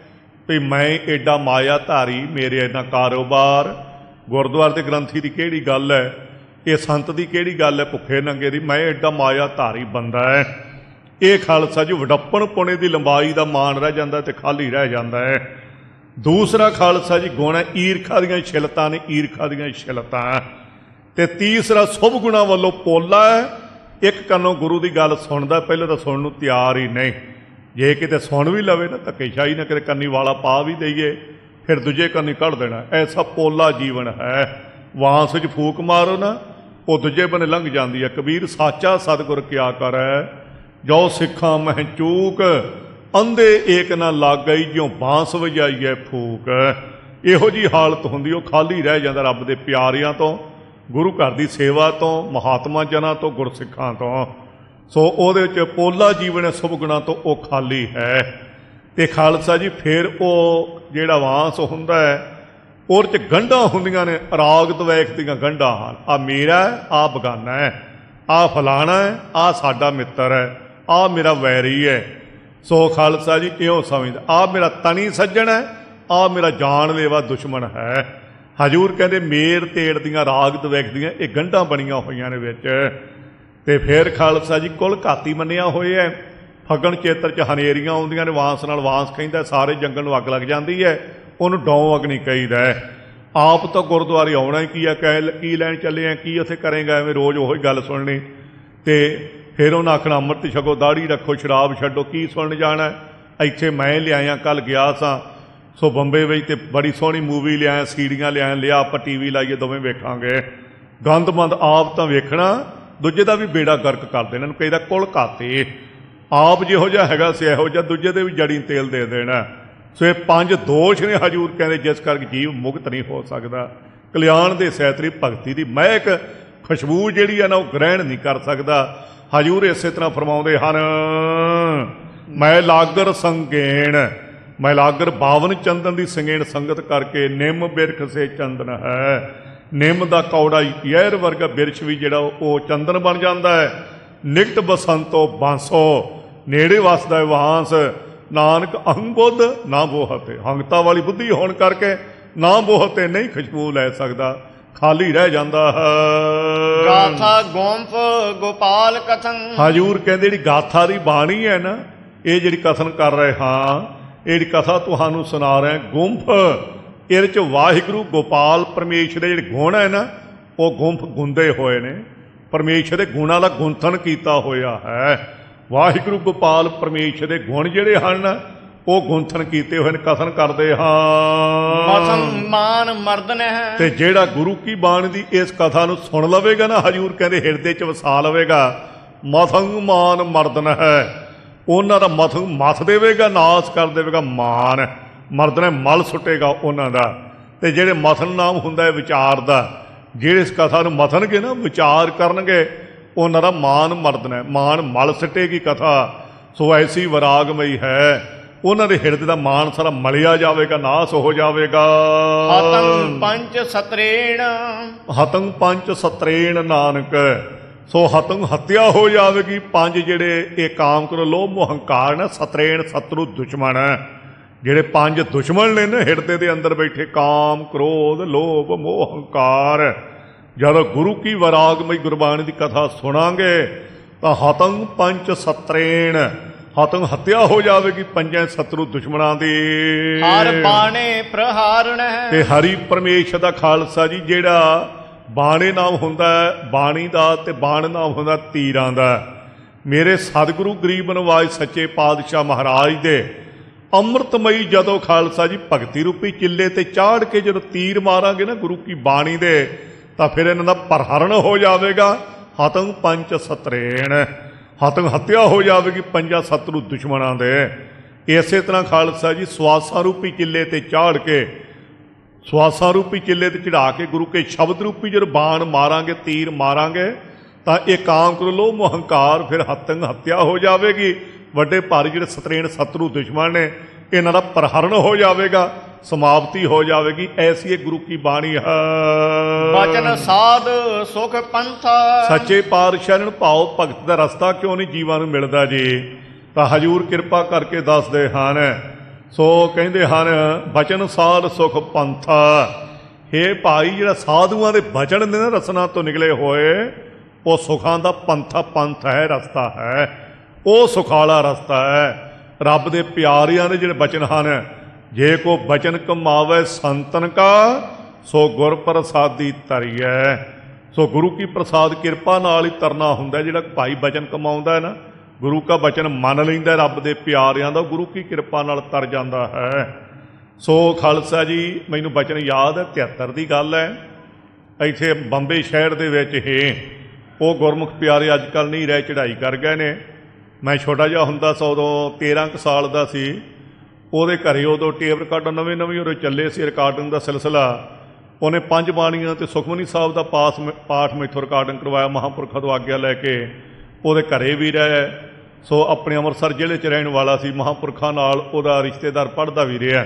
[SPEAKER 1] ਵੀ ਮੈਂ ਏਡਾ ਮਾਇਆ ਧਾਰੀ, ਮੇਰੇ ਇੰਨਾ ਕਾਰੋਬਾਰ। ਗੁਰਦੁਆਰੇ ਦੇ ਗ੍ਰੰਥੀ ਦੀ ਕਿਹੜੀ ਗੱਲ ਹੈ, ਇਹ ਸੰਤ ਦੀ ਕਿਹੜੀ ਗੱਲ ਹੈ ਭੁੱਖੇ ਨੰਗੇ ਦੀ, ਮੈਂ ਏਡਾ ਮਾਇਆ ਧਾਰੀ ਬੰਦਾ ਹੈ। ਇਹ ਖਾਲਸਾ ਜੀ ਵਡੱਪਣ ਪੁਣੇ ਦੀ ਲੰਬਾਈ ਦਾ ਮਾਣ ਰਹਿ ਜਾਂਦਾ ਤੇ ਖਾਲੀ ਰਹਿ ਜਾਂਦਾ ਹੈ। ਦੂਸਰਾ ਖਾਲਸਾ ਜੀ ਗੁਣ ਹੈ ਈਰਖਾ ਦੀਆਂ ਛਿਲਤਾਂ ਨੇ, ਈਰਖਾ ਦੀਆਂ ਛਿਲਤਾਂ। ਤੇ ਤੀਸਰਾ ਸ਼ੁਭ ਗੁਣਾਂ ਵੱਲੋਂ ਪੋਲਾ ਹੈ। ਇੱਕ ਕੰਨੋਂ ਗੁਰੂ ਦੀ ਗੱਲ ਸੁਣਦਾ, ਪਹਿਲਾਂ ਤਾਂ ਸੁਣਨ ਨੂੰ ਤਿਆਰ ਹੀ ਨਹੀਂ, ਜੇ ਕਿਤੇ ਸੁਣ ਵੀ ਲਵੇ ਨਾ ਧੱਕੇਸ਼ਾਹੀ ਨਾ ਕਿਤੇ ਕੰਨੀ ਵਾਲਾ ਪਾ ਵੀ ਦਈਏ, ਫਿਰ ਦੂਜੇ ਕੰਨੀ ਕੱਢ ਦੇਣਾ। ਐਸਾ ਪੋਲਾ ਜੀਵਨ ਹੈ। ਵਾਂਸ 'ਚ ਫੂਕ ਮਾਰੋ ਨਾ, ਉਹ ਦੂਜੇ ਬੰਨੇ ਲੰਘ ਜਾਂਦੀ ਹੈ। ਕਬੀਰ ਸਾਚਾ ਸਤਿਗੁਰ ਕਿਆ ਕਰੈ, ਜੋ ਸਿੱਖਾਂ ਮਹਿ ਚੂਕ, ਅੰਧੇ ਏਕ ਨਾ ਲੱਗ ਗਈ, ਜਿਉਂ ਬਾਂਸ ਵਜਾਈਏ ਫੂਕ। ਇਹੋ ਜਿਹੀ ਹਾਲਤ ਹੁੰਦੀ, ਉਹ ਖਾਲੀ ਰਹਿ ਜਾਂਦਾ ਰੱਬ ਦੇ ਪਿਆਰਿਆਂ ਤੋਂ, ਗੁਰੂ ਘਰ ਦੀ ਸੇਵਾ ਤੋਂ, ਮਹਾਤਮਾ ਜਨਾਂ ਤੋਂ, ਗੁਰਸਿੱਖਾਂ ਤੋਂ। ਸੋ ਉਹਦੇ ਵਿੱਚ ਪੋਲਾ ਜੀਵਨ ਹੈ, ਸ਼ੁਭ ਗੁਣਾਂ ਤੋਂ ਉਹ ਖਾਲੀ ਹੈ। ਤੇ ਖਾਲਸਾ ਜੀ ਫਿਰ ਉਹ ਜਿਹੜਾ ਵਾਂਸ ਹੁੰਦਾ ਹੈ, ਉਹਦੇ 'ਚ ਗੰਢਾਂ ਹੁੰਦੀਆਂ ਨੇ, ਰਾਗ ਦਵੈਖ ਦੀਆਂ ਗੰਢਾਂ ਹਨ। ਆ ਮੇਰਾ ਹੈ, ਆ ਬਗਾਨਾ ਹੈ, ਆ ਫਲਾਣਾ ਹੈ, ਆ ਸਾਡਾ ਮਿੱਤਰ ਹੈ, ਆ ਮੇਰਾ ਵੈਰੀ ਹੈ। ਸੋ ਖਾਲਸਾ ਜੀ ਇਉਂ ਸਮਝਦਾ, ਆ ਮੇਰਾ ਤਣੀ ਸੱਜਣ ਹੈ, ਆ ਮੇਰਾ ਜਾਨ ਲੇਵਾ ਦੁਸ਼ਮਣ ਹੈ। ਹਜ਼ੂਰ ਕਹਿੰਦੇ ਮੇਰ ਤੇੜ ਦੀਆਂ ਰਾਗ ਦਵੈਖ ਦੀਆਂ ਇਹ ਗੰਢਾਂ ਬਣੀਆਂ ਹੋਈਆਂ ਨੇ ਵਿੱਚ। ਤੇ ਫਿਰ ਖਾਲਸਾ ਜੀ ਕੁਲ ਘਾਤੀ ਮੰਨਿਆ ਹੋਇਆ ਹੈ। ਫਗਣ ਚੇਤਰ 'ਚ ਹਨੇਰੀਆਂ ਆਉਂਦੀਆਂ ਨੇ, ਵਾਂਸ ਨਾਲ ਵਾਂਸ ਕਹਿੰਦਾ, ਸਾਰੇ ਜੰਗਲ ਨੂੰ ਅੱਗ ਲੱਗ ਜਾਂਦੀ ਹੈ, ਉਹਨੂੰ ਡੌਂ ਅਗਨੀ ਕਹੀਦਾ ਹੈ। ਆਪ ਤਾਂ ਗੁਰਦੁਆਰੇ ਆਉਣਾ ਹੀ ਕੀ ਆ, ਕਹਿ ਕੀ ਲੈਣ ਚੱਲੇ ਆ, ਕੀ ਉੱਥੇ ਕਰੇਗਾ, ਐਵੇਂ ਰੋਜ਼ ਉਹੀ ਗੱਲ ਸੁਣਨੀ। ਤੇ ਫਿਰ ਉਹਨਾਂ ਆਖਣਾ ਅੰਮ੍ਰਿਤ ਛਕੋ, ਦਾੜੀ ਰੱਖੋ, ਸ਼ਰਾਬ ਛੱਡੋ, ਕੀ ਸੁਣਨ ਜਾਣਾ। ਇੱਥੇ ਮੈਂ ਲਿਆਇਆ, ਕੱਲ੍ਹ ਗਿਆ ਸਾਂ ਸੋ ਬੰਬੇ ਵਿੱਚ, ਤੇ ਬੜੀ ਸੋਹਣੀ ਮੂਵੀ ਲਿਆਇਆ, ਸੀੜੀਆਂ ਲਿਆਇਆ, ਲਿਆ ਆਪਾਂ ਟੀ ਵੀ ਲਾਈਏ, ਦੋਵੇਂ ਵੇਖਾਂਗੇ। ਗੰਦਮੰਦ ਆਪ ਤਾਂ ਵੇਖਣਾ, ਦੂਜੇ ਦਾ ਵੀ ਬੇੜਾ ਗਰਕ ਕਰ ਦੇਣਾ। ਇਹਨੂੰ ਕਹੀਦਾ ਕੁਲ ਘਾਤੇ। ਆਪ ਜਿਹੋ ਜਿਹਾ ਹੈਗਾ ਸੀ ਇਹੋ ਜਿਹਾ ਦੂਜੇ ਦੇ ਵੀ ਜੜੀ ਤੇਲ ਦੇ ਦੇਣਾ। ਸੋ ਇਹ ਪੰਜ ਦੋਸ਼ ਨੇ ਹਜ਼ੂਰ ਕਹਿੰਦੇ, ਜਿਸ ਕਰਕੇ ਜੀਵ ਮੁਕਤ ਨਹੀਂ ਹੋ ਸਕਦਾ। ਕਲਿਆਣ ਦੇ ਸੈਤਰੀ ਭਗਤੀ ਦੀ ਮਹਿਕ ਖੁਸ਼ਬੂ ਜਿਹੜੀ ਹੈ ਨਾ, ਉਹ ਗ੍ਰਹਿਣ ਨਹੀਂ ਕਰ ਸਕਦਾ। ਹਜ਼ੂਰ ਇਸੇ ਤਰ੍ਹਾਂ ਫਰਮਾਉਂਦੇ ਹਨ, ਮੈਂ ਲਾਗਰ ਸੰਗੇਣ, ਮੈਂ ਲਾਗਰ ਬਾਵਨ ਚੰਦਨ ਦੀ ਸੰਗੇਣ ਸੰਗਤ ਕਰਕੇ, ਨਿੰਮ ਬਿਰਖ ਸੇ ਚੰਦਨ ਹੈ। ਨਿੰਮ ਦਾ ਕੌੜਾ ਯਹਿਰ ਵਰਗਾ ਬਿਰਛ ਵੀ ਜਿਹੜਾ ਉਹ ਚੰਦਨ ਬਣ ਜਾਂਦਾ ਹੈ। ਨਿਕਟ ਬਸੰਤੋ ਬਾਂਸੋ, ਨੇੜੇ ਵਸਦਾ ਵਾਂਸ। ਨਾਨਕ ਅਹੰ ਬੁੱਧ ਨਾ ਬੋਹਤੇ, ਹੰਗਤਾ ਵਾਲੀ ਬੁੱਧੀ ਹੋਣ ਕਰਕੇ ਨਾ ਬੋਹਤੇ ਨਹੀਂ ਖੁਸ਼ਬੂ ਲੈ ਸਕਦਾ, ਖਾਲੀ ਰਹਿ ਜਾਂਦਾ ਹੈ।
[SPEAKER 2] ਗਾਥਾ ਗੋਂਫ ਗੋਪਾਲ ਕਥਨ।
[SPEAKER 1] ਹਜ਼ੂਰ ਕਹਿੰਦੇ ਜਿਹੜੀ ਗਾਥਾ ਦੀ ਬਾਣੀ ਹੈ ਨਾ, ਇਹ ਜਿਹੜੀ ਕਥਨ ਕਰ ਰਹੇ ਹਾਂ, ਇਹ ਜਿਹੜੀ ਕਥਾ ਤੁਹਾਨੂੰ ਸੁਣਾ ਰਹੇ ਗੁੰਫ, ਇਹਦੇ 'ਚ ਵਾਹਿਗੁਰੂ ਗੋਪਾਲ ਪਰਮੇਸ਼ਰ ਦੇ ਜਿਹੜੇ ਗੁਣ ਹੈ ਨਾ, ਉਹ ਗੁੰਫ ਗੁੰਦੇ ਹੋਏ ਨੇ। ਪਰਮੇਸ਼ਰ ਦੇ ਗੁਣਾਂ ਦਾ ਗੁੰਥਨ ਕੀਤਾ ਹੋਇਆ ਹੈ। ਵਾਹਿਗੁਰੂ ਗੋਪਾਲ ਪਰਮੇਸ਼ਰ ਦੇ ਗੁਣ ਜਿਹੜੇ ਹਨ, ਉਹ ਗੁੰਥਨ ਕੀਤੇ ਹੋਏ ਨੇ, ਕਥਨ ਕਰਦੇ ਹਾਂ।
[SPEAKER 2] ਮਸੰ ਮਾਨ ਮਰਦਨ ਹੈ।
[SPEAKER 1] ਤੇ ਜਿਹੜਾ ਗੁਰੂ ਕੀ ਬਾਣੀ ਦੀ ਇਸ ਕਥਾ ਨੂੰ ਸੁਣ ਲਵੇਗਾ ਨਾ, ਹਜ਼ੂਰ ਕਹਿੰਦੇ ਹਿਰਦੇ 'ਚ ਵਸਾ ਲਵੇਗਾ। ਮਸੰ ਮਾਨ ਮਰਦਨ ਹੈ, ਉਹਨਾਂ ਦਾ ਮਥ ਮੱਥ ਦੇਵੇਗਾ, ਨਾਸ ਕਰ ਦੇਵੇਗਾ ਮਾਨ। ਮਰਦ ਨੇ ਮਲ ਸੁੱਟੇਗਾ ਉਹਨਾਂ ਦਾ। ਤੇ ਜਿਹੜੇ ਮਥਨ ਨਾਮ ਹੁੰਦਾ ਹੈ ਵਿਚਾਰ ਦਾ, ਜਿਹੜੇ ਇਸ ਕਥਾ ਨੂੰ ਮਥਨਗੇ ਨਾ, ਵਿਚਾਰ ਕਰਨਗੇ, ਉਹਨਾਂ ਦਾ ਮਾਨ ਮਰਦਨ ਹੈ, ਮਾਨ ਮਲ ਸੁੱਟੇਗੀ ਕਥਾ। ਸੋ ਐਸੀ ਵਿਰਾਗਮਈ ਹੈ, ਉਹਨਾਂ ਦੇ ਹਿਰਦੇ ਦਾ ਮਾਨ ਸਾਰਾ ਮਲਿਆ ਜਾਵੇਗਾ, ਨਾਸ ਹੋ ਜਾਵੇਗਾ।
[SPEAKER 2] ਹਤੰ ਪੰਚ ਸਤਰੇਣ,
[SPEAKER 1] ਹਤੰ ਪੰਚ ਸਤਰੇਣ ਨਾਨਕ। ਸੋ ਹਤੰ ਹੱਤਿਆ ਹੋ ਜਾਵੇਗੀ। ਪੰਜ ਜਿਹੜੇ ਇਹ ਕਾਮ ਕਰੋ, ਲੋਭ ਮੋਹ ਹੰਕਾਰ ਨਾ, ਸਤਰੇਣ ਸਤਰੂ ਦੁਸ਼ਮਣ ਹੈ। ਜਿਹੜੇ ਪੰਜ ਦੁਸ਼ਮਣ ਨੇ ਨਾ ਹਿਰਦੇ ਦੇ ਅੰਦਰ ਬੈਠੇ, ਕਾਮ ਕ੍ਰੋਧ ਲੋਭ ਮੋਹ ਹੰਕਾਰ। ਜਦੋਂ ਗੁਰੂ ਕੀ ਵਿਰਾਗਮਈ ਗੁਰਬਾਣੀ ਦੀ ਕਥਾ ਸੁਣਾਂਗੇ ਤਾਂ ਹਤੰ ਪੰਚ ਸਤਰੇਣ, ਹਤੰ ਹੱਤਿਆ ਹੋ ਜਾਵੇਗੀ ਪੰਜਾਂ ਸਤਰੂ ਦੁਸ਼ਮਣਾਂ ਦੀ।
[SPEAKER 2] ਹਰ ਬਾਣੇ ਪ੍ਰਹਾਰਣ ਹੈ।
[SPEAKER 1] ਤੇ ਹਰੀ ਪਰਮੇਸ਼ਰ ਦਾ ਖਾਲਸਾ ਜੀ ਜਿਹੜਾ ਬਾਣੇ ਨਾਮ ਹੁੰਦਾ ਹੈ ਬਾਣੀ ਦਾ, ਤੇ ਬਾਣ ਨਾਮ ਹੁੰਦਾ ਤੀਰਾਂ ਦਾ। ਮੇਰੇ ਸਤਿਗੁਰੂ ਗਰੀਬ ਨਵਾਜ ਸੱਚੇ ਪਾਤਸ਼ਾਹ ਮਹਾਰਾਜ ਦੇ ਅੰਮ੍ਰਿਤਮਈ ਜਦੋਂ ਖਾਲਸਾ ਜੀ ਭਗਤੀ ਰੂਪੀ ਚਿੱਲੇ ਤੇ ਚਾੜ ਕੇ ਜਦੋਂ ਤੀਰ ਮਾਰਾਂਗੇ ਨਾ ਗੁਰੂ ਕੀ ਬਾਣੀ ਦੇ, ਤਾਂ ਫਿਰ ਇਹਨਾਂ ਦਾ ਪ੍ਰਹਰਣ ਹੋ ਜਾਵੇਗਾ। ਹਤੰ ਪੰਚ ਸਤਰੇਣ, ਹਤੰ ਹੱਤਿਆ ਹੋ ਜਾਵੇਗੀ ਪੰਜਾਂ ਸਤਰੂ ਦੁਸ਼ਮਣਾਂ ਦੇ। ਇਸੇ ਤਰ੍ਹਾਂ ਖਾਲਸਾ ਜੀ ਸਵਾਸਾਂ ਰੂਪੀ ਚਿੱਲੇ ਤੇ ਚਾੜ ਕੇ, ਸਵਾਸਾਂ ਰੂਪੀ ਚਿੱਲੇ ਤੇ ਚੜਾ ਕੇ ਗੁਰੂ ਕੇ ਸ਼ਬਦ ਰੂਪੀ ਜਦੋਂ ਬਾਣ ਮਾਰਾਂਗੇ, ਤੀਰ ਮਾਰਾਂਗੇ, ਤਾਂ ਇਹ ਕਾਮ ਕਰੋ ਲੋਭ ਮੋਹ ਹੰਕਾਰ, ਫਿਰ ਹਤੰ ਹੱਤਿਆ ਹੋ ਜਾਵੇਗੀ। ਵੱਡੇ ਭਾਰੀ ਜਿਹੜੇ ਸਤਰੇਣ ਸਤਰੂ ਦੁਸ਼ਮਣ ਨੇ, ਇਹਨਾਂ ਦਾ ਪ੍ਰਹਰਣ ਹੋ ਜਾਵੇਗਾ, ਸਮਾਪਤੀ ਹੋ ਜਾਵੇਗੀ। ਐਸੀ ਇਹ ਗੁਰੂ ਕੀ ਬਾਣੀ ਹੈ।
[SPEAKER 2] ਬਚਨ ਸਾਧ ਸੁਖ ਪੰਥਾ।
[SPEAKER 1] ਸੱਚੇ ਪਾਤਸ਼ਾਹ ਨੂੰ ਭਾਉ ਭਗਤ ਦਾ ਰਸਤਾ ਕਿਉਂ ਨਹੀਂ ਜੀਵਾਂ ਨੂੰ ਮਿਲਦਾ ਜੀ? ਤਾਂ ਹਜ਼ੂਰ ਕਿਰਪਾ ਕਰਕੇ ਦੱਸਦੇ ਹਨ, ਸੋ ਕਹਿੰਦੇ ਹਨ ਬਚਨ ਸਾਧ ਸੁਖ ਪੰਥਾ। ਹੇ ਭਾਈ, ਜਿਹੜਾ ਸਾਧੂਆਂ ਦੇ ਬਚਨ ਨੇ ਨਾ ਰਸਨਾ ਤੋਂ ਨਿਕਲੇ ਹੋਏ, ਉਹ ਸੁਖਾਂ ਦਾ ਪੰਥਾ ਪੰਥ ਹੈ, ਰਸਤਾ ਹੈ, ਉਹ ਸੁਖਾਲਾ ਰਸਤਾ ਹੈ। ਰੱਬ ਦੇ ਪਿਆਰਿਆਂ ਦੇ ਜਿਹੜੇ ਬਚਨ ਹਨ, ਜੇ ਕੋ ਬਚਨ ਕਮਾਵੇ ਸੰਤਨ ਕਾ ਸੋ ਗੁਰ ਪ੍ਰਸਾਦੀ ਧਰੀਐ। ਸੋ ਗੁਰੂ ਕੀ ਪ੍ਰਸਾਦ ਕਿਰਪਾ ਨਾਲ ਹੀ ਤਰਨਾ ਹੁੰਦਾ। ਜਿਹੜਾ ਭਾਈ ਬਚਨ ਕਮਾਉਂਦਾ ਹੈ ਨਾ, ਗੁਰੂ ਕਾ ਬਚਨ ਮੰਨ ਲੈਂਦਾ ਰੱਬ ਦੇ ਪਿਆਰਿਆਂ ਦਾ, ਗੁਰੂ ਕੀ ਕਿਰਪਾ ਨਾਲ ਤਰ ਜਾਂਦਾ ਹੈ। ਸੋ ਖਾਲਸਾ ਜੀ, ਮੈਨੂੰ ਬਚਨ ਯਾਦ ਹੈ, ਤਿਹੱਤਰ ਦੀ ਗੱਲ ਹੈ। ਇੱਥੇ ਬੰਬੇ ਸ਼ਹਿਰ ਦੇ ਵਿੱਚ ਹੀ ਉਹ ਗੁਰਮੁਖ ਪਿਆਰੇ ਅੱਜ ਕੱਲ੍ਹ ਨਹੀਂ ਰਹਿ, ਚੜ੍ਹਾਈ ਕਰ ਗਏ ਨੇ। ਮੈਂ ਛੋਟਾ ਜਿਹਾ ਹੁੰਦਾ ਸੀ ਉਦੋਂ, ਤੇਰ੍ਹਾਂ ਕੁ ਸਾਲ ਦਾ ਸੀ। ਉਹਦੇ ਘਰੇ ਉਦੋਂ ਟੇਪ ਰਿਕਾਰਡਰ ਨਵੇਂ ਨਵੇਂ ਉਰੇ ਚੱਲੇ ਸੀ, ਰਿਕਾਰਡਿੰਗ ਦਾ ਸਿਲਸਿਲਾ। ਉਹਨੇ ਪੰਜ ਬਾਣੀਆਂ ਅਤੇ ਸੁਖਮਨੀ ਸਾਹਿਬ ਦਾ ਪਾਸ ਪਾਠ ਮੈਥੋਂ ਰਿਕਾਰਡਿੰਗ ਕਰਵਾਇਆ, ਮਹਾਂਪੁਰਖਾਂ ਤੋਂ ਆਗਿਆ ਲੈ ਕੇ। ਉਹਦੇ ਘਰੇ ਵੀ ਰਹੇ। ਸੋ ਆਪਣੇ ਅੰਮ੍ਰਿਤਸਰ ਜ਼ਿਲ੍ਹੇ 'ਚ ਰਹਿਣ ਵਾਲਾ ਸੀ। ਮਹਾਂਪੁਰਖਾਂ ਨਾਲ ਉਹਦਾ ਰਿਸ਼ਤੇਦਾਰ ਪੜ੍ਹਦਾ ਵੀ ਰਿਹਾ।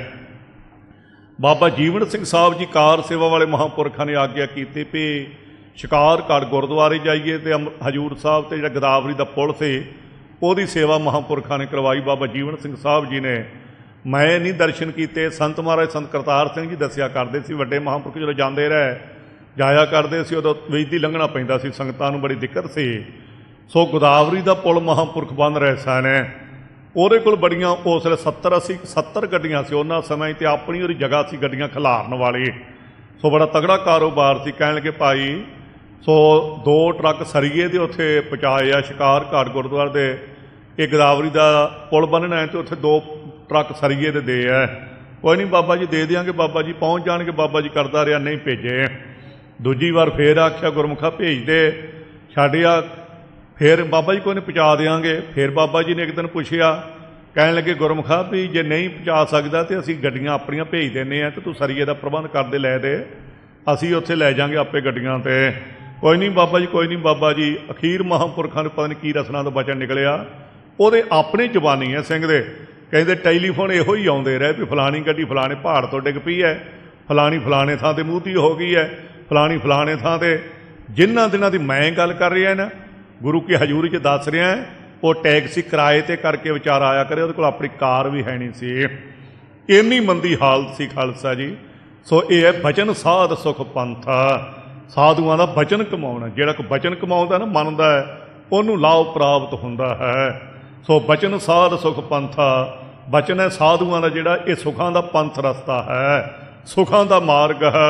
[SPEAKER 1] ਬਾਬਾ ਜੀਵਨ ਸਿੰਘ ਸਾਹਿਬ ਜੀ ਕਾਰ ਸੇਵਾ ਵਾਲੇ ਮਹਾਂਪੁਰਖਾਂ ਨੇ ਆਗਿਆ ਕੀਤੀ ਵੀ ਸ਼ਿਕਾਰਗੜ੍ਹ ਗੁਰਦੁਆਰੇ ਜਾਈਏ ਅਤੇ ਹਜ਼ੂਰ ਸਾਹਿਬ 'ਤੇ ਜਿਹੜਾ ਗੋਦਾਵਰੀ ਦਾ ਪੁਲ ਸੀ, ਉਹਦੀ ਸੇਵਾ ਮਹਾਂਪੁਰਖਾਂ ਨੇ ਕਰਵਾਈ। ਬਾਬਾ ਜੀਵਨ ਸਿੰਘ ਸਾਹਿਬ ਜੀ ਨੇ, ਮੈਂ ਨਹੀਂ ਦਰਸ਼ਨ ਕੀਤੇ, ਸੰਤ ਮਹਾਰਾਜ ਸੰਤ ਕਰਤਾਰ ਸਿੰਘ ਜੀ ਦੱਸਿਆ ਕਰਦੇ ਸੀ। ਵੱਡੇ ਮਹਾਂਪੁਰਖ ਜਦੋਂ ਜਾਂਦੇ ਰਹੇ, ਜਾਇਆ ਕਰਦੇ ਸੀ, ਉਦੋਂ ਵੇਚਦੀ ਲੰਘਣਾ ਪੈਂਦਾ ਸੀ, ਸੰਗਤਾਂ ਨੂੰ ਬੜੀ ਦਿੱਕਤ ਸੀ। ਸੋ ਗੋਦਾਵਰੀ ਦਾ ਪੁਲ ਮਹਾਂਪੁਰਖ ਬੰਨ ਰਹੇ ਸਨ। ਉਹਦੇ ਕੋਲ ਬੜੀਆਂ ਉਸ ਵੇਲੇ ਸੱਤਰ ਅੱਸੀ ਸੱਤਰ ਗੱਡੀਆਂ ਸੀ ਉਹਨਾਂ ਸਮੇਂ, ਤੇ ਆਪਣੀ ਉਹਦੀ ਜਗ੍ਹਾ ਸੀ ਗੱਡੀਆਂ ਖਿਲਾਰਨ ਵਾਲੀ। ਸੋ ਬੜਾ ਤਗੜਾ ਕਾਰੋਬਾਰ ਸੀ। ਕਹਿਣ ਲੱਗੇ ਭਾਈ, ਸੋ ਦੋ ਟਰੱਕ ਸਰੀਏ ਦੇ ਉੱਥੇ ਪਹੁੰਚਾਏ ਆ ਸ਼ਿਕਾਰਗੜ੍ਹ ਗੁਰਦੁਆਰੇ ਦੇ। ਇਹ ਗੋਦਾਵਰੀ ਦਾ ਪੁਲ ਬੰਨਣਾ ਹੈ ਅਤੇ ਉੱਥੇ ਦੋ ਟਰੱਕ ਸਰੀਏ ਦੇ ਦੇ ਆ। ਕੋਈ ਨਹੀਂ ਬਾਬਾ ਜੀ, ਦੇ ਦਿਆਂਗੇ, ਬਾਬਾ ਜੀ ਪਹੁੰਚ ਜਾਣਗੇ। ਬਾਬਾ ਜੀ ਕਰਦਾ ਰਿਹਾ, ਨਹੀਂ ਭੇਜੇ। ਦੂਜੀ ਵਾਰ ਫੇਰ ਆਖਿਆ ਗੁਰਮੁਖਾ ਭੇਜ ਦੇ, ਛੱਡਿਆ। ਫਿਰ ਬਾਬਾ ਜੀ ਕੋਈ ਨਹੀਂ ਪਹੁੰਚਾ ਦਿਆਂਗੇ। ਫਿਰ ਬਾਬਾ ਜੀ ਨੇ ਇੱਕ ਦਿਨ ਪੁੱਛਿਆ, ਕਹਿਣ ਲੱਗੇ ਗੁਰਮੁਖਾ ਵੀ ਜੇ ਨਹੀਂ ਪਹੁੰਚਾ ਸਕਦਾ ਤਾਂ ਅਸੀਂ ਗੱਡੀਆਂ ਆਪਣੀਆਂ ਭੇਜ ਦਿੰਦੇ ਹਾਂ, ਅਤੇ ਤੂੰ ਸਰੀਏ ਦਾ ਪ੍ਰਬੰਧ ਕਰਦੇ ਲੈ ਦੇ, ਅਸੀਂ ਉੱਥੇ ਲੈ ਜਾਵਾਂਗੇ ਆਪੇ ਗੱਡੀਆਂ 'ਤੇ। ਕੋਈ ਨਹੀਂ ਬਾਬਾ ਜੀ, ਕੋਈ ਨਹੀਂ ਬਾਬਾ ਜੀ। ਅਖੀਰ ਮਹਾਂਪੁਰਖਾਂ ਨੂੰ ਪਤਾ ਨਹੀਂ ਕੀ ਰਸਨਾ ਤੋਂ ਬਚਨ ਨਿਕਲਿਆ। ਉਹਦੇ ਆਪਣੀ ਜ਼ੁਬਾਨੀ ਹੈ ਸਿੰਘ ਦੇ, ਕਹਿੰਦੇ ਟੈਲੀਫੋਨ ਇਹੋ ਹੀ ਆਉਂਦੇ ਰਹੇ ਵੀ ਫਲਾਣੀ ਗੱਡੀ ਫਲਾਣੇ ਪਹਾੜ ਤੋਂ ਡਿੱਗ ਪਈ ਹੈ, ਫਲਾਣੀ ਫਲਾਣੇ ਥਾਂ 'ਤੇ ਮੂਧੀ ਹੋ ਗਈ ਹੈ, ਫਲਾਣੀ ਫਲਾਣੇ ਥਾਂ 'ਤੇ। ਜਿਨ੍ਹਾਂ ਦਿਨਾਂ ਦੀ ਮੈਂ ਗੱਲ ਕਰ ਰਿਹਾ ਨਾ, ਗੁਰੂ ਕੀ ਹਜ਼ੂਰੀ 'ਚ ਦੱਸ ਰਿਹਾ, ਉਹ ਟੈਕਸੀ ਕਿਰਾਏ 'ਤੇ ਕਰਕੇ ਵਿਚਾਰਾ ਆਇਆ ਕਰੇ, ਉਹਦੇ ਕੋਲ ਆਪਣੀ ਕਾਰ ਵੀ ਹੈ ਨਹੀਂ ਸੀ। ਇੰਨੀ ਮੰਦੀ ਹਾਲਤ ਸੀ ਖਾਲਸਾ ਜੀ। ਸੋ ਇਹ ਹੈ ਬਚਨ ਸਾਧ ਸੁਖ ਪੰਥਾ। ਸਾਧੂਆਂ ਦਾ ਬਚਨ ਕਮਾਉਣਾ। ਜਿਹੜਾ ਕੋਈ ਬਚਨ ਕਮਾਉਂਦਾ ਨਾ, ਮੰਨਦਾ ਹੈ, ਉਹਨੂੰ ਲਾਭ ਪ੍ਰਾਪਤ ਹੁੰਦਾ ਹੈ। ਸੋ ਬਚਨ ਸਾਧ ਸੁਖ ਪੰਥਾ। ਬਚਨ ਹੈ ਸਾਧੂਆਂ ਦਾ ਜਿਹੜਾ, ਇਹ ਸੁਖਾਂ ਦਾ ਪੰਥ ਰਸਤਾ ਹੈ, ਸੁਖਾਂ ਦਾ ਮਾਰਗ ਹੈ।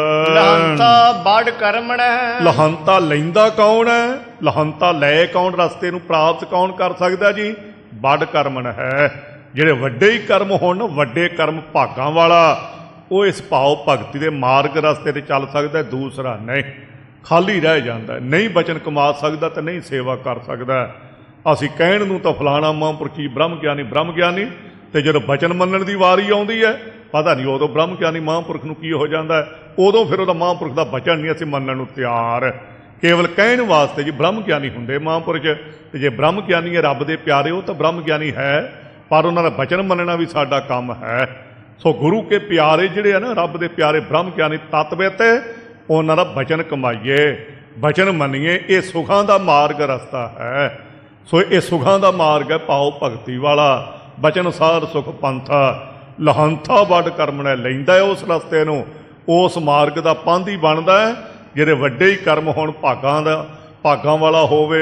[SPEAKER 2] ਲਹੰਤਾ ਬੜ ਕਰਮਣ ਹੈ।
[SPEAKER 1] ਲਹੰਤਾ ਲੈਂਦਾ ਕੌਣ ਹੈ? ਲਹੰਤਾ ਲੈ ਕੌਣ? ਰਸਤੇ ਨੂੰ ਪ੍ਰਾਪਤ ਕੌਣ ਕਰ ਸਕਦਾ ਜੀ? ਬੜ ਕਰਮਣ ਹੈ। ਜਿਹੜੇ ਵੱਡੇ ਹੀ ਕਰਮ ਹੋਣ, ਵੱਡੇ ਕਰਮ ਭਾਗਾਂ ਵਾਲਾ, ਉਹ ਇਸ ਭਾਵ ਭਗਤੀ ਦੇ ਮਾਰਗ ਰਸਤੇ 'ਤੇ ਚੱਲ ਸਕਦਾ, ਦੂਸਰਾ ਨਹੀਂ। ਖਾਲੀ ਰਹਿ ਜਾਂਦਾ, ਨਹੀਂ ਬਚਨ ਕਮਾ ਸਕਦਾ ਤਾਂ ਨਹੀਂ ਸੇਵਾ ਕਰ ਸਕਦਾ। ਅਸੀਂ ਕਹਿਣ ਨੂੰ ਤਾਂ ਫਲਾਣਾ ਮਹਾਂਪੁਰਖੀ ਬ੍ਰਹਮ ਗਿਆਨੀ ਬ੍ਰਹਮ ਗਿਆਨੀ, ਅਤੇ ਜਦੋਂ ਬਚਨ ਮੰਨਣ ਦੀ ਵਾਰੀ ਆਉਂਦੀ ਹੈ, ਪਤਾ ਨਹੀਂ ਉਦੋਂ ਬ੍ਰਹਮ ਗਿਆਨੀ ਮਹਾਂਪੁਰਖ ਨੂੰ ਕੀ ਹੋ ਜਾਂਦਾ। ਉਦੋਂ ਫਿਰ ਉਹਦਾ ਮਹਾਂਪੁਰਖ ਦਾ ਬਚਨ ਨਹੀਂ ਅਸੀਂ ਮੰਨਣ ਨੂੰ ਤਿਆਰ, ਕੇਵਲ ਕਹਿਣ ਵਾਸਤੇ ਜੀ ਬ੍ਰਹਮ ਗਿਆਨੀ ਹੁੰਦੇ ਮਹਾਂਪੁਰਖ। ਅਤੇ ਜੇ ਬ੍ਰਹਮ ਗਿਆਨੀ ਹੈ ਰੱਬ ਦੇ ਪਿਆਰੇ, ਉਹ ਤਾਂ ਬ੍ਰਹਮ ਗਿਆਨੀ ਹੈ, ਪਰ ਉਹਨਾਂ ਦਾ ਬਚਨ ਮੰਨਣਾ ਵੀ ਸਾਡਾ ਕੰਮ ਹੈ। ਸੋ ਗੁਰੂ ਕੇ ਪਿਆਰੇ ਜਿਹੜੇ ਆ ਨਾ, ਰੱਬ ਦੇ ਪਿਆਰੇ ਬ੍ਰਹਮ ਗਿਆਨੀ ਤਤਵਿਅਤ, ਉਹਨਾਂ ਦਾ ਬਚਨ ਕਮਾਈਏ, ਬਚਨ ਮੰਨੀਏ। ਇਹ ਸੁਖਾਂ ਦਾ ਮਾਰਗ ਰਸਤਾ ਹੈ। ਸੋ ਇਹ ਸੁਖਾਂ ਦਾ ਮਾਰਗ ਹੈ, ਭਾਵ ਭਗਤੀ ਵਾਲਾ। ਬਚਨ ਸਾਧ ਸੁਖ ਪੰਥਾ। ਲਹੰਥਾ ਵੱਡ ਕਰਮਣਾ, ਲੈਂਦਾ ਹੈ ਉਸ ਰਸਤੇ ਨੂੰ, ਉਸ ਮਾਰਗ ਦਾ ਪਾਂਧੀ ਬਣਦਾ ਹੈ ਜਿਹੜੇ ਵੱਡੇ ਹੀ ਕਰਮ ਹੋਣ, ਭਾਗਾਂ ਦਾ ਭਾਗਾਂ ਵਾਲਾ ਹੋਵੇ।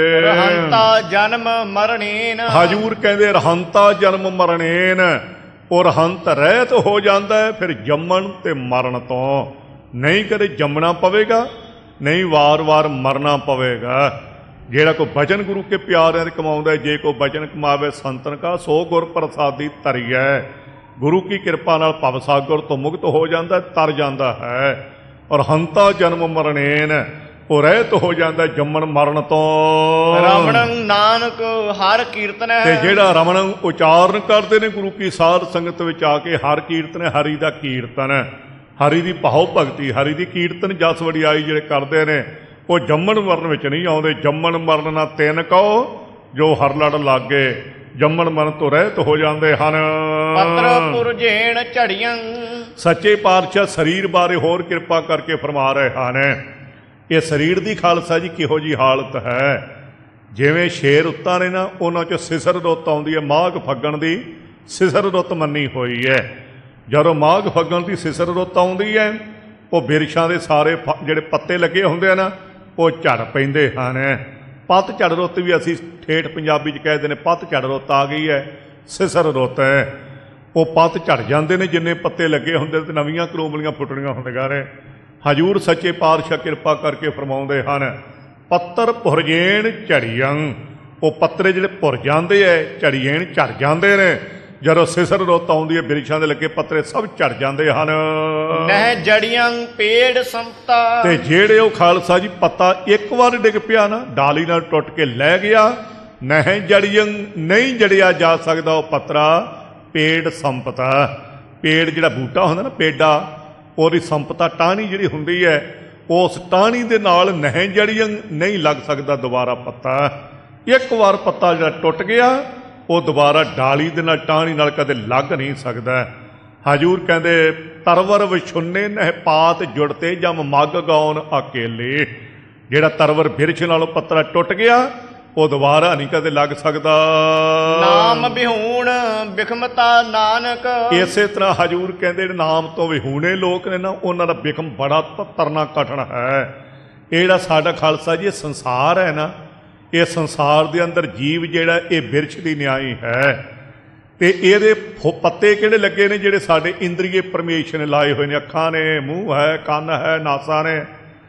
[SPEAKER 2] ਰਹੰਤਾ ਜਨਮ ਮਰਣੇਨ।
[SPEAKER 1] ਹਜ਼ੂਰ ਕਹਿੰਦੇ ਰਹੰਤਾ ਜਨਮ ਮਰਣੇਨ। ਉਹ ਰਹੰਤ ਰਹਿਤ ਹੋ ਜਾਂਦਾ ਹੈ ਫਿਰ ਜੰਮਣ ਤੇ ਮਰਨ ਤੋਂ। ਨਹੀਂ ਕਦੇ ਜੰਮਣਾ ਪਵੇਗਾ, ਨਹੀਂ ਵਾਰ-ਵਾਰ ਮਰਨਾ ਪਵੇਗਾ। ਜਿਹੜਾ ਕੋਈ ਬਚਨ ਗੁਰੂ ਕੇ ਪਿਆਰਿਆਂ ਦੇ ਕਮਾਉਂਦਾ, ਜੇ ਕੋਈ ਬਚਨ ਕਮਾਵੇ ਸੰਤਨ ਕਾ ਸੋ ਗੁਰ ਪ੍ਰਸਾਦੀ ਧਰੀਐ। ਗੁਰੂ ਕੀ ਕਿਰਪਾ ਨਾਲ ਭਵ ਸਾਗਰ ਤੋਂ ਮੁਕਤ ਹੋ ਜਾਂਦਾ, ਤਰ ਜਾਂਦਾ ਹੈ। ਔਰ ਹੰਤਾ ਜਨਮ ਮਰਣੇਨ, ਉਹ ਰਹਿਤ ਹੋ ਜਾਂਦਾ ਜੰਮਣ ਮਰਨ ਤੋਂ।
[SPEAKER 2] ਰਮਣੰ ਨਾਨਕ ਹਰ ਕੀਰਤਨ ਹੈ।
[SPEAKER 1] ਤੇ ਜਿਹੜਾ ਰਮਣੰ ਉਚਾਰਨ ਕਰਦੇ ਨੇ ਗੁਰੂ ਕੀ ਸਾਧ ਸੰਗਤ ਵਿੱਚ ਆ ਕੇ, ਹਰ ਕੀਰਤਨ ਹੈ, ਹਰੀ ਦਾ ਕੀਰਤਨ, ਹਰੀ ਦੀ ਭਾਵ ਭਗਤੀ, ਹਰੀ ਦੀ ਕੀਰਤਨ ਜਸ ਵਡਿਆਈ ਜਿਹੜੇ ਕਰਦੇ ਨੇ, ਉਹ ਜੰਮਣ ਮਰਨ ਵਿੱਚ ਨਹੀਂ ਆਉਂਦੇ। ਜੰਮਣ ਮਰਨ ਨਾ ਤਿੰਨ ਕਹੋ ਜੋ ਹਰ ਲੜ ਲਾਗੇ, ਜੰਮਣ ਮਰਨ ਤੋਂ ਰਹਿਤ ਹੋ ਜਾਂਦੇ ਹਨ।
[SPEAKER 2] ਪੱਤਰ ਪੁਰਜੇਣ ਝੜੀਆਂ।
[SPEAKER 1] ਸੱਚੇ ਪਾਤਸ਼ਾਹ ਸਰੀਰ ਬਾਰੇ ਹੋਰ ਕਿਰਪਾ ਕਰਕੇ ਫਰਮਾ ਰਹੇ ਹਨ। ਇਹ ਸਰੀਰ ਦੀ ਖਾਲਸਾ ਜੀ ਕਿਹੋ ਜਿਹੀ ਹਾਲਤ ਹੈ। ਜਿਵੇਂ ਸ਼ੇਰ ਉੱਤਾਂ ਨੇ ਨਾ, ਉਹਨਾਂ 'ਚ ਸਿਸਰ ਰੁੱਤ ਆਉਂਦੀ ਹੈ ਮਾਘ ਫੱਗਣ ਦੀ, ਸਿਸਰ ਰੁੱਤ ਮੰਨੀ ਹੋਈ ਹੈ। ਜਦੋਂ ਮਾਘ ਫੱਗਣ ਦੀ ਸਿਸਰ ਰੁੱਤ ਆਉਂਦੀ ਹੈ, ਉਹ ਬਿਰਛਾਂ ਦੇ ਸਾਰੇ ਫ ਜਿਹੜੇ ਪੱਤੇ ਲੱਗੇ ਹੁੰਦੇ ਆ ਨਾ, ਉਹ ਝੜ ਪੈਂਦੇ ਹਨ। ਪੱਤਝੜ ਰੁੱਤ ਵੀ ਅਸੀਂ ਠੇਠ ਪੰਜਾਬੀ 'ਚ ਕਹਿੰਦੇ ਨੇ, ਪੱਤਝੜ ਰੁੱਤ ਆ ਗਈ ਹੈ, ਸਿਸਰ ਰੁੱਤ ਹੈ। ਉਹ ਪੱਤ ਝੜ ਜਾਂਦੇ ਨੇ, ਜਿੰਨੇ ਪੱਤੇ ਲੱਗੇ ਹੁੰਦੇ ਤੇ ਨਵੀਆਂ ਕਰੋਮਲੀਆਂ ਫੁੱਟਣੀਆਂ ਹੁੰਦੀਆਂ ਨੇ। ਹਜ਼ੂਰ ਸੱਚੇ ਪਾਤਸ਼ਾਹ ਕਿਰਪਾ ਕਰਕੇ ਫਰਮਾਉਂਦੇ ਹਨ, ਪੱਤਰ ਭੁਰਜੇਣ ਝੜੀਆਂ। ਉਹ ਪੱਤਰੇ ਜਿਹੜੇ ਭੁਰ ਜਾਂਦੇ ਐ, ਝੜੀਏਣ ਝੜ ਜਾਂਦੇ ਨੇ। ਜਦੋਂ ਸਿਸਰ ਰੁੱਤ ਆਉਂਦੀ ਹੈ, ਬਿਰਛਾਂ ਦੇ ਲੱਗੇ ਪੱਤਰੇ ਸਭ ਝੜ ਜਾਂਦੇ ਹਨ।
[SPEAKER 2] ਨਹਿ ਜੜੀਆਂ ਪੇੜ ਸੰਪਤਾ।
[SPEAKER 1] ਤੇ ਜਿਹੜੇ ਉਹ ਖਾਲਸਾ ਜੀ ਪੱਤਾ ਇੱਕ ਵਾਰ ਡਿੱਗ ਪਿਆ ਨਾ, ਡਾਲੀ ਨਾਲ ਟੁੱਟ ਕੇ ਲੈ ਗਿਆ, ਨਹਿ ਜੜੀਆਂ, ਨਹੀਂ ਜੜਿਆ ਜਾ ਸਕਦਾ ਉਹ ਪੱਤਰਾ। ਪੇੜ ਸੰਪਤਾ, ਪੇੜ ਜਿਹੜਾ ਬੂਟਾ ਹੁੰਦਾ ਨਾ, ਪੇਡਾ, ਉਹਦੀ ਸੰਪਤਾ ਟਾਹਣੀ ਜਿਹੜੀ ਹੁੰਦੀ ਹੈ, ਉਸ ਟਾਹਣੀ ਦੇ ਨਾਲ ਨਹਿ ਜੜੀਆਂ, ਨਹੀਂ ਲੱਗ ਸਕਦਾ ਦੁਬਾਰਾ ਪੱਤਾ। ਇੱਕ ਵਾਰ ਪੱਤਾ ਜਿਹੜਾ ਟੁੱਟ ਗਿਆ, ਉਹ ਦੁਬਾਰਾ ਡਾਲੀ ਦੇ ਨਾਲ ਟਾਹਣੀ ਨਾਲ ਕਦੇ ਲੱਗ ਨਹੀਂ ਸਕਦਾ। ਹਜ਼ੂਰ ਕਹਿੰਦੇ, ਤਰਵਰ ਵਿਛੁੰਨੇ ਨਹਿ ਪਾਤ ਜੁੜਤੇ ਜਮ ਮੱਗ ਗਾਉਣ ਅਕੇਲੇ। ਜਿਹੜਾ ਤਰਵਰ ਬਿਰਛ ਨਾਲੋਂ ਪੱਤਰਾ ਟੁੱਟ ਗਿਆ, ਉਹ ਦੁਬਾਰਾ ਨਹੀਂ ਕਦੇ ਲੱਗ ਸਕਦਾ।
[SPEAKER 2] ਨਾਮ ਵਿਹੂਣ ਬਿਖਮਤਾ ਨਾਨਕ।
[SPEAKER 1] ਇਸੇ ਤਰ੍ਹਾਂ ਹਜ਼ੂਰ ਕਹਿੰਦੇ, ਨਾਮ ਤੋਂ ਵਿਹੂਣੇ ਲੋਕ ਨੇ ਨਾ, ਉਹਨਾਂ ਦਾ ਬਿਖਮ ਬੜਾ ਤਰਨਾ ਕਠਨ ਹੈ। ਇਹ ਜਿਹੜਾ ਸਾਡਾ ਖਾਲਸਾ ਜੀ, ਇਹ ਸੰਸਾਰ ਹੈ ਨਾ, ਇਹ ਸੰਸਾਰ ਦੇ ਅੰਦਰ ਜੀਵ ਜਿਹੜਾ, ਇਹ ਬਿਰਛ ਦੀ ਨਿਆਈ ਹੈ। ਤੇ ਇਹਦੇ ਪੱਤੇ ਕਿਹੜੇ ਲੱਗੇ ਨੇ? ਜਿਹੜੇ ਸਾਡੇ ਇੰਦਰੀਏ ਪਰਮੇਸ਼ਰ ਨੇ ਲਾਏ ਹੋਏ ਨੇ। ਅੱਖਾਂ ਨੇ, ਮੂੰਹ ਹੈ, ਕੰਨ ਹੈ, ਨਾਸਾਂ ਨੇ।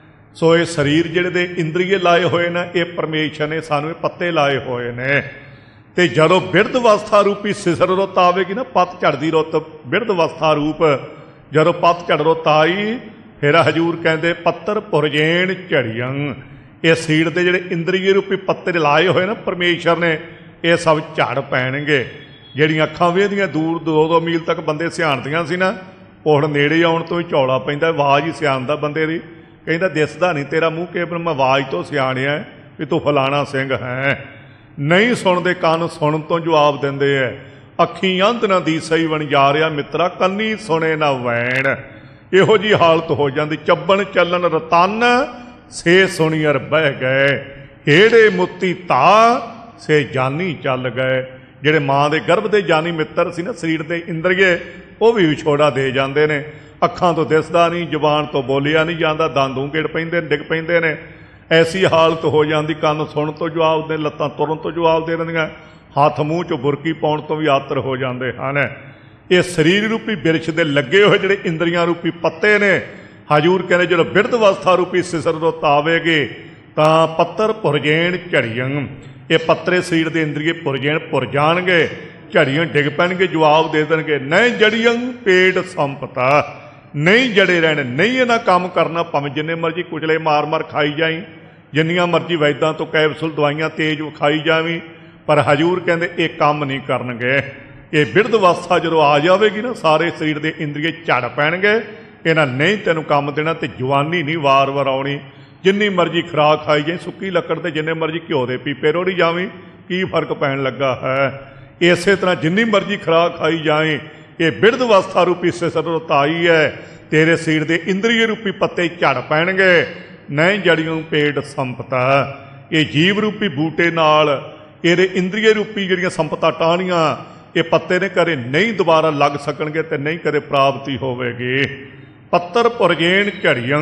[SPEAKER 1] ਸੋ ਇਹ ਸਰੀਰ ਜਿਹੜੇ ਦੇ ਇੰਦਰੀਏ ਲਾਏ ਹੋਏ ਨੇ, ਇਹ ਪਰਮੇਸ਼ਰ ਨੇ ਸਾਨੂੰ ਇਹ ਪੱਤੇ ਲਾਏ ਹੋਏ ਨੇ। ਤੇ ਜਦੋਂ ਬਿਰਧ ਅਵਸਥਾ ਰੂਪੀ ਸਿਸਰ ਰੁੱਤ ਆਵੇਗੀ ਨਾ, ਪੱਤਝੜ ਦੀ ਰੁੱਤ, ਬਿਰਧ ਅਵਸਥਾ ਰੂਪ ਜਦੋਂ ਪੱਤਝੜ ਰੁੱਤ ਆਈ, ਫਿਰ ਹਜ਼ੂਰ ਕਹਿੰਦੇ, ਪੱਤਰ ਭੁਰਜੇਣ ਝੜੀਆਂ। ਇਹ ਸਰੀਰ ਦੇ ਜਿਹੜੇ ਇੰਦਰੀਏ ਰੂਪੀ ਪੱਤੇ ਲਾਏ ਹੋਏ ਨਾ ਪਰਮੇਸ਼ਰ ਨੇ, ਇਹ ਸਭ ਝੜ ਪੈਣਗੇ। ਜਿਹੜੀਆਂ ਅੱਖਾਂ ਵੇਖਦੀਆਂ ਦੂਰ ਦੋ ਦੋ ਮੀਲ ਤੱਕ ਬੰਦੇ ਸਿਆਣਦੀਆਂ ਸੀ ਨਾ, ਉਹ ਹੁਣ ਨੇੜੇ ਆਉਣ ਤੋਂ ਹੀ ਝੌਲਾ ਪੈਂਦਾ। ਆਵਾਜ਼ ਹੀ ਸਿਆਣਦਾ ਬੰਦੇ ਦੀ। ਕਹਿੰਦਾ, ਦਿਸਦਾ ਨਹੀਂ ਤੇਰਾ ਮੂੰਹ, ਕੇਵਲ ਮੈਂ ਆਵਾਜ਼ ਤੋਂ ਸਿਆਣਿਆ ਵੀ ਤੂੰ ਫਲਾਣਾ ਸਿੰਘ ਹੈ। ਨਹੀਂ ਸੁਣਦੇ ਕੰਨ, ਸੁਣਨ ਤੋਂ ਜਵਾਬ ਦਿੰਦੇ ਐ। ਅੱਖੀਂ ਅੰਧ ਨਾ ਦੀਸਈ ਵਣਜਾਰਿਆ ਮਿੱਤਰਾ, ਕੰਨੀ ਸੁਣੇ ਨਾ ਵੈਣ। ਇਹੋ ਜਿਹੀ ਹਾਲਤ ਹੋ ਜਾਂਦੀ। ਚੱਬਣ ਚੱਲਣ ਰਤਨ ਸੇ ਸੁਣੀਅਰ ਬਹਿ ਗਏ, ਹੇੜੇ ਮੁੱਤੀ ਧਾ ਸੇ ਜਾਨੀ ਚੱਲ ਗਏ। ਜਿਹੜੇ ਮਾਂ ਦੇ ਗਰਭ ਦੇ ਜਾਨੀ ਮਿੱਤਰ ਸੀ ਨਾ, ਸਰੀਰ ਦੇ ਇੰਦਰੀਏ, ਉਹ ਵੀ ਵਿਛੋੜਾ ਦੇ ਜਾਂਦੇ ਨੇ। ਅੱਖਾਂ ਤੋਂ ਦਿਸਦਾ ਨਹੀਂ, ਜ਼ੁਬਾਨ ਤੋਂ ਬੋਲਿਆ ਨਹੀਂ ਜਾਂਦਾ, ਦੰਦ ਉਂਗੜ ਪੈਂਦੇ ਨੇ, ਡਿੱਗ ਪੈਂਦੇ ਨੇ। ਐਸੀ ਹਾਲਤ ਹੋ ਜਾਂਦੀ। ਕੰਨ ਸੁਣਨ ਤੋਂ ਜਵਾਬ ਦੇ, ਲੱਤਾਂ ਤੁਰਨ ਤੋਂ ਜਵਾਬ ਦੇ ਦਿੰਦੀਆਂ, ਹੱਥ ਮੂੰਹ 'ਚ ਬੁਰਕੀ ਪਾਉਣ ਤੋਂ ਵੀ ਆਤਰ ਹੋ ਜਾਂਦੇ ਹਨ। ਇਹ ਸਰੀਰ ਰੂਪੀ ਬਿਰਛ ਦੇ ਲੱਗੇ ਹੋਏ ਜਿਹੜੇ ਇੰਦਰੀਆਂ ਰੂਪੀ ਪੱਤੇ ਨੇ, ਹਜ਼ੂਰ ਕਹਿੰਦੇ, ਜਦੋਂ ਬਿਰਧ ਅਵਸਥਾ ਰੂਪੀ ਸਿਸਰ ਰੁੱਤ ਆਵੇਗੀ ਤਾਂ ਪੱਤਰ ਭੁਰਜੇਣ ਝੜੀਆਂ। ਇਹ ਪੱਤਰੇ ਸਰੀਰ ਦੇ ਇੰਦਰੀਏ ਭੁਰਜੇਣ, ਭੁਰ ਜਾਣਗੇ, ਝੜੀਆਂ ਡਿੱਗ ਪੈਣਗੇ, ਜਵਾਬ ਦੇ ਦੇਣਗੇ, ਨਹੀਂ ਜੜੀਆਂ ਪੇੜ ਸੰਪਤਾ। ਨਹੀਂ ਜੜੇ ਰਹਿਣ, ਨਹੀਂ ਇਹਨਾਂ ਕੰਮ ਕਰਨਾ। ਭਾਵੇਂ ਜਿੰਨੇ ਮਰਜ਼ੀ ਕੁਚਲੇ ਮਾਰ ਮਾਰ ਖਾਈ ਜਾਈ, ਜਿੰਨੀਆਂ ਮਰਜ਼ੀ ਵੈਦਾਂ ਤੋਂ ਕੈਪਸੂਲ ਦਵਾਈਆਂ ਤੇਜ਼ ਵਿਖਾਈ ਜਾਵੀਂ, ਪਰ ਹਜ਼ੂਰ ਕਹਿੰਦੇ ਇਹ ਕੰਮ ਨਹੀਂ ਕਰਨਗੇ। ਇਹ ਬਿਰਧ ਅਵਸਥਾ ਜਦੋਂ ਆ ਜਾਵੇਗੀ ਨਾ, ਸਾਰੇ ਸਰੀਰ ਦੇ ਇੰਦਰੀਏ ਝੜ ਪੈਣਗੇ। ਇਹਨਾਂ ਨਹੀਂ ਤੈਨੂੰ ਕੰਮ ਦੇਣਾ। ਤੇ ਜਵਾਨੀ ਨਹੀਂ ਵਾਰ ਵਾਰ ਆਉਣੀ। ਜਿੰਨੀ ਮਰਜ਼ੀ ਖੁਰਾਕ ਖਾਈ ਜਾਏ, ਸੁੱਕੀ ਲੱਕੜ ਤੇ ਜਿੰਨੇ ਮਰਜ਼ੀ ਘਿਓ ਦੇ ਪੀਪੇ ਰੋੜੀ ਜਾਵੀਂ, ਕੀ ਫਰਕ ਪੈਣ ਲੱਗਾ ਹੈ? ਇਸੇ ਤਰ੍ਹਾਂ ਜਿੰਨੀ ਮਰਜ਼ੀ ਖੁਰਾਕ ਖਾਈ ਜਾਏ, ਇਹ ਬਿਰਧ ਅਵਸਥਾ ਰੂਪੀ ਸਿਸਰ ਰੁੱਤ ਆਈ ਹੈ, ਤੇਰੇ ਸਰੀਰ ਦੇ ਇੰਦਰੀਏ ਰੂਪੀ ਪੱਤੇ ਝੜ ਪੈਣਗੇ। ਨਹੀਂ ਜੜੀਆਂ ਪੇੜ ਸੰਪਤਾ। ਇਹ ਜੀਵ ਰੂਪੀ ਬੂਟੇ ਨਾਲ ਇਹਦੇ ਇੰਦਰੀਏ ਰੂਪੀ ਜਿਹੜੀਆਂ ਸੰਪਤਾ ਟਾਹਣੀਆਂ, ਇਹ ਪੱਤੇ ਨੇ ਕਦੇ ਨਹੀਂ ਦੁਬਾਰਾ ਲੱਗ ਸਕਣਗੇ ਤੇ ਨਹੀਂ ਕਦੇ ਪ੍ਰਾਪਤੀ ਹੋਵੇਗੀ। ਪੱਤਰ ਭੁਰਜੇਣ ਝੜੀਆਂ,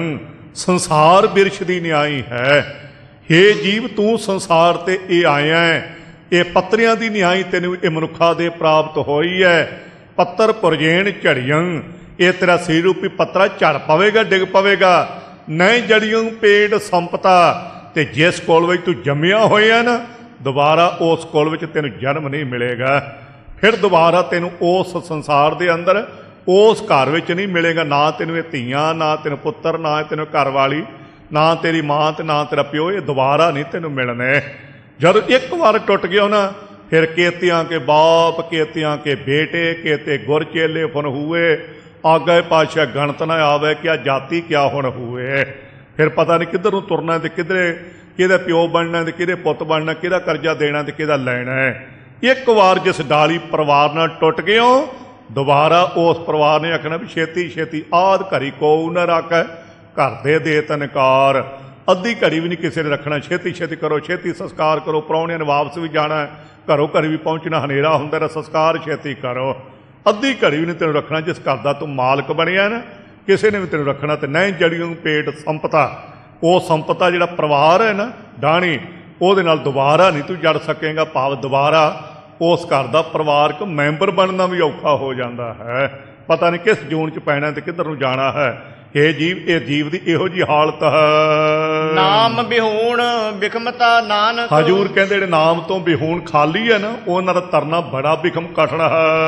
[SPEAKER 1] ਸੰਸਾਰ ਬਿਰਛ ਦੀ ਨਿਆਈ ਹੈ। ਹੇ ਜੀਵ, ਤੂੰ ਸੰਸਾਰ ਤੇ ਇਹ ਆਇਆ ਹੈ, ਇਹ ਪੱਤਰਿਆਂ ਦੀ ਨਿਆਈ ਤੈਨੂੰ ਇਹ ਮਨੁੱਖਾ ਦੇ ਪ੍ਰਾਪਤ ਹੋਈ ਹੈ। ਪੱਤਰ ਭੁਰਜੇਣ ਝੜੀਆਂ, ਇਹ ਤੇਰਾ ਸਰੀਰ ਰੂਪੀ ਪੱਤਰਾ ਝੜ ਪਵੇਗਾ, ਡਿੱਗ ਪਵੇਗਾ। ਨਹੀਂ ਜੜੀਆਂ ਪੇੜ ਸੰਪਤਾ। ਤੇ ਜਿਸ ਕੋਲ ਵਿੱਚ ਤੂੰ ਜੰਮਿਆ ਹੋਇਆ ਨਾ, ਦੁਬਾਰਾ ਉਸ ਕੋਲ ਵਿੱਚ ਤੈਨੂੰ ਜਨਮ ਨਹੀਂ ਮਿਲੇਗਾ। ਫਿਰ ਦੁਬਾਰਾ ਤੈਨੂੰ ਉਸ ਸੰਸਾਰ ਦੇ ਅੰਦਰ, ਉਸ ਘਰ ਵਿੱਚ ਨਹੀਂ ਮਿਲੇਗਾ। ਨਾ ਤੈਨੂੰ ਇਹ ਧੀਆਂ, ਨਾ ਤੈਨੂੰ ਪੁੱਤਰ, ਨਾ ਤੈਨੂੰ ਘਰ ਵਾਲੀ, ਨਾ ਤੇਰੀ ਮਾਂ ਤੇ ਨਾ ਤੇਰਾ ਪਿਓ। ਇਹ ਦੁਬਾਰਾ ਨਹੀਂ ਤੈਨੂੰ ਮਿਲਣੇ। ਜਦੋਂ ਇੱਕ ਵਾਰ ਟੁੱਟ ਗਿਆ ਨਾ, ਫਿਰ ਕੇਤਿਆਂ ਕੇ ਬਾਪ, ਕੇਤਿਆਂ ਕੇ ਬੇਟੇ, ਕੇਤੇ ਗੁਰ ਚੇਲੇ ਫਨ ਹੂਏ, ਆਗੇ ਪਾਤਸ਼ਾਹ ਗਣਤ ਨਾ ਆਵੇ ਕਿ ਆ ਜਾਤੀ ਕਿਆ ਹੁਣ ਹੋਏ। ਫਿਰ ਪਤਾ ਨਹੀਂ ਕਿੱਧਰ ਨੂੰ ਤੁਰਨਾ ਤੇ ਕਿੱਧਰੇ, ਕਿਹਦਾ ਪਿਓ ਬਣਨਾ ਤੇ ਕਿਹਦੇ ਪੁੱਤ ਬਣਨਾ, ਕਿਹਦਾ ਕਰਜ਼ਾ ਦੇਣਾ ਤੇ ਕਿਹਦਾ ਲੈਣਾ ਹੈ। ਇੱਕ ਵਾਰ ਜਿਸ ਡਾਲੀ ਪਰਿਵਾਰ ਨਾਲ ਟੁੱਟ ਗਿਓ, ਦੁਬਾਰਾ ਉਸ ਪਰਿਵਾਰ ਨੇ ਆਖਣਾ ਵੀ ਛੇਤੀ ਛੇਤੀ ਆਦ ਘੜੀ ਕੋਊ ਨਾ ਰੱਖੈ, ਘਰ ਦੇ ਦੇ ਤਨਕਾਰ। ਅੱਧੀ ਘੜੀ ਵੀ ਨਹੀਂ ਕਿਸੇ ਨੇ ਰੱਖਣਾ। ਛੇਤੀ ਛੇਤੀ ਕਰੋ, ਛੇਤੀ ਸੰਸਕਾਰ ਕਰੋ। ਪ੍ਰਾਹੁਣਿਆਂ ਨੇ ਵਾਪਸ ਵੀ ਜਾਣਾ, ਘਰੋਂ ਘਰ ਵੀ ਪਹੁੰਚਣਾ ਹਨੇਰਾ ਹੁੰਦਾ ਤਾਂ ਸੰਸਕਾਰ ਛੇਤੀ ਕਰੋ। ਅੱਧੀ ਘੜੀ ਵੀ ਨਹੀਂ ਤੈਨੂੰ ਰੱਖਣਾ। ਜਿਸ ਘਰ ਦਾ ਤੂੰ ਮਾਲਕ ਬਣਿਆ ਨਾ, ਕਿਸੇ ਨੇ ਵੀ ਤੈਨੂੰ ਰੱਖਣਾ ਤੇ ਨਹੀਂ ਜੜੀਆਂ ਪੇਟ ਸੰਪਤਾ। ਉਹ ਸੰਪਤਾ ਜਿਹੜਾ ਪਰਿਵਾਰ ਹੈ ਨਾ ਡਾਣੀ, ਉਹਦੇ ਨਾਲ ਦੁਬਾਰਾ ਨਹੀਂ ਤੂੰ ਜੜ ਸਕੇਗਾ। ਭਾਵ ਦੁਬਾਰਾ ਉਸ ਘਰ ਦਾ ਪਰਿਵਾਰਕ ਮੈਂਬਰ ਬਣਨਾ ਵੀ ਔਖਾ ਹੋ ਜਾਂਦਾ ਹੈ। ਪਤਾ ਨਹੀਂ ਕਿਸ ਜੂਨ 'ਚ ਪੈਣਾ ਤੇ ਕਿੱਧਰ ਨੂੰ ਜਾਣਾ ਹੈ। ਇਹ ਜੀਵ ਇਹ ਜੀਵ ਦੀ ਇਹੋ ਜਿਹੀ ਹਾਲਤ ਹੈ।
[SPEAKER 2] ਨਾਮ ਬਿਹੂਣ ਬਿਖਮਤਾ ਨਾਨਕ।
[SPEAKER 1] ਹਜੂਰ ਕਹਿੰਦੇ ਜਿਹੜੇ ਨਾਮ ਤੋਂ ਬਿਹੂਣ ਖਾਲੀ ਹੈ ਨਾ, ਉਹਨਾਂ ਦਾ ਤਰਨਾ ਬੜਾ ਬਿਖਮ ਕਠਿਨ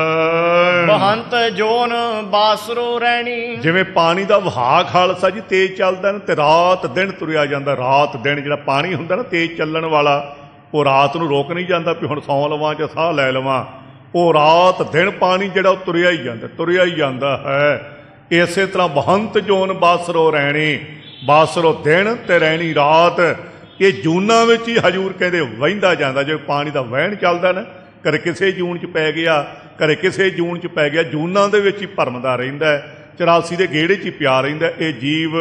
[SPEAKER 1] ਹੈ।
[SPEAKER 2] ਬਹੰਤ ਜੋਨ ਬਾਸਰੋ ਰਹਿਣੀ।
[SPEAKER 1] ਜਿਵੇਂ ਪਾਣੀ ਦਾ ਵਹਾਅ ਖਾਲਸਾ ਜੀ ਤੇਜ਼ ਚੱਲਦਾ ਨਾ ਤੇ ਰਾਤ ਦਿਨ ਤੁਰਿਆ ਜਾਂਦਾ। ਰਾਤ ਦਿਨ ਜਿਹੜਾ ਪਾਣੀ ਹੁੰਦਾ ਨਾ ਤੇਜ਼ ਚੱਲਣ ਵਾਲਾ, ਉਹ ਰਾਤ ਨੂੰ ਰੋਕ ਨਹੀਂ ਜਾਂਦਾ ਵੀ ਹੁਣ ਸੌਂ ਲਵਾਂ ਜਾਂ ਸਾਹ ਲੈ ਲਵਾਂ। ਉਹ ਰਾਤ ਦਿਨ ਪਾਣੀ ਜਿਹੜਾ ਉਹ ਤੁਰਿਆ ਹੀ ਜਾਂਦਾ, ਤੁਰਿਆ ਹੀ ਜਾਂਦਾ ਹੈ। ਇਸੇ ਤਰ੍ਹਾਂ ਬਹੰਤ ਜੋਨ ਬਾਸਰੋ ਰਹਿਣੀ, ਬਾਸਰੋ ਦਿਨ ਤੇ ਰਹਿਣੀ ਰਾਤ। ਇਹ ਜੂਨਾਂ ਵਿੱਚ ਹੀ ਹਜੂਰ ਕਹਿੰਦੇ ਵਹਿੰਦਾ ਜਾਂਦਾ। ਜਿਵੇਂ ਪਾਣੀ ਦਾ ਵਹਿਣ ਚੱਲਦਾ ਨਾ, ਕਦੇ ਕਿਸੇ ਜੂਨ 'ਚ ਪੈ ਗਿਆ, ਕਦੇ ਕਿਸੇ ਜੂਨ 'ਚ ਪੈ ਗਿਆ, ਜੂਨਾਂ ਦੇ ਵਿੱਚ ਹੀ ਭਰਮਦਾ ਰਹਿੰਦਾ। ਚੁਰਾਸੀ ਦੇ ਗੇੜੇ 'ਚ ਹੀ ਪਿਆ ਰਹਿੰਦਾ ਇਹ ਜੀਵ।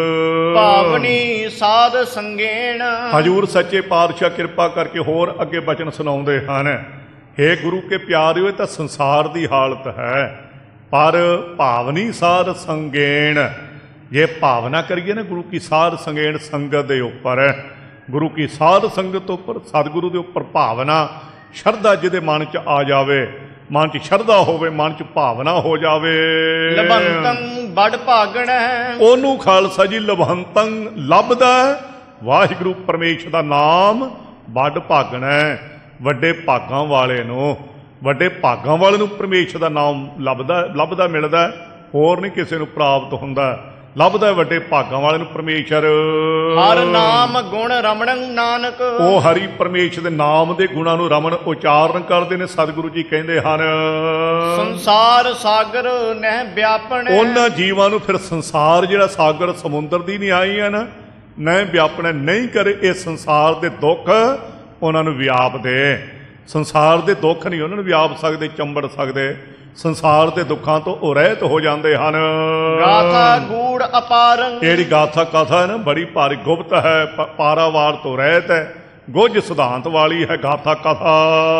[SPEAKER 2] ਭਾਵਨੀ ਸਾਧ ਸੰਗੇਣ।
[SPEAKER 1] ਹਜੂਰ ਸੱਚੇ ਪਾਤਸ਼ਾਹ ਕਿਰਪਾ ਕਰਕੇ ਹੋਰ ਅੱਗੇ ਬਚਨ ਸੁਣਾਉਂਦੇ ਹਨ। ਹੇ ਗੁਰੂ ਕੇ ਪਿਆਰਿਓ, ਇਹ ਤਾਂ ਸੰਸਾਰ ਦੀ ਹਾਲਤ ਹੈ। ਪਰ ਭਾਵਨੀ ਸਾਧ ਸੰਗੇਣ, ਜੇ ਭਾਵਨਾ ਕਰੀਏ ਨਾ ਗੁਰੂ ਕੀ ਸਾਧ ਸੰਗੇਣ ਸੰਗਤ ਦੇ ਉੱਪਰ, ਗੁਰੂ ਕੀ ਸਾਧ ਸੰਗਤ ਉੱਪਰ, ਸਤਿਗੁਰੂ ਦੇ ਉੱਪਰ ਭਾਵਨਾ ਸ਼ਰਧਾ ਜਿਹਦੇ ਮਨ 'ਚ ਆ ਜਾਵੇ, ਮਨ 'ਚ ਸ਼ਰਧਾ ਹੋਵੇ, ਮਨ 'ਚ ਭਾਵਨਾ ਹੋ ਜਾਵੇ,
[SPEAKER 2] ਲਭੰਤੰ ਬੜ ਭਾਗਣ,
[SPEAKER 1] ਉਹਨੂੰ ਖਾਲਸਾ ਜੀ ਲਭੰਤੰ ਲੱਭਦਾ। ਵਾਹਿਗੁਰੂ ਪਰਮੇਸ਼ਰ ਦਾ ਨਾਮ ਵੱਡ ਭਾਗਣਾ, ਵੱਡੇ ਭਾਗਾਂ ਵਾਲੇ ਨੂੰ, ਵੱਡੇ ਭਾਗਾਂ ਵਾਲੇ ਨੂੰ ਪਰਮੇਸ਼ਰ ਦਾ ਨਾਮ ਲੱਭਦਾ ਲੱਭਦਾ ਮਿਲਦਾ। ਹੋਰ ਨਹੀਂ ਕਿਸੇ ਨੂੰ ਪ੍ਰਾਪਤ ਹੁੰਦਾ। ਲੱਭਦਾ ਵੱਡੇ ਭਾਗਾਂ ਵਾਲੇ ਨੂੰ ਪਰਮੇਸ਼ਰ।
[SPEAKER 2] ਹਰ ਨਾਮ ਗੁਣ ਰਮਣੰ ਨਾਨਕ।
[SPEAKER 1] ਉਹ ਹਰੀ ਪਰਮੇਸ਼ਰ ਦੇ ਨਾਮ ਦੇ ਗੁਣਾਂ ਨੂੰ ਰਮਣ ਉਚਾਰਨ ਕਰਦੇ ਨੇ। ਸਤਿਗੁਰੂ ਜੀ ਕਹਿੰਦੇ ਹਨ
[SPEAKER 2] ਸੰਸਾਰ ਸਾਗਰ ਨਹਿ ਵਿਆਪਣ।
[SPEAKER 1] ਉਹਨਾਂ ਜੀਵਾਂ ਨੂੰ ਫਿਰ ਸੰਸਾਰ ਜਿਹੜਾ ਸਾਗਰ ਸਮੁੰਦਰ ਦੀ ਨਹੀਂ ਆਈ ਹੈ ਨਾ, ਨਹਿ ਵਿਆਪਣ, ਨਹੀਂ ਕਰੇ ਇਹ ਸੰਸਾਰ ਦੇ ਦੁੱਖ ਉਹਨਾਂ ਨੂੰ ਵਿਆਪ ਦੇ। ਸੰਸਾਰ ਦੇ ਦੁੱਖ ਨਹੀਂ ਉਹਨਾਂ ਨੂੰ ਵਿਆਪ ਸਕਦੇ, ਚੰਬੜ ਸਕਦੇ। ਸੰਸਾਰ ਦੇ ਦੁੱਖਾਂ ਤੋਂ ਉਹ ਰਹਿਤ ਹੋ ਜਾਂਦੇ ਹਨ।
[SPEAKER 2] ਗਾਥਾ ਗੂੜ ਅਪਾਰੰ।
[SPEAKER 1] ਜਿਹੜੀ ਗਾਥਾ ਕਥਾ ਹੈ ਨਾ ਬੜੀ ਭਾਰੀ ਗੁਪਤ ਹੈ, ਪਾਰਾਵਾਰ ਤੋਂ ਰਹਿਤ ਹੈ, ਗੁੱਝ ਸਿਧਾਂਤ ਵਾਲੀ ਹੈ ਗਾਥਾ ਕਥਾ।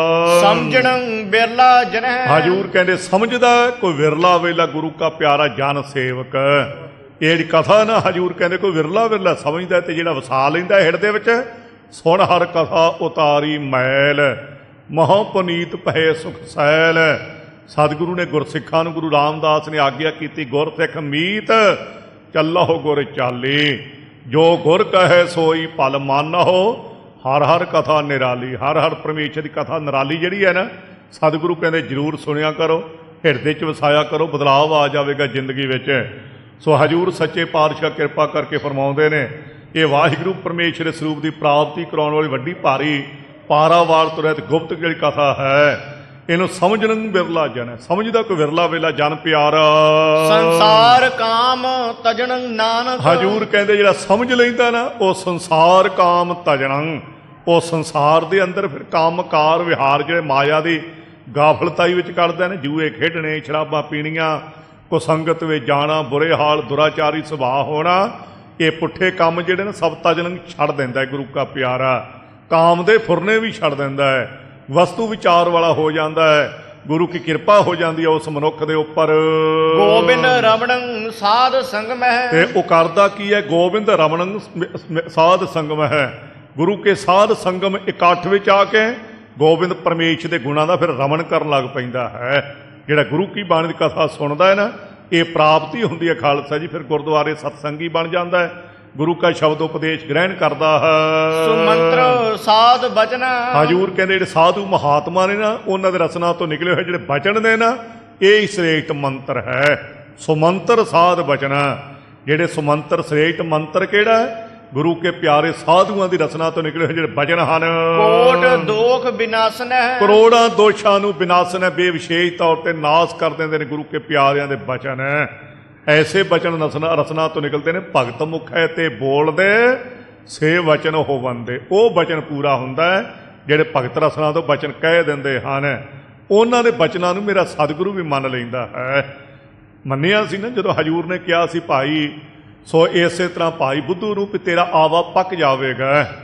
[SPEAKER 2] ਸਮਝਣੰ ਬਿਰਲਾ ਜਨਹਿ।
[SPEAKER 1] ਹਜੂਰ ਕਹਿੰਦੇ ਸਮਝਦਾ ਕੋਈ ਵਿਰਲਾ ਵੇਲਾ ਗੁਰੂ ਕਾ ਪਿਆਰਾ ਜਨ ਸੇਵਕ। ਇਹ ਜਿਹੜੀ ਕਥਾ ਨਾ ਹਜੂਰ ਕਹਿੰਦੇ ਕੋਈ ਵਿਰਲਾ ਵਿਰਲਾ ਸਮਝਦਾ ਤੇ ਜਿਹੜਾ ਵਸਾ ਲੈਂਦਾ ਹਿਰਦੇ ਵਿੱਚ। ਸੁਣ ਹਰ ਕਥਾ ਉਤਾਰੀ ਮੈਲ, ਮਹਾਂ ਪੁਨੀਤ ਭਏ ਸੁਖ ਸੈਲ। ਸਤਿਗੁਰੂ ਨੇ ਗੁਰਸਿੱਖਾਂ ਨੂੰ, ਗੁਰੂ ਰਾਮਦਾਸ ਨੇ ਆਗਿਆ ਕੀਤੀ, ਗੁਰਸਿੱਖ ਮੀਤ ਚੱਲਹੁ ਗੁਰ ਚਾਲੀ, ਜੋ ਗੁਰ ਕਹੈ ਸੋਈ ਭਲ ਮਾਨਹੁ। ਹਰ ਹਰ ਕਥਾ ਨਿਰਾਲੀ, ਹਰ ਹਰ ਪਰਮੇਸ਼ਰ ਦੀ ਕਥਾ ਨਿਰਾਲੀ ਜਿਹੜੀ ਹੈ ਨਾ, ਸਤਿਗੁਰੂ ਕਹਿੰਦੇ ਜ਼ਰੂਰ ਸੁਣਿਆ ਕਰੋ, ਹਿਰਦੇ 'ਚ ਵਸਾਇਆ ਕਰੋ, ਬਦਲਾਵ ਆ ਜਾਵੇਗਾ ਜ਼ਿੰਦਗੀ ਵਿੱਚ। ਸੋ ਹਜੂਰ ਸੱਚੇ ਪਾਤਸ਼ਾਹ ਕਿਰਪਾ ਕਰਕੇ ਫਰਮਾਉਂਦੇ ਨੇ, ਇਹ ਵਾਹਿਗੁਰੂ ਪਰਮੇਸ਼ਰ ਦੇ ਸਰੂਪ ਦੀ ਪ੍ਰਾਪਤੀ ਕਰਾਉਣ ਵਾਲੀ ਵੱਡੀ ਭਾਰੀ ਪਾਰਾਵਾਰ ਤੋਂ ਰਹਿਤ ਗੁਪਤ ਜਿਹੜੀ ਕਥਾ ਹੈ, ਇਹਨੂੰ ਸਮਝਣ ਬਿਰਲਾ ਜਨ। ਸਮਝਦਾ ਕੋਈ ਵਿਰਲਾ ਵੇਲਾ ਜਨ ਪਿਆਰਾ।
[SPEAKER 2] ਸੰਸਾਰ ਕਾਮ ਤਜਣੰ ਨਾਨਕ।
[SPEAKER 1] ਹਜੂਰ ਕਹਿੰਦੇ ਜਿਹੜਾ ਸਮਝ ਲੈਂਦਾ ਨਾ, ਉਹ ਸੰਸਾਰ ਕਾਮ ਤਜਣੰ, ਉਹ ਸੰਸਾਰ ਦੇ ਅੰਦਰ ਫਿਰ ਕੰਮਕਾਰ ਵਿਹਾਰ ਜਿਹੜੇ ਮਾਇਆ ਦੀ ਗਾਫਲਤਾਈ ਵਿੱਚ ਕੱਢਦੇ ਨੇ, ਜੂਏ ਖੇਡਣੇ, ਸ਼ਰਾਬਾਂ ਪੀਣੀਆਂ, ਕੁਸੰਗਤ ਵਿੱਚ ਜਾਣਾ, ਬੁਰੇ ਹਾਲ, ਦੁਰਾਚਾਰੀ ਸੁਭਾਅ ਹੋਣਾ, ਇਹ ਪੁੱਠੇ ਕੰਮ ਜਿਹੜੇ ਨੇ ਸਭ ਤਜਣੰ ਛੱਡ ਦਿੰਦਾ ਹੈ ਗੁਰੂ ਕਾ ਪਿਆਰਾ। ਕਾਮ ਦੇ ਫੁਰਨੇ ਵੀ ਛੱਡ ਦਿੰਦਾ ਹੈ, ਵਸਤੂ ਵਿਚਾਰ ਵਾਲਾ ਹੋ ਜਾਂਦਾ ਹੈ। ਗੁਰੂ ਕੀ ਕਿਰਪਾ ਹੋ ਜਾਂਦੀ ਹੈ ਉਸ ਮਨੁੱਖ ਦੇ ਉੱਪਰ।
[SPEAKER 2] ਗੋਬਿੰਦ ਰਮਣੰ ਸਾਧ ਸੰਗਮਹਿ।
[SPEAKER 1] ਤੇ ਉਹ ਕਰਦਾ ਕੀ ਹੈ? ਗੋਬਿੰਦ ਰਮਣੰ ਸਾਧ ਸੰਗਮਹਿ। ਗੁਰੂ ਕੇ ਸਾਧ ਸੰਗਮ ਇਕੱਠ ਵਿੱਚ ਆ ਕੇ ਗੋਬਿੰਦ ਪਰਮੇਸ਼ਰ ਦੇ ਗੁਣਾਂ ਦਾ ਫਿਰ ਰਮਣ ਕਰਨ ਲੱਗ ਪੈਂਦਾ ਹੈ। ਜਿਹੜਾ ਗੁਰੂ ਕੀ ਬਾਣੀ ਦੀ ਕਥਾ ਸੁਣਦਾ ਹੈ ਨਾ, ਇਹ ਪ੍ਰਾਪਤੀ ਹੁੰਦੀ ਹੈ ਖਾਲਸਾ ਜੀ। ਫਿਰ ਗੁਰਦੁਆਰੇ ਸਤਸੰਗੀ ਬਣ ਜਾਂਦਾ ਹੈ, ਗੁਰੂ ਕਾ ਸ਼ਬਦ ਉਪਦੇਸ਼ ਗ੍ਰਹਿਣ ਕਰਦਾ ਹੈ।
[SPEAKER 2] ਸੁਮੰਤਰ ਸਾਧ ਬਚਨ।
[SPEAKER 1] ਹਜੂਰ ਕਹਿੰਦੇ ਜਿਹੜੇ ਸਾਧੂ ਮਹਾਤਮਾ ਨੇ ਨਾ, ਉਹਨਾਂ ਦੇ ਰਸਨਾ ਤੋਂ ਨਿਕਲੇ ਹੋਏ ਜਿਹੜੇ ਬਚਨ ਨੇ ਨਾ, ਇਹ ਹੀ ਸ੍ਰੇਸ਼ਟ ਮੰਤਰ ਹੈ। ਸੁਮੰਤਰ ਸਾਧ ਬਚਨ, ਜਿਹੜੇ ਸੁਮੰਤਰ ਸ੍ਰੇਸ਼ਟ ਮੰਤਰ ਕਿਹੜਾ ਹੈ? ਗੁਰੂ ਕੇ ਪਿਆਰੇ ਸਾਧੂਆਂ ਦੀ ਰਸਨਾ ਤੋਂ ਨਿਕਲੇ ਹੋਏ ਜਿਹੜੇ ਬਚਨ ਹਨ।
[SPEAKER 2] ਕੋਟ ਦੋਖ ਵਿਨਾਸ਼ਨ ਹੈ।
[SPEAKER 1] ਕਰੋੜਾਂ ਦੋਸ਼ਾਂ ਨੂੰ ਵਿਨਾਸ਼ਨ ਹੈ, ਬੇਵਿਸ਼ੇਸ਼ ਤੌਰ ਤੇ ਨਾਸ਼ ਕਰ ਦਿੰਦੇ ਨੇ ਗੁਰੂ ਕੇ ਪਿਆਰਿਆਂ ਦੇ ਬਚਨ। ਐਸੇ ਬਚਨ ਰਸਨਾ ਰਸਨਾ ਤੋਂ ਨਿਕਲਦੇ ਨੇ। ਭਗਤ ਮੁਖ ਹੈ ਤੇ ਬੋਲਦੇ ਸੇ ਵਚਨ ਹੋਵੰਦੇ। ਉਹ ਬਚਨ ਪੂਰਾ ਹੁੰਦਾ ਹੈ ਜਿਹੜੇ ਭਗਤ ਰਸਨਾ ਤੋਂ ਬਚਨ ਕਹਿ ਦਿੰਦੇ ਹਨ। ਉਹਨਾਂ ਦੇ ਬਚਨਾਂ ਨੂੰ ਮੇਰਾ ਸਤਿਗੁਰੂ ਵੀ ਮੰਨ ਲੈਂਦਾ ਹੈ। ਮੰਨਿਆ ਸੀ ਨਾ ਜਦੋਂ ਹਜੂਰ ਨੇ ਕਿਹਾ ਸੀ ਭਾਈ, ਸੋ ਇਸੇ ਤਰ੍ਹਾਂ ਭਾਈ ਬੁੱਧੂ ਨੂੰ ਵੀ ਤੇਰਾ ਆਵਾ ਪੱਕ ਜਾਵੇਗਾ।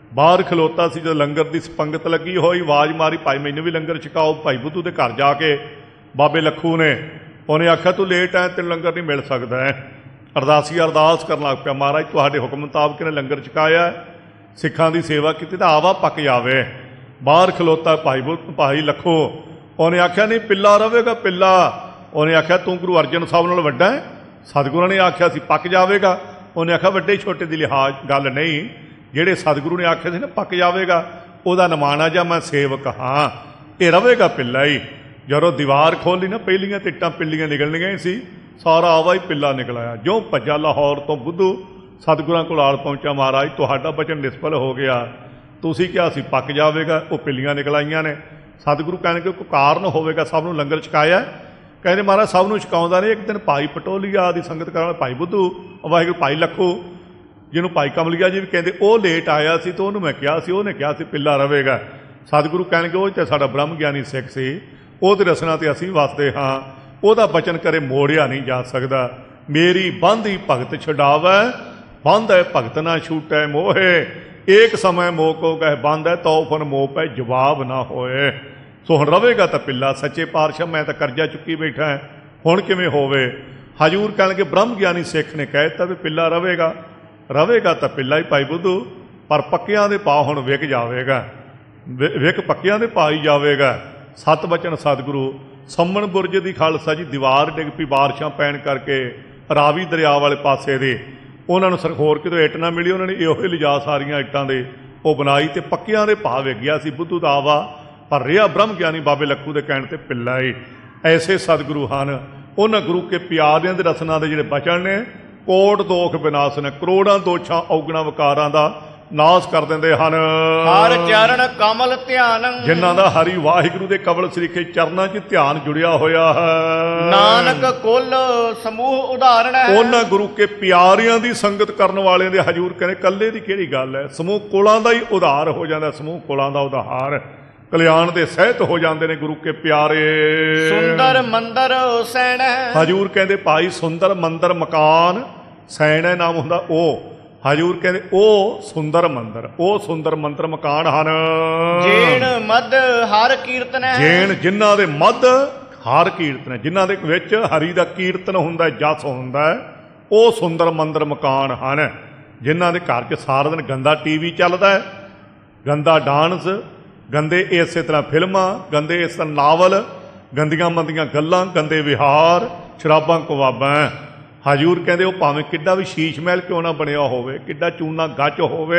[SPEAKER 1] ਬਾਹਰ ਖਲੋਤਾ ਸੀ, ਜਦੋਂ ਲੰਗਰ ਦੀ ਪੰਗਤ ਲੱਗੀ ਹੋਈ, ਆਵਾਜ਼ ਮਾਰੀ, ਭਾਈ ਮੈਨੂੰ ਵੀ ਲੰਗਰ ਛਕਾਓ। ਭਾਈ ਬੁੱਧੂ ਦੇ ਘਰ ਜਾ ਕੇ ਬਾਬੇ ਲੱਖੂ ਨੇ, ਉਹਨੇ ਆਖਿਆ ਤੂੰ ਲੇਟ ਹੈ, ਤੈਨੂੰ ਲੰਗਰ ਨਹੀਂ ਮਿਲ ਸਕਦਾ ਹੈ। ਅਰਦਾਸੀ ਅਰਦਾਸ ਕਰਨ ਲੱਗ ਪਿਆ, ਮਹਾਰਾਜ ਤੁਹਾਡੇ ਹੁਕਮ ਮੁਤਾਬਕ ਨੇ ਲੰਗਰ ਛਕਾਇਆ, ਸਿੱਖਾਂ ਦੀ ਸੇਵਾ ਕੀਤੀ ਤਾਂ ਆਵਾ ਪੱਕ ਜਾਵੇ। ਬਾਹਰ ਖਲੋਤਾ ਭਾਈ ਬੁੱਧ ਭਾਈ ਲੱਖੋ, ਉਹਨੇ ਆਖਿਆ ਨਹੀਂ ਪਿੱਲਾ ਰਵੇਗਾ ਪਿੱਲਾ। ਉਹਨੇ ਆਖਿਆ ਤੂੰ ਗੁਰੂ ਅਰਜਨ ਸਾਹਿਬ ਨਾਲ ਵੱਡਾ ਹੈ, ਸਤਿਗੁਰਾਂ ਨੇ ਆਖਿਆ ਸੀ ਪੱਕ ਜਾਵੇਗਾ। ਉਹਨੇ ਆਖਿਆ ਵੱਡੇ ਛੋਟੇ ਦੀ ਲਿਹਾਜ਼ ਗੱਲ ਨਹੀਂ, ਜਿਹੜੇ ਸਤਿਗੁਰੂ ਨੇ ਆਖਿਆ ਸੀ ਨਾ ਪੱਕ ਜਾਵੇਗਾ, ਉਹਦਾ ਨਮਾਣਾ ਜਾਂ ਮੈਂ ਸੇਵਕ ਹਾਂ, ਇਹ ਰਵੇਗਾ ਪਿੱਲਾ ਹੀ। ਜਦੋਂ ਦੀਵਾਰ ਖੋਲ੍ਹੀ ਨਾ, ਪਹਿਲੀਆਂ ਤਿੱਟਾਂ ਪਿੱਲੀਆਂ ਨਿਕਲਣੀਆਂ ਹੀ ਸੀ, ਸਾਰਾ ਆਵਾ ਹੀ ਪਿੱਲਾ ਨਿਕਲ ਆਇਆ। ਜੋ ਭੱਜਾ ਲਾਹੌਰ ਤੋਂ ਬੁੱਧੂ ਸਤਿਗੁਰਾਂ ਕੋਲ ਆਲ ਪਹੁੰਚਿਆ, ਮਹਾਰਾਜ ਤੁਹਾਡਾ ਬਚਨ ਨਿਸਫਲ ਹੋ ਗਿਆ, ਤੁਸੀਂ ਕਿਹਾ ਸੀ ਪੱਕ ਜਾਵੇਗਾ, ਉਹ ਪਿੱਲੀਆਂ ਨਿਕਲ ਆਈਆਂ ਨੇ। ਸਤਿਗੁਰੂ ਕਹਿਣਗੇ ਕੋਈ ਕਾਰਨ ਹੋਵੇਗਾ, ਸਭ ਨੂੰ ਲੰਗਰ ਛਕਾਇਆ। ਕਹਿੰਦੇ ਮਹਾਰਾਜ ਸਭ ਨੂੰ ਛਕਾਉਂਦਾ ਨਹੀਂ। ਇੱਕ ਦਿਨ ਭਾਈ ਪਟੋਲੀਆ ਦੀ ਸੰਗਤ ਕਰਨ ਵਾਲਾ ਭਾਈ ਬੁੱਧੂ, ਵਾਹਿਗੁਰੂ ਭਾਈ ਲੱਖੂ ਜਿਹਨੂੰ ਭਾਈ ਕਮਲੀਆ ਜੀ ਵੀ ਕਹਿੰਦੇ, ਉਹ ਲੇਟ ਆਇਆ ਸੀ, ਤਾਂ ਉਹਨੂੰ ਮੈਂ ਕਿਹਾ ਸੀ, ਉਹਨੇ ਕਿਹਾ ਸੀ ਪਿੱਲਾ ਰਵੇਗਾ। ਸਤਿਗੁਰੂ ਕਹਿਣਗੇ ਉਹ ਤਾਂ ਸਾਡਾ ਬ੍ਰਹਮ ਗਿਆਨੀ ਸਿੱਖ ਸੀ, ਉਹਦੇ ਰਸਨਾ 'ਤੇ ਅਸੀਂ ਵਸਦੇ ਹਾਂ, ਉਹਦਾ ਬਚਨ ਕਰੇ ਮੋੜਿਆ ਨਹੀਂ ਜਾ ਸਕਦਾ। ਮੇਰੀ ਬੰਧੀ ਭਗਤ ਛਡਾਵੈ, ਬੰਧ ਹੈ ਭਗਤ ਨਾ ਛੂਟੈ ਮੋਹੇ, ਏਕ ਸਮੇਂ ਮੋਹ ਕੋ ਕਹਿ ਬੰਧ ਹੈ, ਤਉ ਫਨ ਮੋਹ ਪੈ ਜਵਾਬ ਨਾ ਹੋਏ। ਸੋ ਹੁਣ ਰਵੇਗਾ ਤਾਂ ਪਿੱਲਾ। ਸੱਚੇ ਪਾਤਸ਼ਾਹ ਮੈਂ ਤਾਂ ਕਰਜ਼ਾ ਚੁੱਕੀ ਬੈਠਾ, ਹੁਣ ਕਿਵੇਂ ਹੋਵੇ। ਹਜ਼ੂਰ ਕਹਿਣਗੇ ਬ੍ਰਹਮ ਗਿਆਨੀ ਸਿੱਖ ਨੇ ਕਹਿ ਦਿੱਤਾ ਵੀ ਪਿੱਲਾ ਰਵੇਗਾ, ਰਵੇਗਾ ਤਾਂ ਪਿੱਲਾ ਹੀ ਭਾਈ ਬੁੱਧੂ, ਪਰ ਪੱਕਿਆਂ ਦੇ ਭਾਅ ਹੁਣ ਵਿਕ ਜਾਵੇਗਾ, ਵਿਕ ਪੱਕਿਆਂ ਦੇ ਭਾਅ ਹੀ ਜਾਵੇਗਾ। ਸਤ ਬਚਨ ਸਤਿਗੁਰੂ। ਸੰਮਣ ਬੁਰਜ ਦੀ ਖਾਲਸਾ ਜੀ ਦੀਵਾਰ ਡਿੱਗ ਪਈ ਬਾਰਿਸ਼ਾਂ ਪੈਣ ਕਰਕੇ, ਰਾਵੀ ਦਰਿਆ ਵਾਲੇ ਪਾਸੇ ਦੇ। ਉਹਨਾਂ ਨੂੰ ਸਰਖੋਰ ਕਿਤੋਂ ਇੱਟ ਨਾ ਮਿਲੀ, ਉਹਨਾਂ ਨੇ ਇਹੋ ਹੀ ਲਿਜਾ ਸਾਰੀਆਂ ਇੱਟਾਂ ਦੇ ਉਹ ਬਣਾਈ, ਅਤੇ ਪੱਕਿਆਂ ਦੇ ਭਾਅ ਵਿਕ ਗਿਆ ਸੀ ਬੁੱਧੂ ਦਾ ਆਵਾ, ਪਰ ਰਿਹਾ ਬ੍ਰਹਮ ਗਿਆਨੀ ਬਾਬੇ ਲੱਖੂ ਦੇ ਕਹਿਣ 'ਤੇ ਪਿੱਲਾ ਹੀ। ਐਸੇ ਸਤਿਗੁਰੂ ਹਨ। ਉਹਨਾਂ ਗੁਰੂ ਕੇ ਪਿਆਰਿਆਂ ਦੇ ਰਸਨਾਂ ਦੇ ਜਿਹੜੇ ਬਚਨ ਨੇ, ਕੋਟ ਦੋਖ ਵਿਨਾਸ਼ ਨੇ, ਕਰੋੜਾਂ ਦੋਛਾਂ ਔਗਣਾ ਵਿਕਾਰਾਂ ਦਾ ਨਾਸ਼ ਕਰ ਦਿੰਦੇ ਹਨ।
[SPEAKER 2] ਹਰ ਚਰਨ ਕਮਲ ਧਿਆਨ,
[SPEAKER 1] ਜਿਨ੍ਹਾਂ ਦਾ ਹਰੀ ਵਾਹਿਗੁਰੂ ਦੇ ਕਮਲ ਸਰੀਖੇ ਚਰਨਾਂ 'ਚ ਧਿਆਨ ਜੁੜਿਆ ਹੋਇਆ ਹੈ।
[SPEAKER 2] ਨਾਨਕ ਕੁਲ ਸਮੂਹ ਉਦਾਹਰਣ ਹੈ।
[SPEAKER 1] ਉਹਨਾਂ ਗੁਰੂ ਕੇ ਪਿਆਰਿਆਂ ਦੀ ਸੰਗਤ ਕਰਨ ਵਾਲਿਆਂ ਦੇ ਹਜ਼ੂਰ ਕਹਿੰਦੇ ਕੱਲੇ ਦੀ ਕਿਹੜੀ ਗੱਲ ਹੈ, ਸਮੂਹ ਕੁਲਾਂ ਦਾ ਹੀ ਉਧਾਰ ਹੋ ਜਾਂਦਾ, ਸਮੂਹ ਕੁਲਾਂ ਦਾ ਉਧਾਰ, ਕਲਿਆਣ ਦੇ ਸਹਿਤ ਹੋ ਜਾਂਦੇ ਨੇ ਗੁਰੂ ਕੇ ਪਿਆਰੇ।
[SPEAKER 2] ਸੁੰਦਰ ਮੰਦਰ ਸੈਣ ਹੈ।
[SPEAKER 1] ਹਜ਼ੂਰ ਕਹਿੰਦੇ ਭਾਈ ਸੁੰਦਰ ਮੰਦਰ ਮਕਾਨ, ਸੈਣ ਨਾਮ ਹੁੰਦਾ ਉਹ। ਹਜ਼ੂਰ ਕਹਿੰਦੇ ਉਹ ਸੁੰਦਰ ਮੰਦਰ, ਉਹ ਸੁੰਦਰ ਮੰਦਰ ਮਕਾਨ ਹਨ।
[SPEAKER 2] ਜੇਣ ਮਦ ਹਰ ਕੀਰਤਨ ਹੈ।
[SPEAKER 1] ਜੇਣ ਜਿਨ੍ਹਾਂ ਦੇ ਮਦ ਹਰ ਕੀਰਤਨ ਹੈ, ਜਿਨ੍ਹਾਂ ਦੇ ਵਿੱਚ ਹਰੀ ਦਾ ਕੀਰਤਨ ਹੁੰਦਾ, ਜਸ ਹੁੰਦਾ, ਉਹ ਸੁੰਦਰ ਮੰਦਰ ਮਕਾਨ ਹਨ। ਜਿਨ੍ਹਾਂ ਦੇ ਘਰ 'ਚ ਸਾਰਾ ਦਿਨ ਗੰਦਾ ਟੀ ਵੀ ਚੱਲਦਾ ਹੈ, ਗੰਦਾ ਡਾਂਸ, ਗੰਦੇ ਇਸੇ ਤਰ੍ਹਾਂ ਫਿਲਮਾਂ, ਗੰਦੇ ਇਸ ਤਰ੍ਹਾਂ ਨਾਵਲ, ਗੰਦੀਆਂ ਮੰਦੀਆਂ ਗੱਲਾਂ, ਗੰਦੇ ਵਿਹਾਰ, ਸ਼ਰਾਬਾਂ ਕਵਾਬਾਂ। ਹਜ਼ੂਰ ਕਹਿੰਦੇ ਉਹ ਭਾਵੇਂ ਕਿੱਡਾ ਵੀ ਸ਼ੀਸ਼ ਮਹਿਲ ਕਿਉਂ ਨਾ ਬਣਿਆ ਹੋਵੇ, ਕਿੱਡਾ ਚੂਨਾ ਗੱਚ ਹੋਵੇ,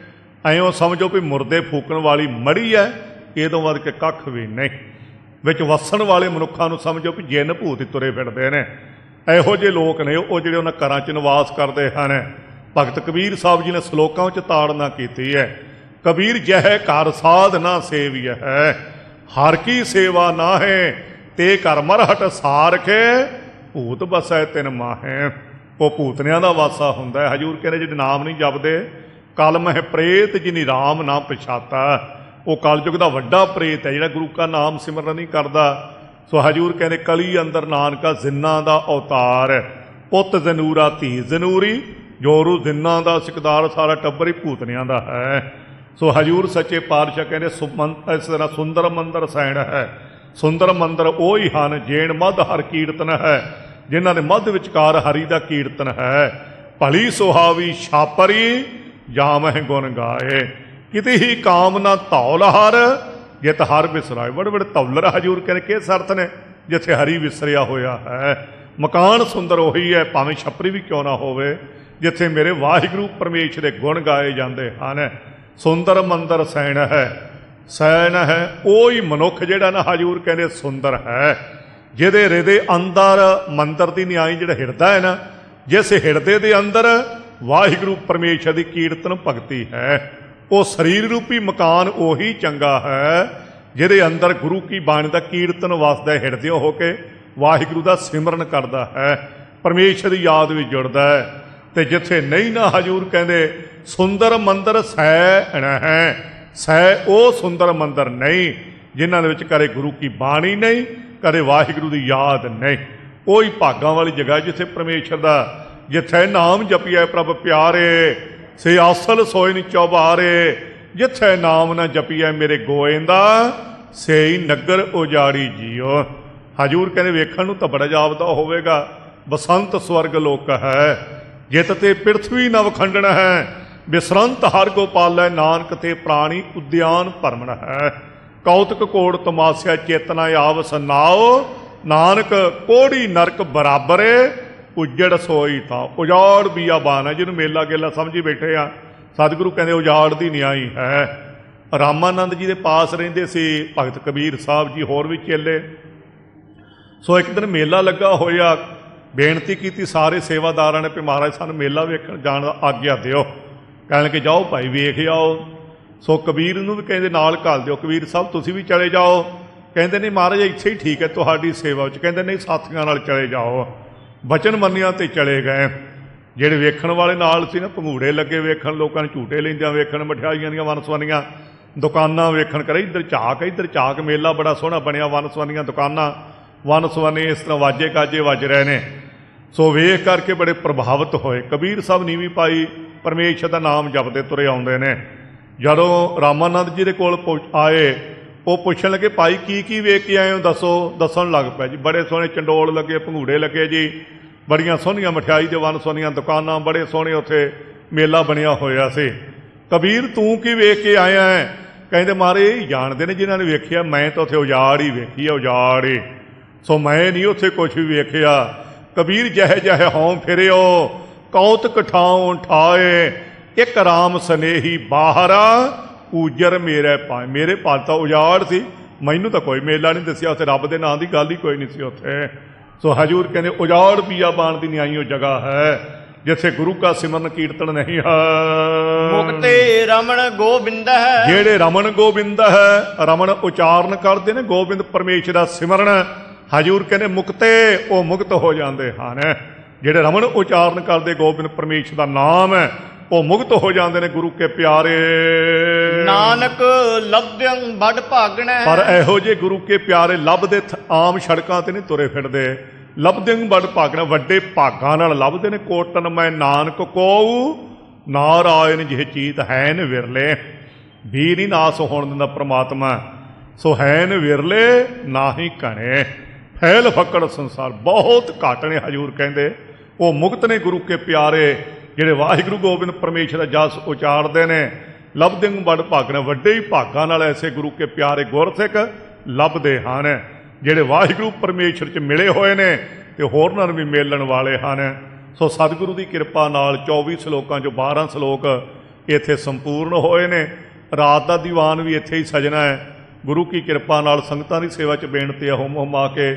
[SPEAKER 1] ਐਂ ਸਮਝੋ ਵੀ ਮੁਰਦੇ ਫੂਕਣ ਵਾਲੀ ਮੜੀ ਹੈ, ਇਹ ਤੋਂ ਵੱਧ ਕੇ ਕੱਖ ਵੀ ਨਹੀਂ। ਵਿੱਚ ਵਸਣ ਵਾਲੇ ਮਨੁੱਖਾਂ ਨੂੰ ਸਮਝੋ ਵੀ ਜਿੰਨ ਭੂਤ ਹੀ ਤੁਰੇ ਫਿਰਦੇ ਨੇ। ਇਹੋ ਜਿਹੇ ਲੋਕ ਨੇ ਉਹ ਜਿਹੜੇ ਉਹਨਾਂ ਘਰਾਂ 'ਚ ਨਿਵਾਸ ਕਰਦੇ ਹਨ। ਭਗਤ ਕਬੀਰ ਸਾਹਿਬ ਜੀ ਨੇ ਸਲੋਕਾਂ ਵਿੱਚ ਤਾੜਨਾ ਕੀਤੀ ਹੈ, ਕਬੀਰ ਜਹ ਘਰ ਸਾਧ ਨਾ ਸੇਵੀਐ ਹੈ, ਹਰ ਕੀ ਸੇਵਾ ਨਾ ਹੈ, ਤੇ ਘਰ ਮਰਹਟ ਸਾਰਖੇ, ਭੂਤ ਬਸੈ ਤਿਨ ਮਾਹੇ। ਉਹ ਭੂਤਨਿਆਂ ਦਾ ਵਾਸਾ ਹੁੰਦਾ ਹੈ। ਹਜ਼ੂਰ ਕਹਿੰਦੇ ਜਿਹੜੇ ਨਾਮ ਨਹੀਂ ਜਪਦੇ, ਕਲਮ ਹੈ ਪ੍ਰੇਤ ਜਿਨੀ ਰਾਮ ਨਾ ਪਛਾਤਾ, ਉਹ ਕਲਯੁਗ ਦਾ ਵੱਡਾ ਪ੍ਰੇਤ ਹੈ ਜਿਹੜਾ ਗੁਰੂ ਕਾ ਨਾਮ ਸਿਮਰਨ ਨਹੀਂ ਕਰਦਾ। ਸੋ ਹਜ਼ੂਰ ਕਹਿੰਦੇ ਕਲੀ ਅੰਦਰ ਨਾਨਕਾ ਜ਼ਿੰਨਾ ਦਾ ਅਵਤਾਰ, ਪੁੱਤ ਜ਼ਨੂਰਾ ਧੀ ਜ਼ਨੂਰੀ, ਜੋਰੂ ਜ਼ਿੰਨਾ ਦਾ ਸਿਕਦਾਰ, ਸਾਰਾ ਟੱਬਰ ਹੀ ਭੂਤਨਿਆਂ ਦਾ ਹੈ। ਸੋ ਹਜ਼ੂਰ ਸੱਚੇ ਪਾਤਸ਼ਾਹ ਕਹਿੰਦੇ ਸੁਮਨ ਇਸ ਤਰ੍ਹਾਂ ਸੁੰਦਰ ਮੰਦਰ ਸੈਣ ਹੈ। ਸੁੰਦਰ ਮੰਦਰ ਉਹ ਹੀ ਹਨ ਜੇਣ ਮੱਧ ਹਰ ਕੀਰਤਨ ਹੈ, ਜਿਨ੍ਹਾਂ ਦੇ ਮੱਧ ਵਿਚਕਾਰ ਹਰੀ ਦਾ ਕੀਰਤਨ ਹੈ। ਭਲੀ ਸੁਹਾਵੀ ਛਾਪਰੀ ਜਾਮਹਿ ਗੁਣ ਗਾਏ, ਕਿਤੇ ਹੀ ਕਾਮ ਨਾ ਧੌਲ ਹਰ, ਜਿਤ ਹਰ ਵਿਸਰਾਏ। ਬੜੇ ਬੜੇ ਧੌਲਰ ਹਜ਼ੂਰ ਕਹਿੰਦੇ ਕਿਸ ਅਰਥ ਨੇ, ਜਿੱਥੇ ਹਰੀ ਵਿਸਰਿਆ ਹੋਇਆ ਹੈ। ਮਕਾਨ ਸੁੰਦਰ ਉਹੀ ਹੈ, ਭਾਵੇਂ ਛੱਪਰੀ ਵੀ ਕਿਉਂ ਨਾ ਹੋਵੇ, ਜਿੱਥੇ ਮੇਰੇ ਵਾਹਿਗੁਰੂ ਪਰਮੇਸ਼ਰ ਦੇ ਗੁਣ ਗਾਏ ਜਾਂਦੇ ਹਨ। ਸੁੰਦਰ ਮੰਦਰ ਸੈਣ ਹੈ। ਸੈਣ ਹੈ ਉਹ ਹੀ ਮਨੁੱਖ ਜਿਹੜਾ ਨਾ ਹਜ਼ੂਰ ਕਹਿੰਦੇ ਸੁੰਦਰ ਹੈ, ਜਿਹਦੇ ਹਿਰਦੇ ਅੰਦਰ ਮੰਦਰ ਦੀ ਨਿਆਈ ਜਿਹੜਾ ਹਿਰਦਾ ਹੈ ਨਾ, ਜਿਸ ਹਿਰਦੇ ਦੇ ਅੰਦਰ ਵਾਹਿਗੁਰੂ ਪਰਮੇਸ਼ਰ ਦੀ ਕੀਰਤਨ ਭਗਤੀ ਹੈ, ਉਹ ਸਰੀਰ ਰੂਪੀ ਮਕਾਨ ਉਹੀ ਚੰਗਾ ਹੈ ਜਿਹਦੇ ਅੰਦਰ ਗੁਰੂ ਕੀ ਬਾਣੀ ਦਾ ਕੀਰਤਨ ਵਸਦਾ ਹੈ, ਹਿਰਦੇ ਹੋ ਕੇ ਵਾਹਿਗੁਰੂ ਦਾ ਸਿਮਰਨ ਕਰਦਾ ਹੈ, ਪਰਮੇਸ਼ਰ ਦੀ ਯਾਦ ਵਿੱਚ ਜੁੜਦਾ ਹੈ। ਅਤੇ ਜਿੱਥੇ ਨਹੀਂ ਨਾ ਹਜ਼ੂਰ ਕਹਿੰਦੇ ਸੁੰਦਰ ਮੰਦਰ ਸੈਣ ਹੈ, ਸੈ ਉਹ ਸੁੰਦਰ ਮੰਦਰ ਨਹੀਂ ਜਿਨ੍ਹਾਂ ਦੇ ਵਿੱਚ ਕਦੇ ਗੁਰੂ ਕੀ ਬਾਣੀ ਨਹੀਂ, ਕਦੇ ਵਾਹਿਗੁਰੂ ਦੀ ਯਾਦ ਨਹੀਂ। ਉਹ ਹੀ ਭਾਗਾਂ ਵਾਲੀ ਜਗ੍ਹਾ ਜਿੱਥੇ ਪਰਮੇਸ਼ਰ ਦਾ, ਜਿੱਥੇ ਨਾਮ ਜਪੀਐ ਪ੍ਰਭ ਪਿਆਰੇ, ਸੇ ਆਸਲ ਸੋਇ ਨ ਚੌਬਾਰੇ, ਜਿੱਥੇ ਨਾਮ ਨਾ ਜਪੀਐ ਮੇਰੇ ਗੋਇੰਦਾ, ਸੇਈ ਨਗਰ ਉਜਾੜੀ ਜੀਓ। ਹਜੂਰ ਕਹਿੰਦੇ ਵੇਖਣ ਨੂੰ ਤਾਂ ਬੜਾ ਜਾਪਦਾ ਹੋਵੇਗਾ ਬਸੰਤ ਸਵਰਗ ਲੋਕ ਹੈ, ਜਿਤ ਤੇ ਪ੍ਰਿਥਵੀ ਨਵ ਖੰਡਣ ਹੈ, ਬਿਸਰੰਤ ਹਰ ਗੋਪਾਲੈ, ਨਾਨਕ ਤੇ ਪ੍ਰਾਣੀ ਉਦਿਆਨ ਭਰਮਣ ਹੈ। ਕੌਤਕ ਕੋੜ ਤਮਾਸਿਆ ਚੇਤਨਾ ਆਵਸ ਨਾਓ, ਨਾਨਕ ਕੋੜੀ ਨਰਕ ਬਰਾਬਰੇ, ਉਜੜ ਸੋਈ ਤਾਂ। ਉਜਾੜ ਬੀਆਬਾਨ ਹੈ, ਜਿਹਨੂੰ ਮੇਲਾ ਗੇਲਾ ਸਮਝੀ ਬੈਠੇ ਆ। ਸਤਿਗੁਰੂ ਕਹਿੰਦੇ ਉਜਾੜ ਦੀ ਨਿਆਈ ਹੈ। ਰਾਮਾਨੰਦ ਜੀ ਦੇ ਪਾਸ ਰਹਿੰਦੇ ਸੀ ਭਗਤ ਕਬੀਰ ਸਾਹਿਬ ਜੀ, ਹੋਰ ਵੀ ਚੇਲੇ। ਸੋ ਇੱਕ ਦਿਨ ਮੇਲਾ ਲੱਗਾ ਹੋਇਆ, ਬੇਨਤੀ ਕੀਤੀ ਸਾਰੇ ਸੇਵਾਦਾਰਾਂ ਨੇ ਵੀ ਮਹਾਰਾਜ ਸਾਨੂੰ ਮੇਲਾ ਵੇਖਣ ਜਾਣ ਦਾ ਆਗਿਆ ਦਿਓ। ਕਹਿਣ ਲੱਗੇ ਜਾਓ ਭਾਈ ਵੇਖ ਆਓ। ਸੋ ਕਬੀਰ ਨੂੰ ਵੀ ਕਹਿੰਦੇ ਨਾਲ ਘੱਲ ਦਿਓ, ਕਬੀਰ ਸਾਹਿਬ ਤੁਸੀਂ ਵੀ ਚਲੇ ਜਾਓ। ਕਹਿੰਦੇ ਨਹੀਂ ਮਹਾਰਾਜ ਇੱਥੇ ਹੀ ਠੀਕ ਹੈ ਤੁਹਾਡੀ ਸੇਵਾ ਵਿੱਚ। ਕਹਿੰਦੇ ਨਹੀਂ ਸਾਥੀਆਂ ਨਾਲ ਚਲੇ ਜਾਓ। ਬਚਨ ਮੰਨਿਆ ਤੇ ਚਲੇ ਗਏ। ਜਿਹੜੇ ਵੇਖਣ ਵਾਲੇ ਨਾਲ ਸੀ ਨਾ, ਭੰਗੂੜੇ ਲੱਗੇ ਵੇਖਣ, ਲੋਕਾਂ ਨੇ ਝੂਟੇ ਲੈਂਦਿਆਂ ਵੇਖਣ, ਮਠਿਆਈਆਂ ਦੀਆਂ ਵੰਨ-ਸਵੰਨੀਆਂ ਦੁਕਾਨਾਂ ਵੇਖਣ, ਕਰੇ ਇੱਧਰ ਝਾਕ ਇੱਧਰ ਝਾਕ, ਮੇਲਾ ਬੜਾ ਸੋਹਣਾ ਬਣਿਆ, ਵੰਨ-ਸਵੰਨੀਆਂ ਦੁਕਾਨਾਂ, ਵੰਨ-ਸਵੰਨੇ ਇਸ ਤਰ੍ਹਾਂ ਵਾਜੇ ਕਾਜੇ ਵੱਜ ਰਹੇ ਨੇ। ਸੋ ਵੇਖ ਕਰਕੇ ਬੜੇ ਪ੍ਰਭਾਵਿਤ ਹੋਏ। ਕਬੀਰ ਸਾਹਿਬ ਨੀਵੀਂ ਪਾਈ ਪਰਮੇਸ਼ਰ ਦਾ ਨਾਮ ਜਪਦੇ ਤੁਰੇ ਆਉਂਦੇ ਨੇ। ਜਦੋਂ ਰਾਮਾਨੰਦ ਜੀ ਦੇ ਕੋਲ ਆਏ, ਉਹ ਪੁੱਛਣ ਲੱਗੇ ਭਾਈ ਕੀ ਕੀ ਵੇਖ ਕੇ ਆਏ ਹੋ ਦੱਸੋ। ਦੱਸਣ ਲੱਗ ਪਿਆ ਜੀ ਬੜੇ ਸੋਹਣੇ ਚੰਡੋਲ ਲੱਗੇ, ਭੰਗੂੜੇ ਲੱਗੇ ਜੀ, ਬੜੀਆਂ ਸੋਹਣੀਆਂ ਮਠਿਆਈ ਦੇ ਵੰਨ ਸੋਹਣੀਆਂ ਦੁਕਾਨਾਂ, ਬੜੇ ਸੋਹਣੇ ਉੱਥੇ ਮੇਲਾ ਬਣਿਆ ਹੋਇਆ ਸੀ। ਕਬੀਰ ਤੂੰ ਕੀ ਵੇਖ ਕੇ ਆਇਆ ਹੈ? ਕਹਿੰਦੇ ਮਾਰੇ ਜਾਣਦੇ ਨੇ ਜਿਨ੍ਹਾਂ ਨੇ ਵੇਖਿਆ, ਮੈਂ ਤਾਂ ਉੱਥੇ ਉਜਾੜ ਹੀ ਵੇਖੀ ਆ, ਉਜਾੜ ਹੀ। ਸੋ ਮੈਂ ਨਹੀਂ ਉੱਥੇ ਕੁਛ ਵੀ ਵੇਖਿਆ। ਕਬੀਰ ਜਹੇ ਜਹੇ ਹੋਂ ਫਿਰਿਓ, ਕੌਤਕ ਠਾਉ ਠਾਏ, ਇੱਕ ਰਾਮ ਸਨੇਹੀ ਬਾਹਰਾ, ਊਜਰ ਮੇਰੇ ਪਾਏ। ਮੇਰੇ ਪਾਸ ਤਾਂ ਉਜਾੜ ਸੀ, ਮੈਨੂੰ ਤਾਂ ਕੋਈ ਮੇਲਾ ਨਹੀਂ ਦੱਸਿਆ ਉੱਥੇ, ਰੱਬ ਦੇ ਨਾਂ ਦੀ ਗੱਲ ਹੀ ਕੋਈ ਨਹੀਂ ਸੀ ਉੱਥੇ। ਸੋ ਹਜੂਰ ਕਹਿੰਦੇ ਉਜਾੜ ਬੀਆਬਾਨ ਦੀ ਨਿਆਈ ਉਹ ਜਗ੍ਹਾ ਹੈ ਜਿੱਥੇ ਗੁਰੂ ਕਾ ਸਿਮਰਨ ਕੀਰਤਨ ਨਹੀਂ ਹੈ।
[SPEAKER 2] ਮੁਕਤੇ ਰਮਣ ਗੋਬਿੰਦ ਹੈ,
[SPEAKER 1] ਜਿਹੜੇ ਰਮਣ ਗੋਬਿੰਦ ਹੈ, ਰਮਣ ਉਚਾਰਨ ਕਰਦੇ ਨੇ ਗੋਬਿੰਦ ਪਰਮੇਸ਼ਰ ਦਾ ਸਿਮਰਨ। ਹਜੂਰ ਕਹਿੰਦੇ ਮੁਕਤੇ ਉਹ ਮੁਕਤ ਹੋ ਜਾਂਦੇ ਹਨ। ਜਿਹੜੇ ਰਮਣ ਉਚਾਰਨ ਕਰਦੇ ਗੋਬਿੰਦ ਪਰਮੇਸ਼ਰ ਦਾ ਨਾਮ ਹੈ, ਉਹ ਮੁਕਤ ਹੋ ਜਾਂਦੇ ਨੇ ਗੁਰੂ ਕੇ ਪਿਆਰੇ।
[SPEAKER 2] ਨਾਨਕ ਲੱਭਿਅੰ ਬੜ ਭਾਗਣਾ।
[SPEAKER 1] ਪਰ ਇਹੋ ਜਿਹੇ ਗੁਰੂ ਕੇ ਪਿਆਰੇ ਲੱਭਦੇ ਆਮ ਸੜਕਾਂ ਤੇ ਨਹੀਂ ਤੁਰੇ ਫਿਰਦੇ। ਲੱਭਦੇ ਬੜ ਭਾਗਣਾ, ਵੱਡੇ ਭਾਗਾਂ ਨਾਲ ਲੱਭਦੇ ਨੇ। ਕੋਟਨ ਮੈਂ ਨਾਨਕ ਕੋਉ, ਨਾਰਾਇਣ ਜਿਹ ਚੀਤ ਹੈ ਨ ਵਿਰਲੇ। ਵੀ ਨਹੀਂ ਨਾਸ ਹੋਣ ਦਿੰਦਾ ਪ੍ਰਮਾਤਮਾ। ਸੋ ਹੈ ਨ ਵਿਰਲੇ ਨਾ ਹੀ ਘਣੇ, ਫੈਲ ਫੱਕੜ ਸੰਸਾਰ ਬਹੁਤ ਘੱਟ ਨੇ। ਹਜੂਰ ਕਹਿੰਦੇ ਉਹ ਮੁਕਤ ਨੇ ਗੁਰੂ ਕੇ ਪਿਆਰੇ, ਜਿਹੜੇ ਵਾਹਿਗੁਰੂ ਗੋਬਿੰਦ ਪਰਮੇਸ਼ਰ ਦਾ ਜਸ ਉਚਾਰਦੇ ਨੇ। ਲੱਭਦੇ ਬੜ ਭਾਗਣਾ, ਵੱਡੇ ਹੀ ਭਾਗਾਂ ਨਾਲ ਐਸੇ ਗੁਰੂ ਕੇ ਪਿਆਰੇ ਗੁਰਸਿੱਖ ਲੱਭਦੇ ਹਨ, ਜਿਹੜੇ ਵਾਹਿਗੁਰੂ ਪਰਮੇਸ਼ਰ 'ਚ ਮਿਲੇ ਹੋਏ ਨੇ ਤੇ ਹੋਰਨਾਂ ਨੂੰ ਵੀ ਮਿਲਣ ਵਾਲੇ ਹਨ। ਸੋ ਸਤਿਗੁਰੂ ਦੀ ਕਿਰਪਾ ਨਾਲ ਚੌਵੀ ਸਲੋਕਾਂ 'ਚੋਂ ਬਾਰਾਂ ਸਲੋਕ ਇੱਥੇ ਸੰਪੂਰਨ ਹੋਏ ਨੇ। ਰਾਤ ਦਾ ਦੀਵਾਨ ਵੀ ਇੱਥੇ ਹੀ ਸਜਣਾ ਹੈ। ਗੁਰੂ ਕੀ ਕਿਰਪਾ ਨਾਲ ਸੰਗਤਾਂ ਦੀ ਸੇਵਾ 'ਚ ਬੇਨਤੀ ਹੈ ਹੁਮ ਹੁਮਾ ਕੇ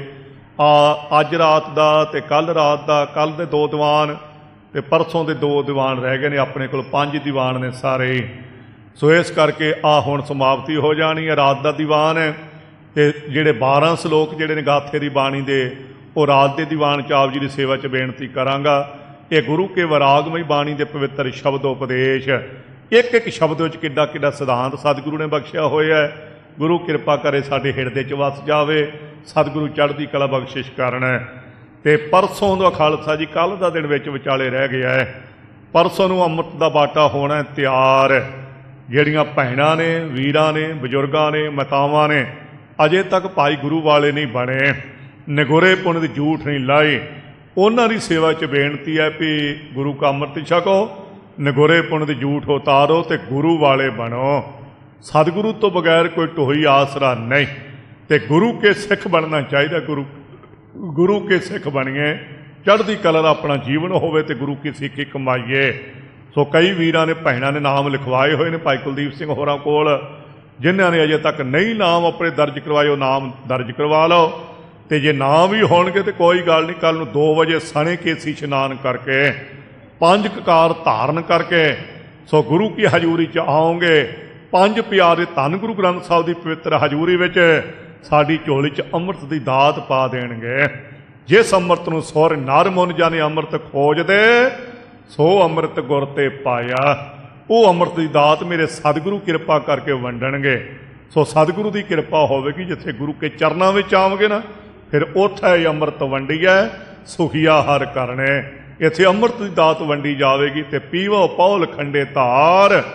[SPEAKER 1] ਆ ਅੱਜ ਰਾਤ ਦਾ ਤੇ ਕੱਲ੍ਹ ਰਾਤ ਦਾ, ਕੱਲ੍ਹ ਦੇ ਦੋ ਦੀਵਾਨ ਤੇ ਪਰਸੋਂ ਦੇ ਦੋ ਦੀਵਾਨ ਰਹਿ ਗਏ ਨੇ। ਆਪਣੇ ਕੋਲ ਪੰਜ ਦੀਵਾਨ ਨੇ ਸਾਰੇ ਹੀ। ਸੋ ਇਸ ਕਰਕੇ ਆ ਹੁਣ ਸਮਾਪਤੀ ਹੋ ਜਾਣੀ ਹੈ ਰਾਤ ਦਾ ਦੀਵਾਨ ਹੈ। ਤੇ ਜਿਹੜੇ ਬਾਰਾਂ ਸਲੋਕ ਜਿਹੜੇ ਨੇ ਗਾਥੇ ਦੀ ਬਾਣੀ ਦੇ, ਉਹ ਰਾਤ ਦੇ ਦੀਵਾਨ 'ਚ ਆਪ ਜੀ ਦੀ ਸੇਵਾ 'ਚ ਬੇਨਤੀ ਕਰਾਂਗਾ। ਇਹ ਗੁਰੂ ਕੇ ਵਰਾਗਮਈ ਬਾਣੀ ਦੇ ਪਵਿੱਤਰ ਸ਼ਬਦ ਉਪਦੇਸ਼, ਇੱਕ ਇੱਕ ਸ਼ਬਦ ਵਿੱਚ ਕਿੱਡਾ ਕਿੱਡਾ ਸਿਧਾਂਤ ਸਤਿਗੁਰੂ ਨੇ ਬਖਸ਼ਿਆ ਹੋਇਆ। ਗੁਰੂ ਕਿਰਪਾ ਕਰੇ ਸਾਡੇ ਹਿਰਦੇ 'ਚ ਵਸ ਜਾਵੇ। ਸਤਿਗੁਰੂ ਚੜ੍ਹਦੀ ਕਲਾ ਬਖਸ਼ਿਸ਼ ਕਰਨਾ। ਤੇ ਪਰਸੋਂ ਦਾ ਖਾਲਸਾ ਜੀ ਕੱਲ੍ਹ ਦਾ ਦਿਨ ਵਿੱਚ ਵਿਚਾਲੇ ਰਹਿ ਗਿਆ ਹੈ। ਪਰਸੋਂ ਨੂੰ ਅੰਮ੍ਰਿਤ ਦਾ ਬਾਟਾ ਹੋਣਾ ਤਿਆਰ। ਜਿਹੜੀਆਂ ਭੈਣਾਂ ਨੇ, ਵੀਰਾਂ ਨੇ, ਬਜ਼ੁਰਗਾਂ ਨੇ, ਮਾਤਾਵਾਂ ਨੇ ਅਜੇ ਤੱਕ ਭਾਈ ਗੁਰੂ ਵਾਲੇ ਨਹੀਂ ਬਣੇ, ਨਿਗੋਰੇ ਪੁੰਨ ਦੀ ਝੂਠ ਨਹੀਂ ਲਾਈ, ਉਹਨਾਂ ਦੀ ਸੇਵਾ 'ਚ ਬੇਨਤੀ ਹੈ ਵੀ ਗੁਰੂ ਕਾ ਅੰਮ੍ਰਿਤ ਛਕੋ, ਨਿਗੋਰੇ ਪੁੰਨ ਦੀ ਝੂਠ ਉਤਾਰੋ ਤੇ ਗੁਰੂ ਵਾਲੇ ਬਣੋ। ਸਤਿਗੁਰੂ ਤੋਂ ਬਗੈਰ ਕੋਈ ਢੋਈ ਆਸਰਾ ਨਹੀਂ ਤੇ ਗੁਰੂ ਕੇ ਸਿੱਖ ਬਣਨਾ ਚਾਹੀਦਾ। ਗੁਰੂ ਗੁਰੂ ਕੇ ਸਿੱਖ ਬਣੀਏ, ਚੜ੍ਹਦੀ ਕਲਾ ਦਾ ਆਪਣਾ ਜੀਵਨ ਹੋਵੇ ਤੇ ਗੁਰੂ ਕੀ ਸਿੱਖੀ ਕਮਾਈਏ। ਸੋ ਕਈ ਵੀਰਾਂ ਨੇ ਭੈਣਾਂ ਨੇ ਨਾਮ ਲਿਖਵਾਏ ਹੋਏ ਨੇ ਭਾਈ ਕੁਲਦੀਪ ਸਿੰਘ ਹੋਰਾਂ ਕੋਲ। ਜਿਨ੍ਹਾਂ ਨੇ ਅਜੇ ਤੱਕ ਨਹੀਂ ਨਾਮ ਆਪਣੇ ਦਰਜ ਕਰਵਾਏ, ਉਹ ਨਾਮ ਦਰਜ ਕਰਵਾ ਲਓ। ਤੇ ਜੇ ਨਾਮ ਵੀ ਹੋਣਗੇ ਤੇ ਕੋਈ ਗੱਲ ਨਹੀਂ, ਕੱਲ੍ਹ ਨੂੰ ਦੋ ਵਜੇ ਸਣੇ ਕੇਸੀ ਇਸ਼ਨਾਨ ਕਰਕੇ, ਪੰਜ ਕਕਾਰ ਧਾਰਨ ਕਰਕੇ ਸੋ ਗੁਰੂ ਕੀ ਹਜ਼ੂਰੀ 'ਚ ਆਓਗੇ। ਪੰਜ ਪਿਆਰੇ ਧੰਨ ਗੁਰੂ ਗ੍ਰੰਥ ਸਾਹਿਬ ਦੀ ਪਵਿੱਤਰ ਹਜ਼ੂਰੀ ਵਿੱਚ ਸਾਡੀ ਝੋਲੀ 'ਚ ਅੰਮ੍ਰਿਤ ਦੀ ਦਾਤ ਪਾ ਦੇਣਗੇ। ਜਿਸ ਅੰਮ੍ਰਿਤ ਨੂੰ ਸੁਰ ਨਰ ਮੁਨ ਜਾਣੇ ਅੰਮ੍ਰਿਤ ਖੋਜਦੇ, ਸੋ ਅੰਮ੍ਰਿਤ ਗੁਰ ਤੇ ਪਾਇਆ। ਉਹ ਅੰਮ੍ਰਿਤ ਦੀ ਦਾਤ ਮੇਰੇ ਸਤਿਗੁਰੂ ਕਿਰਪਾ ਕਰਕੇ ਵੰਡਣਗੇ। ਸੋ ਸਤਿਗੁਰੂ ਦੀ ਕਿਰਪਾ ਹੋਵੇਗੀ, ਜਿੱਥੇ ਗੁਰੂ ਕੇ ਚਰਨਾਂ ਵਿੱਚ ਆਵਗੇ ਨਾ, ਫਿਰ ਉੱਥੇ ਹੀ ਅੰਮ੍ਰਿਤ ਵੰਡੀਐ ਸੁਖੀਆ ਹਰ ਕਰਨੇ। ਇੱਥੇ ਅੰਮ੍ਰਿਤ ਦੀ ਦਾਤ ਵੰਡੀ ਜਾਵੇਗੀ ਤੇ ਪੀਵੋ ਪੌਲ ਖੰਡੇ ਧਾਰ,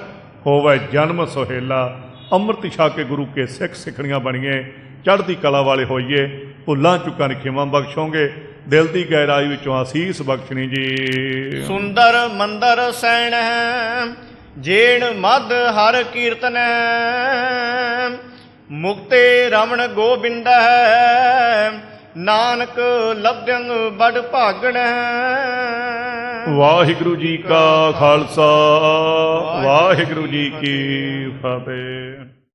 [SPEAKER 1] ਹੋਵੇ ਜਨਮ ਸੁਹੇਲਾ। ਅੰਮ੍ਰਿਤ ਛਾ ਕੇ ਗੁਰੂ ਕੇ ਸਿੱਖ ਸਿੱਖਣੀਆਂ ਬਣੀਏ, ਚੜ੍ਹਦੀ ਕਲਾ ਵਾਲੇ ਹੋਈਏ। ਭੁੱਲਾਂ ਚੁੱਕਾਂ ਨੂੰ ਖਿਮਾ ਬਖਸ਼ੋਗੇ, ਦਿਲ ਦੀ ਗਹਿਰਾਈ ਵਿੱਚੋਂ ਆਸੀਸ ਬਖਸ਼ਣੀ ਜੀ।
[SPEAKER 2] ਸੁੰਦਰ ਮੰਦਰ ਸੈਣ ਜੇਣ ਮਦ ਹਰ ਕੀਰਤਨ, ਮੁਕਤੇ ਰਮਣ ਗੋਬਿੰਦ ਨਾਨਕ ਲਭਯੰ ਬੜ ਭਾਗਣ।
[SPEAKER 1] ਵਾਹਿਗੁਰੂ ਜੀ ਕਾ ਖਾਲਸਾ, ਵਾਹਿਗੁਰੂ ਜੀ ਕੀ ਫਤਿਹ।